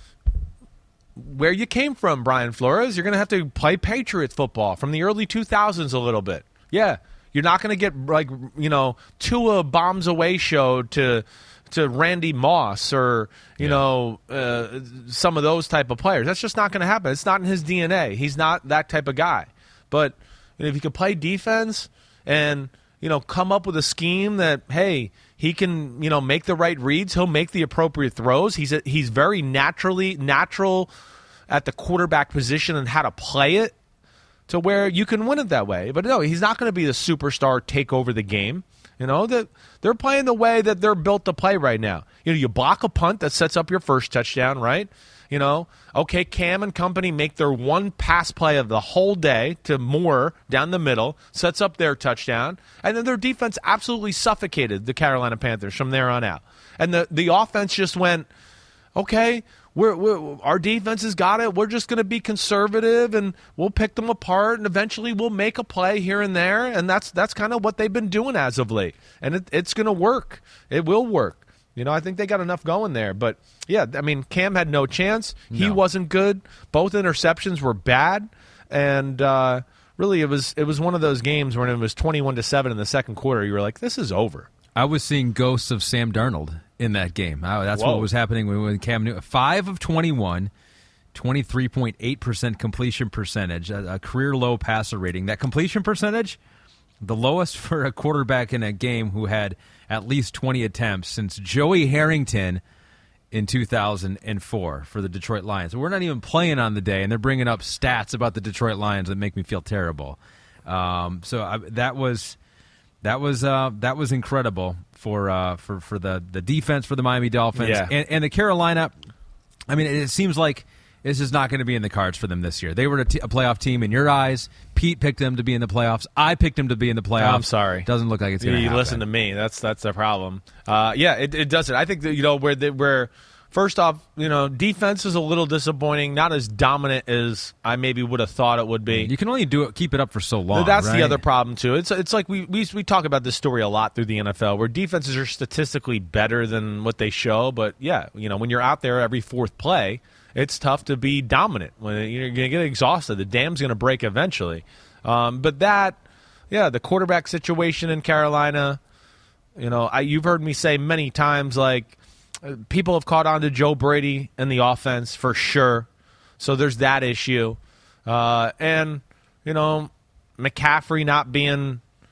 [SPEAKER 9] where you came from, Brian Flores. You're going to have to play Patriots football from the early two thousands a little bit. Yeah. You're not going to get, like, you know, Tua bombs away show to to Randy Moss or, you yeah. know, uh, some of those type of players. That's just not going to happen. It's not in his D N A. He's not that type of guy. But you know, if he can play defense and, you know, come up with a scheme that, hey, he can, you know, make the right reads, he'll make the appropriate throws. He's a, he's very naturally natural at the quarterback position and how to play it to where you can win it that way. But no, he's not going to be the superstar, take over the game. You know, that they're playing the way that they're built to play right now. You know, you block a punt that sets up your first touchdown, right? You know, okay, Cam and company make their one pass play of the whole day to Moore down the middle, sets up their touchdown, and then their defense absolutely suffocated the Carolina Panthers from there on out. And the, the offense just went, okay, We're, we're, our defense has got it. We're just going to be conservative, and we'll pick them apart, and eventually we'll make a play here and there, and that's that's kind of what they've been doing as of late. And it, it's going to work. It will work. You know, I think they got enough going there. But, yeah, I mean, Cam had no chance. He no. wasn't good. Both interceptions were bad. And uh, really, it was it was one of those games when it was twenty-one to seven in the second quarter. You were like, this is over.
[SPEAKER 10] I was seeing ghosts of Sam Darnold in that game. I, that's Whoa. what was happening when Cam Newton. five of twenty-one, twenty-three point eight percent completion percentage, a, a career-low passer rating. That completion percentage, the lowest for a quarterback in a game who had at least twenty attempts since Joey Harrington in two thousand four for the Detroit Lions. We're not even playing on the day, and they're bringing up stats about the Detroit Lions that make me feel terrible. Um, so I, that was... That was uh, that was incredible for uh, for for the, the defense for the Miami Dolphins
[SPEAKER 9] yeah.
[SPEAKER 10] and, and the Carolina. I mean, it seems like this is not going to be in the cards for them this year. They were a, t- a playoff team in your eyes. Pete picked them to be in the playoffs. I picked them to be in the playoffs.
[SPEAKER 9] I'm sorry.
[SPEAKER 10] Doesn't look like it's going to
[SPEAKER 9] happen.
[SPEAKER 10] You
[SPEAKER 9] listen to me. That's that's the problem. Uh, yeah, it, it doesn't. I think that you know where the, where. First off, you know, defense is a little disappointing. Not as dominant as I maybe would have thought it would be.
[SPEAKER 10] You can only do it, keep it up for so long.
[SPEAKER 9] That's
[SPEAKER 10] right?
[SPEAKER 9] the other problem too. It's it's like we, we we talk about this story a lot through the N F L, where defenses are statistically better than what they show. But yeah, you know, when you're out there every fourth play, it's tough to be dominant. When you're going to get exhausted, the dam's going to break eventually. Um, but that, yeah, the quarterback situation in Carolina. You know, I, you've heard me say many times, like. People have caught on to Joe Brady in the offense for sure. So there's that issue. Uh, and, you know, McCaffrey not being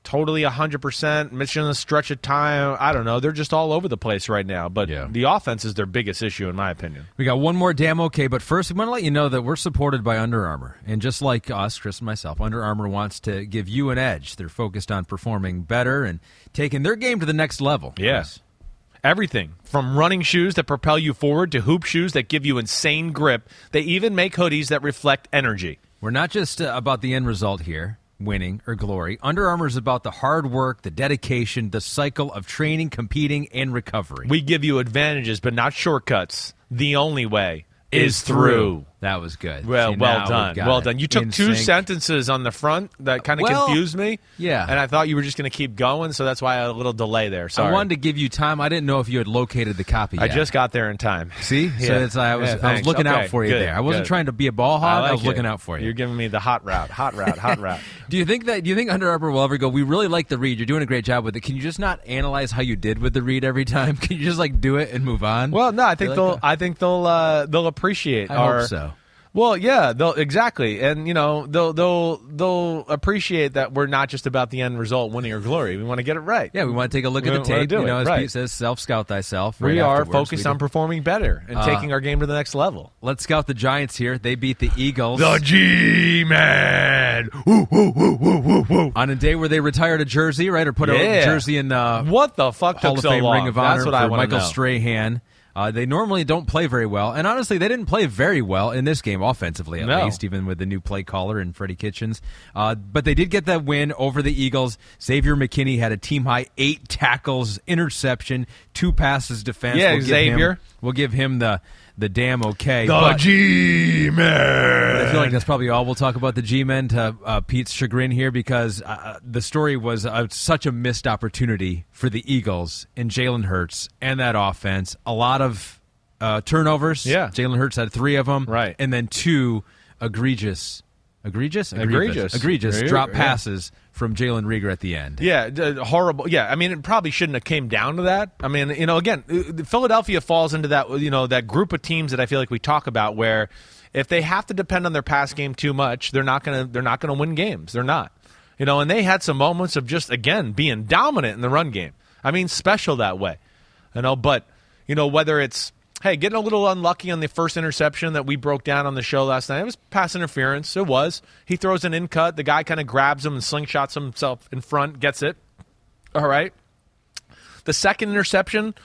[SPEAKER 9] totally one hundred percent, missing a stretch of time. I don't know. They're just all over the place right now. But
[SPEAKER 10] Yeah.
[SPEAKER 9] the offense is their biggest issue, in my opinion.
[SPEAKER 10] We got one more damn okay, but first we want to let you know that we're supported by Under Armour. And just like us, Chris and myself, Under Armour wants to give you an edge. They're focused on performing better and taking their game to the next level.
[SPEAKER 9] Yes. Everything from running shoes that propel you forward to hoop shoes that give you insane grip. They even make hoodies that reflect energy.
[SPEAKER 10] We're not just uh, about the end result here, winning or glory. Under Armour is about the hard work, the dedication, the cycle of training, competing, and recovery.
[SPEAKER 9] We give you advantages, but not shortcuts. The only way is through.
[SPEAKER 10] That was good.
[SPEAKER 9] Well,
[SPEAKER 10] See,
[SPEAKER 9] well
[SPEAKER 10] now
[SPEAKER 9] done.
[SPEAKER 10] we've got
[SPEAKER 9] Well
[SPEAKER 10] it.
[SPEAKER 9] done. You took
[SPEAKER 10] In
[SPEAKER 9] two
[SPEAKER 10] sync.
[SPEAKER 9] sentences on the front that kind of
[SPEAKER 10] Well,
[SPEAKER 9] confused me.
[SPEAKER 10] yeah.
[SPEAKER 9] And I thought you were just going to keep going, so that's why I had a little delay there. Sorry.
[SPEAKER 10] I wanted to give you time. I didn't know if you had located the copy
[SPEAKER 9] I
[SPEAKER 10] yet.
[SPEAKER 9] just got there in time.
[SPEAKER 10] See?
[SPEAKER 9] Yeah.
[SPEAKER 10] So it's, I was
[SPEAKER 9] Yeah,
[SPEAKER 10] I was
[SPEAKER 9] thanks.
[SPEAKER 10] looking
[SPEAKER 9] Okay,
[SPEAKER 10] out for you
[SPEAKER 9] good,
[SPEAKER 10] there. I wasn't
[SPEAKER 9] good.
[SPEAKER 10] trying to be a ball hog. I,
[SPEAKER 9] like
[SPEAKER 10] was looking
[SPEAKER 9] it.
[SPEAKER 10] out for you.
[SPEAKER 9] You're giving me the hot route, hot route, hot route.
[SPEAKER 10] Do you think that? Do you think Under Armour will ever go? We really like the read. You're doing a great job with it. Can you just not analyze how you did with the read every time? Can you just like do it and move on?
[SPEAKER 9] Well, no, I think
[SPEAKER 10] Feel
[SPEAKER 9] they'll.
[SPEAKER 10] like that?
[SPEAKER 9] I think they'll. Uh, they'll appreciate
[SPEAKER 10] I
[SPEAKER 9] our.
[SPEAKER 10] hope so.
[SPEAKER 9] Well, yeah, they'll exactly, and you know, they'll they'll they'll appreciate that we're not just about the end result, winning or glory. We want to get it right.
[SPEAKER 10] Yeah, we want to take a look
[SPEAKER 9] We
[SPEAKER 10] at the
[SPEAKER 9] wanna
[SPEAKER 10] tape.
[SPEAKER 9] do
[SPEAKER 10] You
[SPEAKER 9] it,
[SPEAKER 10] know, as
[SPEAKER 9] right.
[SPEAKER 10] Pete says, self-scout thyself.
[SPEAKER 9] We
[SPEAKER 10] right
[SPEAKER 9] are
[SPEAKER 10] afterwards.
[SPEAKER 9] focused
[SPEAKER 10] We
[SPEAKER 9] on
[SPEAKER 10] do.
[SPEAKER 9] performing better and
[SPEAKER 10] Uh,
[SPEAKER 9] taking our game to the next level.
[SPEAKER 10] Let's scout the Giants here. They beat the Eagles.
[SPEAKER 9] G-Man. Woo, woo, woo, woo, woo, woo.
[SPEAKER 10] On a day where they retired a jersey, right, or put a
[SPEAKER 9] Yeah.
[SPEAKER 10] jersey in the
[SPEAKER 9] What the fuck
[SPEAKER 10] Hall
[SPEAKER 9] took
[SPEAKER 10] of
[SPEAKER 9] so
[SPEAKER 10] Fame
[SPEAKER 9] long?
[SPEAKER 10] Ring of Honor
[SPEAKER 9] That's what
[SPEAKER 10] for
[SPEAKER 9] I want
[SPEAKER 10] Michael
[SPEAKER 9] to know.
[SPEAKER 10] Strahan. Uh, they normally don't play very well, and honestly, they didn't play very well in this game offensively, at
[SPEAKER 9] No.
[SPEAKER 10] least, even with the new play caller and Freddie Kitchens. Uh, but they did get that win over the Eagles. Xavier McKinney had a team-high eight tackles, interception, two passes defense.
[SPEAKER 9] Yeah,
[SPEAKER 10] we'll give
[SPEAKER 9] Xavier.
[SPEAKER 10] Him, we'll give him the the damn okay.
[SPEAKER 9] The
[SPEAKER 10] but-
[SPEAKER 9] G-Man.
[SPEAKER 10] I feel like that's probably all we'll talk about the G-Men to uh, Pete's chagrin here because uh, the story was uh, such a missed opportunity for the Eagles and Jalen Hurts and that offense. A lot of uh, turnovers.
[SPEAKER 9] Yeah.
[SPEAKER 10] Jalen Hurts had three of them.
[SPEAKER 9] Right.
[SPEAKER 10] And then two egregious, egregious?
[SPEAKER 9] Egregious.
[SPEAKER 10] Egregious
[SPEAKER 9] Yeah.
[SPEAKER 10] drop
[SPEAKER 9] Yeah.
[SPEAKER 10] passes from Jalen Rieger at the end.
[SPEAKER 9] Yeah, d- horrible. Yeah, I mean, it probably shouldn't have came down to that. I mean, you know, again, uh, Philadelphia falls into that, you know, that group of teams that I feel like we talk about where if they have to depend on their pass game too much, they're not gonna they're not gonna win games. They're not. You know, and they had some moments of just again being dominant in the run game. I mean, special that way. You know, but you know whether it's hey getting a little unlucky on the first interception that we broke down on the show last night. It was pass interference. It was. He throws an in cut. The guy kind of grabs him and slingshots himself in front, gets it. All right. The second interception,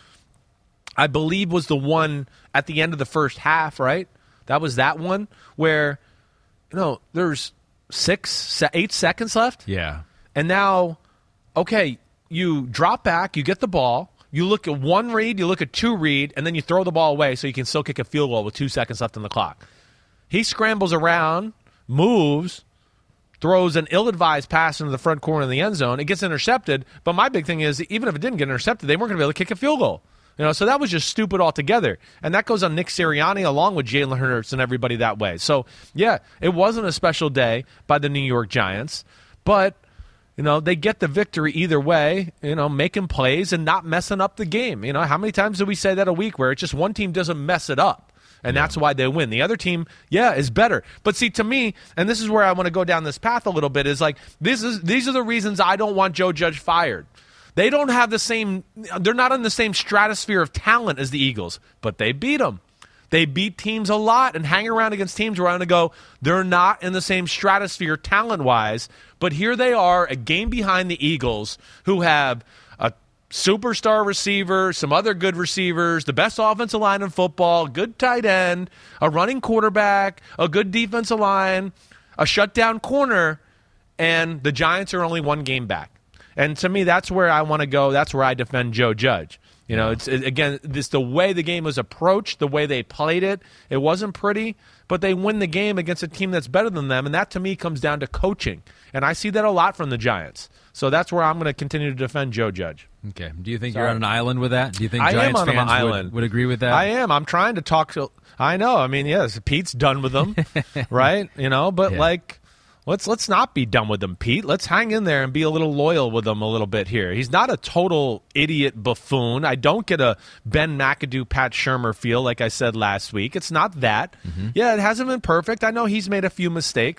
[SPEAKER 9] I believe, was the one at the end of the first half, right? That was that one where, you know, there's six, se- eight seconds left.
[SPEAKER 10] Yeah.
[SPEAKER 9] And now, okay, you drop back, you get the ball, you look at one read, you look at two read, and then you throw the ball away so you can still kick a field goal with two seconds left on the clock. He scrambles around, moves, throws an ill-advised pass into the front corner of the end zone. It gets intercepted, but my big thing is even if it didn't get intercepted, they weren't going to be able to kick a field goal. You know, so that was just stupid altogether. And that goes on Nick Sirianni along with Jalen Hurts and everybody that way. So, yeah, it wasn't a special day by the New York Giants, but you know, they get the victory either way, you know, making plays and not messing up the game. You know, how many times do we say that a week where it's just one team doesn't mess it up? And that's why they win. The other team, yeah, is better. But see, to me, and this is where I want to go down this path a little bit, is like this is these are the reasons I don't want Joe Judge fired. They don't have the same, they're not in the same stratosphere of talent as the Eagles, but they beat them. They beat teams a lot and hang around against teams where I'm going to go, they're not in the same stratosphere talent-wise, but here they are, a game behind the Eagles, who have a superstar receiver, some other good receivers, the best offensive line in football, good tight end, a running quarterback, a good defensive line, a shutdown corner, and the Giants are only one game back. And to me, that's where I want to go. That's where I defend Joe Judge. You know, it's it, again, this the way the game was approached, the way they played it. It wasn't pretty, but they win the game against a team that's better than them, and that to me comes down to coaching. And I see that a lot from the Giants. So that's where I'm going to continue to defend Joe Judge.
[SPEAKER 10] Okay. Do you think
[SPEAKER 9] Sorry.
[SPEAKER 10] you're on an island with that? Do you think
[SPEAKER 9] I
[SPEAKER 10] Giants
[SPEAKER 9] am on
[SPEAKER 10] fans
[SPEAKER 9] an
[SPEAKER 10] would,
[SPEAKER 9] island.
[SPEAKER 10] would agree with that?
[SPEAKER 9] I am. I'm trying to talk to. I know. I mean, yes, Pete's done with them, right? You know, but
[SPEAKER 10] Yeah.
[SPEAKER 9] like. Let's let's not be done with him, Pete. Let's hang in there and be a little loyal with him a little bit here. He's not a total idiot buffoon. I don't get a Ben McAdoo, Pat Shurmur feel like I said last week. It's not that. Mm-hmm. Yeah, it hasn't been perfect. I know he's made a few mistakes.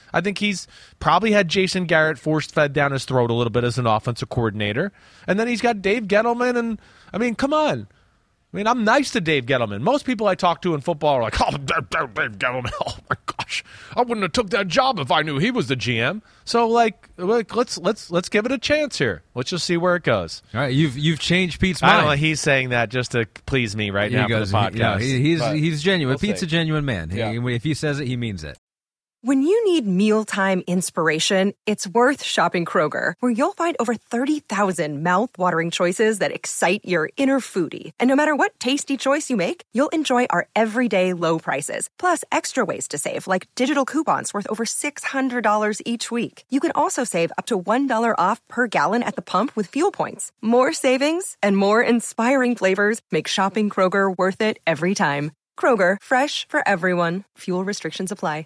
[SPEAKER 9] I think he's probably had Jason Garrett force-fed down his throat a little bit as an offensive coordinator. And then he's got Dave Gettleman, and, I mean, come on. I mean, I'm nice to Dave Gettleman. Most people I talk to in football are like, oh, Dave Gettleman, oh, my gosh. I wouldn't have took that job if I knew he was the G M. So, like, like let's let's let's give it a chance here. Let's just see where it goes.
[SPEAKER 10] All right, you've you've changed Pete's
[SPEAKER 9] I
[SPEAKER 10] mind.
[SPEAKER 9] don't know, he's saying that just to please me right
[SPEAKER 10] He
[SPEAKER 9] now
[SPEAKER 10] goes,
[SPEAKER 9] for the podcast.
[SPEAKER 10] You know, he, he's,
[SPEAKER 9] But
[SPEAKER 10] he's genuine.
[SPEAKER 9] we'll
[SPEAKER 10] Pete's
[SPEAKER 9] see.
[SPEAKER 10] a genuine man. He-
[SPEAKER 9] Yeah.
[SPEAKER 10] if he says it, he means it.
[SPEAKER 1] When you need mealtime inspiration, it's worth shopping Kroger, where you'll find over thirty thousand mouth-watering choices that excite your inner foodie. And no matter what tasty choice you make, you'll enjoy our everyday low prices, plus extra ways to save, like digital coupons worth over six hundred dollars each week. You can also save up to one dollar off per gallon at the pump with fuel points. More savings and more inspiring flavors make shopping Kroger worth it every time. Kroger, fresh for everyone. Fuel restrictions apply.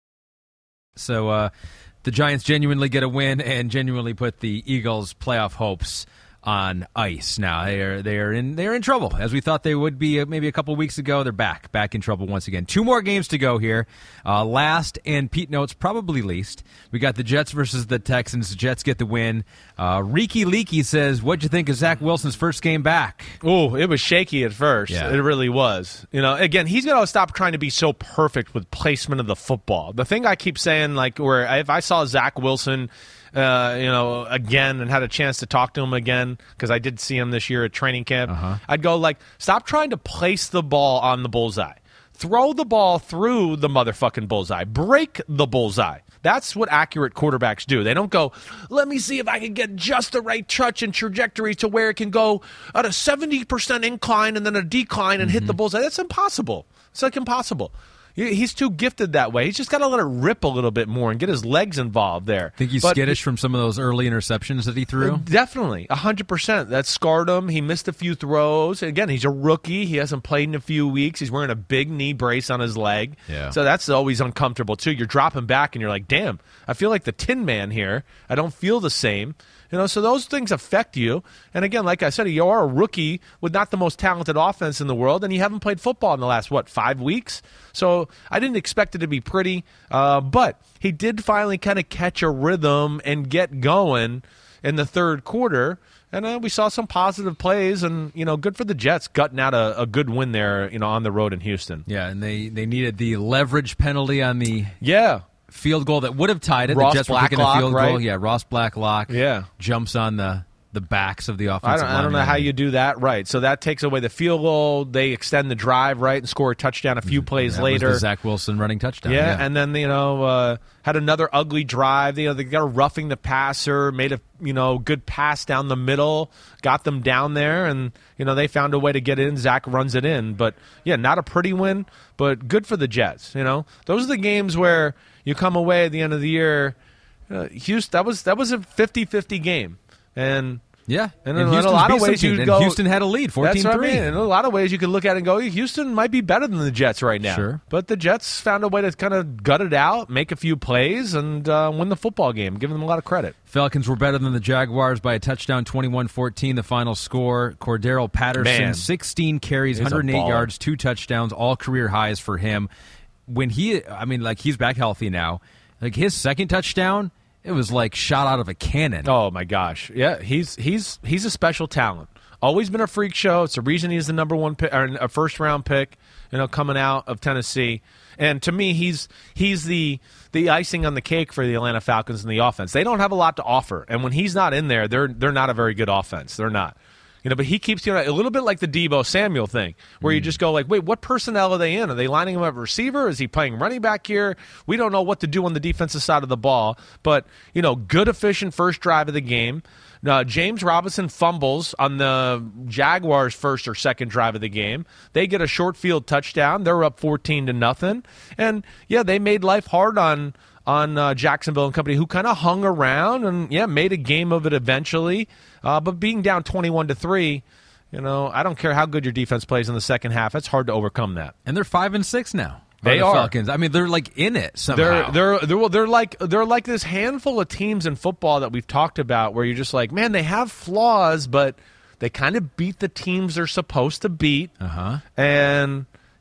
[SPEAKER 10] So uh, the Giants genuinely get a win and genuinely put the Eagles' playoff hopes on ice. Now they are they are in they are in trouble, as we thought they would be uh, maybe a couple weeks ago. They're back back in trouble once again. Two more games to go here. Uh, last and Pete notes probably least. We got the Jets versus the Texans. The Jets get the win. Uh, Reeky Leaky says, "What'd you think of Zach Wilson's first game back?"
[SPEAKER 9] Oh, it was shaky at first.
[SPEAKER 10] Yeah.
[SPEAKER 9] It really was. You know, again, he's got to stop trying to be so perfect with placement of the football. The thing I keep saying, like, where if I saw Zach Wilson, uh, you know, again and had a chance to talk to him again, because I did see him this year at training camp,
[SPEAKER 10] Uh-huh.
[SPEAKER 9] I'd go, like, stop trying to place the ball on the bullseye. Throw the ball through the motherfucking bullseye. Break the bullseye. That's what accurate quarterbacks do. They don't go, let me see if I can get just the right touch and trajectory to where it can go at a seventy percent incline and then a decline and
[SPEAKER 10] Mm-hmm.
[SPEAKER 9] hit the bullseye. That's impossible. It's like impossible. He- He's too gifted that way. He's just got to let it rip a little bit more and get his legs involved there.
[SPEAKER 10] Think he's
[SPEAKER 9] But-
[SPEAKER 10] skittish from some of those early interceptions that he threw?
[SPEAKER 9] Definitely, one hundred percent. That scarred him. He missed a few throws. Again, he's a rookie. He hasn't played in a few weeks. He's wearing a big knee brace on his leg.
[SPEAKER 10] Yeah.
[SPEAKER 9] So that's always uncomfortable, too. You're dropping back, and you're like, damn, I feel like the Tin Man here. I don't feel the same. You know, so those things affect you. And again, like I said, you are a rookie with not the most talented offense in the world, and you haven't played football in the last, what, five weeks? So I didn't expect it to be pretty, uh, but he did finally kind of catch a rhythm and get going in the third quarter. And uh, we saw some positive plays, and, you know, good for the Jets gutting out a, a good win there, you know, on the road in Houston.
[SPEAKER 10] Yeah, and they, they needed the leverage penalty on the
[SPEAKER 9] Yeah.
[SPEAKER 10] field goal that would have tied it.
[SPEAKER 9] Ross
[SPEAKER 10] The Jets were kicking a
[SPEAKER 9] Blacklock,
[SPEAKER 10] field
[SPEAKER 9] right?
[SPEAKER 10] goal. Yeah, Ross Blacklock
[SPEAKER 9] Yeah.
[SPEAKER 10] jumps on the, the backs of the
[SPEAKER 9] I
[SPEAKER 10] offensive
[SPEAKER 9] don't, I don't know
[SPEAKER 10] linemen.
[SPEAKER 9] how you do that, right? So that takes away the field goal. They extend the drive, right, and score a touchdown a few plays
[SPEAKER 10] That was
[SPEAKER 9] later.
[SPEAKER 10] the Zach Wilson running touchdown.
[SPEAKER 9] Yeah, and then you know uh, had another ugly drive. You know, they got a roughing the passer, made a you know good pass down the middle, got them down there, and you know they found a way to get in. Zach runs it in, but yeah, not a pretty win, but good for the Jets. You know, those are the games where you come away at the end of the year. Uh, Houston, that was that was a fifty-fifty game, and.
[SPEAKER 10] Yeah,
[SPEAKER 9] And,
[SPEAKER 10] and
[SPEAKER 9] in, in a
[SPEAKER 10] Houston's
[SPEAKER 9] lot
[SPEAKER 10] beat
[SPEAKER 9] of
[SPEAKER 10] some
[SPEAKER 9] ways, you
[SPEAKER 10] teams,
[SPEAKER 9] could
[SPEAKER 10] and
[SPEAKER 9] go.
[SPEAKER 10] Houston had a lead, fourteen
[SPEAKER 9] That's what I
[SPEAKER 10] three.
[SPEAKER 9] mean. In a lot of ways, you could look at it and go, Houston might be better than the Jets right now.
[SPEAKER 10] Sure.
[SPEAKER 9] But the Jets found a way to kind of gut it out, make a few plays, and uh, win the football game. Giving them a lot of credit.
[SPEAKER 10] Falcons were better than the Jaguars by a touchdown, twenty-one fourteen, the final score. Cordero Patterson,
[SPEAKER 9] Man.
[SPEAKER 10] sixteen carries,
[SPEAKER 9] He's a
[SPEAKER 10] one hundred eight
[SPEAKER 9] baller.
[SPEAKER 10] yards, two touchdowns, all career highs for him. When he, I mean, like, he's back healthy now. Like, his second touchdown, it was like shot out of a cannon.
[SPEAKER 9] Oh my gosh, yeah, he's he's he's a special talent. Always been a freak show. It's the reason he's the number one pick, or a first round pick. You know, coming out of Tennessee, and to me, he's he's the the icing on the cake for the Atlanta Falcons in the offense. They don't have a lot to offer, and when he's not in there, they're they're not a very good offense. They're not. You know, but he keeps, you know, a little bit like the Deebo Samuel thing, where you just go like, wait, what personnel are they in? Are they lining him up at receiver? Is he playing running back here? We don't know what to do on the defensive side of the ball. But, you know, good, efficient first drive of the game. Uh, James Robinson fumbles on the Jaguars' first or second drive of the game. They get a short field touchdown. They're up fourteen to nothing. And, yeah, they made life hard on on uh, Jacksonville and company, who kind of hung around and, yeah, made a game of it eventually. Uh, but being down twenty-one to three, you know, I don't care how good your defense plays in the second half. It's hard to overcome that.
[SPEAKER 10] And they're five and six now.
[SPEAKER 9] They
[SPEAKER 10] the
[SPEAKER 9] are.
[SPEAKER 10] Falcons. I mean, they're like in it somehow.
[SPEAKER 9] They're they're they're they're like they're like this handful of teams in football that we've talked about, where you're just like, man, they have flaws, but they kind of beat the teams they're supposed to beat.
[SPEAKER 10] Uh-huh.
[SPEAKER 9] And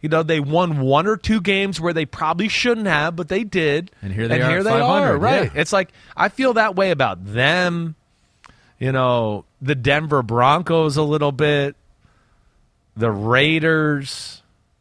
[SPEAKER 9] You know, they won one or two games where they probably shouldn't have, but they did.
[SPEAKER 10] And here they
[SPEAKER 9] and
[SPEAKER 10] are
[SPEAKER 9] here
[SPEAKER 10] at
[SPEAKER 9] they
[SPEAKER 10] five hundred,
[SPEAKER 9] are, right?
[SPEAKER 10] yeah.
[SPEAKER 9] It's like, I feel that way about them. You know, the Denver Broncos a little bit. The Raiders.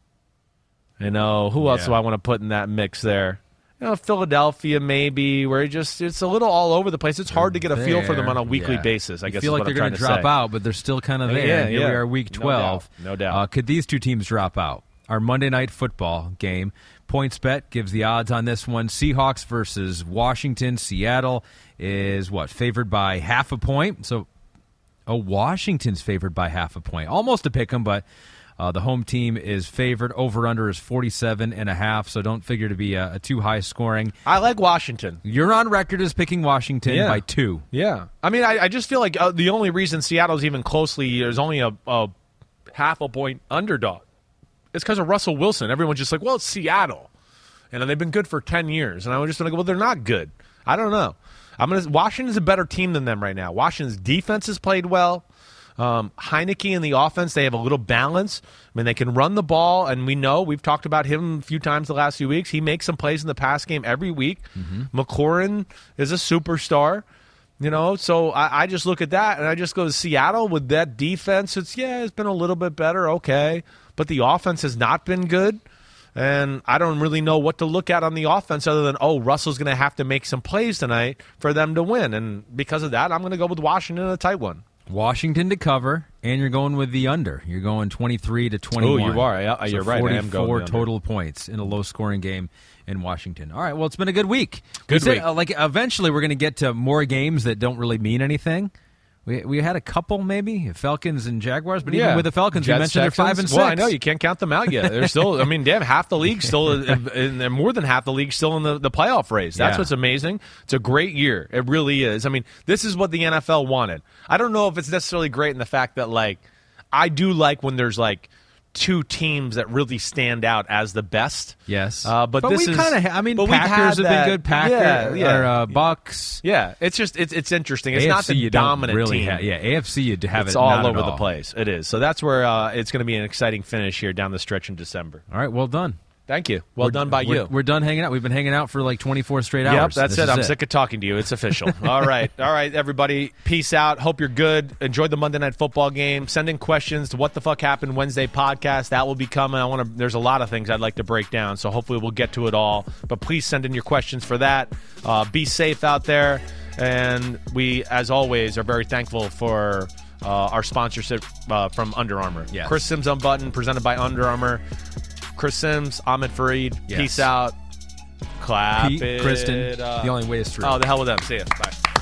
[SPEAKER 9] You know, who else
[SPEAKER 10] Yeah.
[SPEAKER 9] do I want to put in that mix there? You know, Philadelphia maybe, where it just it's a little all over the place. It's hard to get a feel for them on a weekly
[SPEAKER 10] Yeah.
[SPEAKER 9] basis, I
[SPEAKER 10] You
[SPEAKER 9] guess
[SPEAKER 10] feel
[SPEAKER 9] is
[SPEAKER 10] like
[SPEAKER 9] what
[SPEAKER 10] they're
[SPEAKER 9] I'm
[SPEAKER 10] going
[SPEAKER 9] trying
[SPEAKER 10] to
[SPEAKER 9] to
[SPEAKER 10] drop
[SPEAKER 9] say.
[SPEAKER 10] out, but they're still kind of there.
[SPEAKER 9] Yeah,
[SPEAKER 10] Here
[SPEAKER 9] yeah.
[SPEAKER 10] we are, week
[SPEAKER 9] No
[SPEAKER 10] twelve.
[SPEAKER 9] doubt. No doubt.
[SPEAKER 10] Uh, could these two teams drop out? Our Monday Night Football game. PointsBet gives the odds on this one. Seahawks versus Washington. Seattle is, what, favored by half a point? So, oh, Washington's favored by half a point. Almost a pick 'em, but uh, the home team is favored. Over-under is forty-seven and a half, so don't figure to be a, a too high scoring.
[SPEAKER 9] I like Washington.
[SPEAKER 10] You're on record as picking Washington
[SPEAKER 9] Yeah.
[SPEAKER 10] by two.
[SPEAKER 9] Yeah. I mean, I, I just feel like uh, the only reason Seattle's even closely is only a, a half a point underdog. It's because of Russell Wilson. Everyone's just like, well, it's Seattle. And they've been good for ten years. And I was just like, well, they're not good. I don't know. I'm gonna. Washington's a better team than them right now. Washington's defense has played well. Um, Heineke in the offense, they have a little balance. I mean, they can run the ball, and we know, we've talked about him a few times the last few weeks. He makes some plays in the pass game every week. Mm-hmm. McLaurin is a superstar. You know, so I, I just look at that, and I just go to Seattle with that defense. It's, yeah, it's been a little bit better, okay. But the offense has not been good. And I don't really know what to look at on the offense other than, oh, Russell's going to have to make some plays tonight for them to win. And because of that, I'm going to go with Washington in a tight one.
[SPEAKER 10] Washington to cover, and you're going with the under. You're going twenty-three to twenty-one.
[SPEAKER 9] Oh, you are. Yeah,
[SPEAKER 10] so
[SPEAKER 9] you're right. I am going
[SPEAKER 10] forty-four
[SPEAKER 9] the under.
[SPEAKER 10] total points in a low-scoring game in Washington. All right, well, it's been a good week.
[SPEAKER 9] Good
[SPEAKER 10] we said,
[SPEAKER 9] week.
[SPEAKER 10] uh, like, eventually we're going to get to more games that don't really mean anything. We we had a couple, maybe, Falcons and Jaguars, but even with the Falcons,
[SPEAKER 9] Jets,
[SPEAKER 10] we mentioned
[SPEAKER 9] Texans.
[SPEAKER 10] they're five and six.
[SPEAKER 9] Well, I know you can't count them out yet. They're still, I mean, damn, half the league still, and and more than half the league still in the, the playoff race. That's
[SPEAKER 10] Yeah.
[SPEAKER 9] what's amazing. It's a great year. It really is. I mean, this is what the N F L wanted. I don't know if it's necessarily great in the fact that, like, I do like when there's, like, two teams that really stand out as the best.
[SPEAKER 10] Yes,
[SPEAKER 9] uh, but,
[SPEAKER 10] but
[SPEAKER 9] this
[SPEAKER 10] we
[SPEAKER 9] is
[SPEAKER 10] kind of. I mean,
[SPEAKER 9] but we've
[SPEAKER 10] Packers
[SPEAKER 9] had
[SPEAKER 10] have
[SPEAKER 9] that-
[SPEAKER 10] been good. Packers,
[SPEAKER 9] yeah, yeah.
[SPEAKER 10] or uh, Bucks.
[SPEAKER 9] Yeah, it's just it's it's interesting. It's
[SPEAKER 10] A F C
[SPEAKER 9] not the
[SPEAKER 10] you don't
[SPEAKER 9] dominant
[SPEAKER 10] really
[SPEAKER 9] team.
[SPEAKER 10] ha- yeah, A F C you have
[SPEAKER 9] it's
[SPEAKER 10] it
[SPEAKER 9] all
[SPEAKER 10] not
[SPEAKER 9] over
[SPEAKER 10] at
[SPEAKER 9] the
[SPEAKER 10] all.
[SPEAKER 9] place. It is. So that's where uh, it's going to be an exciting finish here down the stretch in December.
[SPEAKER 10] All right, well done.
[SPEAKER 9] Thank you. Well
[SPEAKER 10] We're-
[SPEAKER 9] done by
[SPEAKER 10] we're,
[SPEAKER 9] you.
[SPEAKER 10] We're done hanging out. We've been hanging out for like twenty-four straight
[SPEAKER 9] Yep,
[SPEAKER 10] hours.
[SPEAKER 9] that's
[SPEAKER 10] This
[SPEAKER 9] it.
[SPEAKER 10] is
[SPEAKER 9] I'm sick of talking to you. It's official. All right. All right, everybody. Peace out. Hope you're good. Enjoy the Monday Night Football game. Send in questions to What the Fuck Happened Wednesday podcast. That will be coming. I want to. There's a lot of things I'd like to break down, so hopefully we'll get to it all. But please send in your questions for that. Uh, be safe out there. And we, as always, are very thankful for uh, our sponsorship uh, from Under Armour.
[SPEAKER 10] Yes.
[SPEAKER 9] Chris Sims Unbuttoned, presented by Under Armour. Chris Sims, Ahmed Fareed.
[SPEAKER 10] Yes.
[SPEAKER 9] Peace out. Clap
[SPEAKER 10] Pete,
[SPEAKER 9] it
[SPEAKER 10] Kristen,
[SPEAKER 9] up.
[SPEAKER 10] the only way is through.
[SPEAKER 9] Oh, the hell with them. See ya. Bye.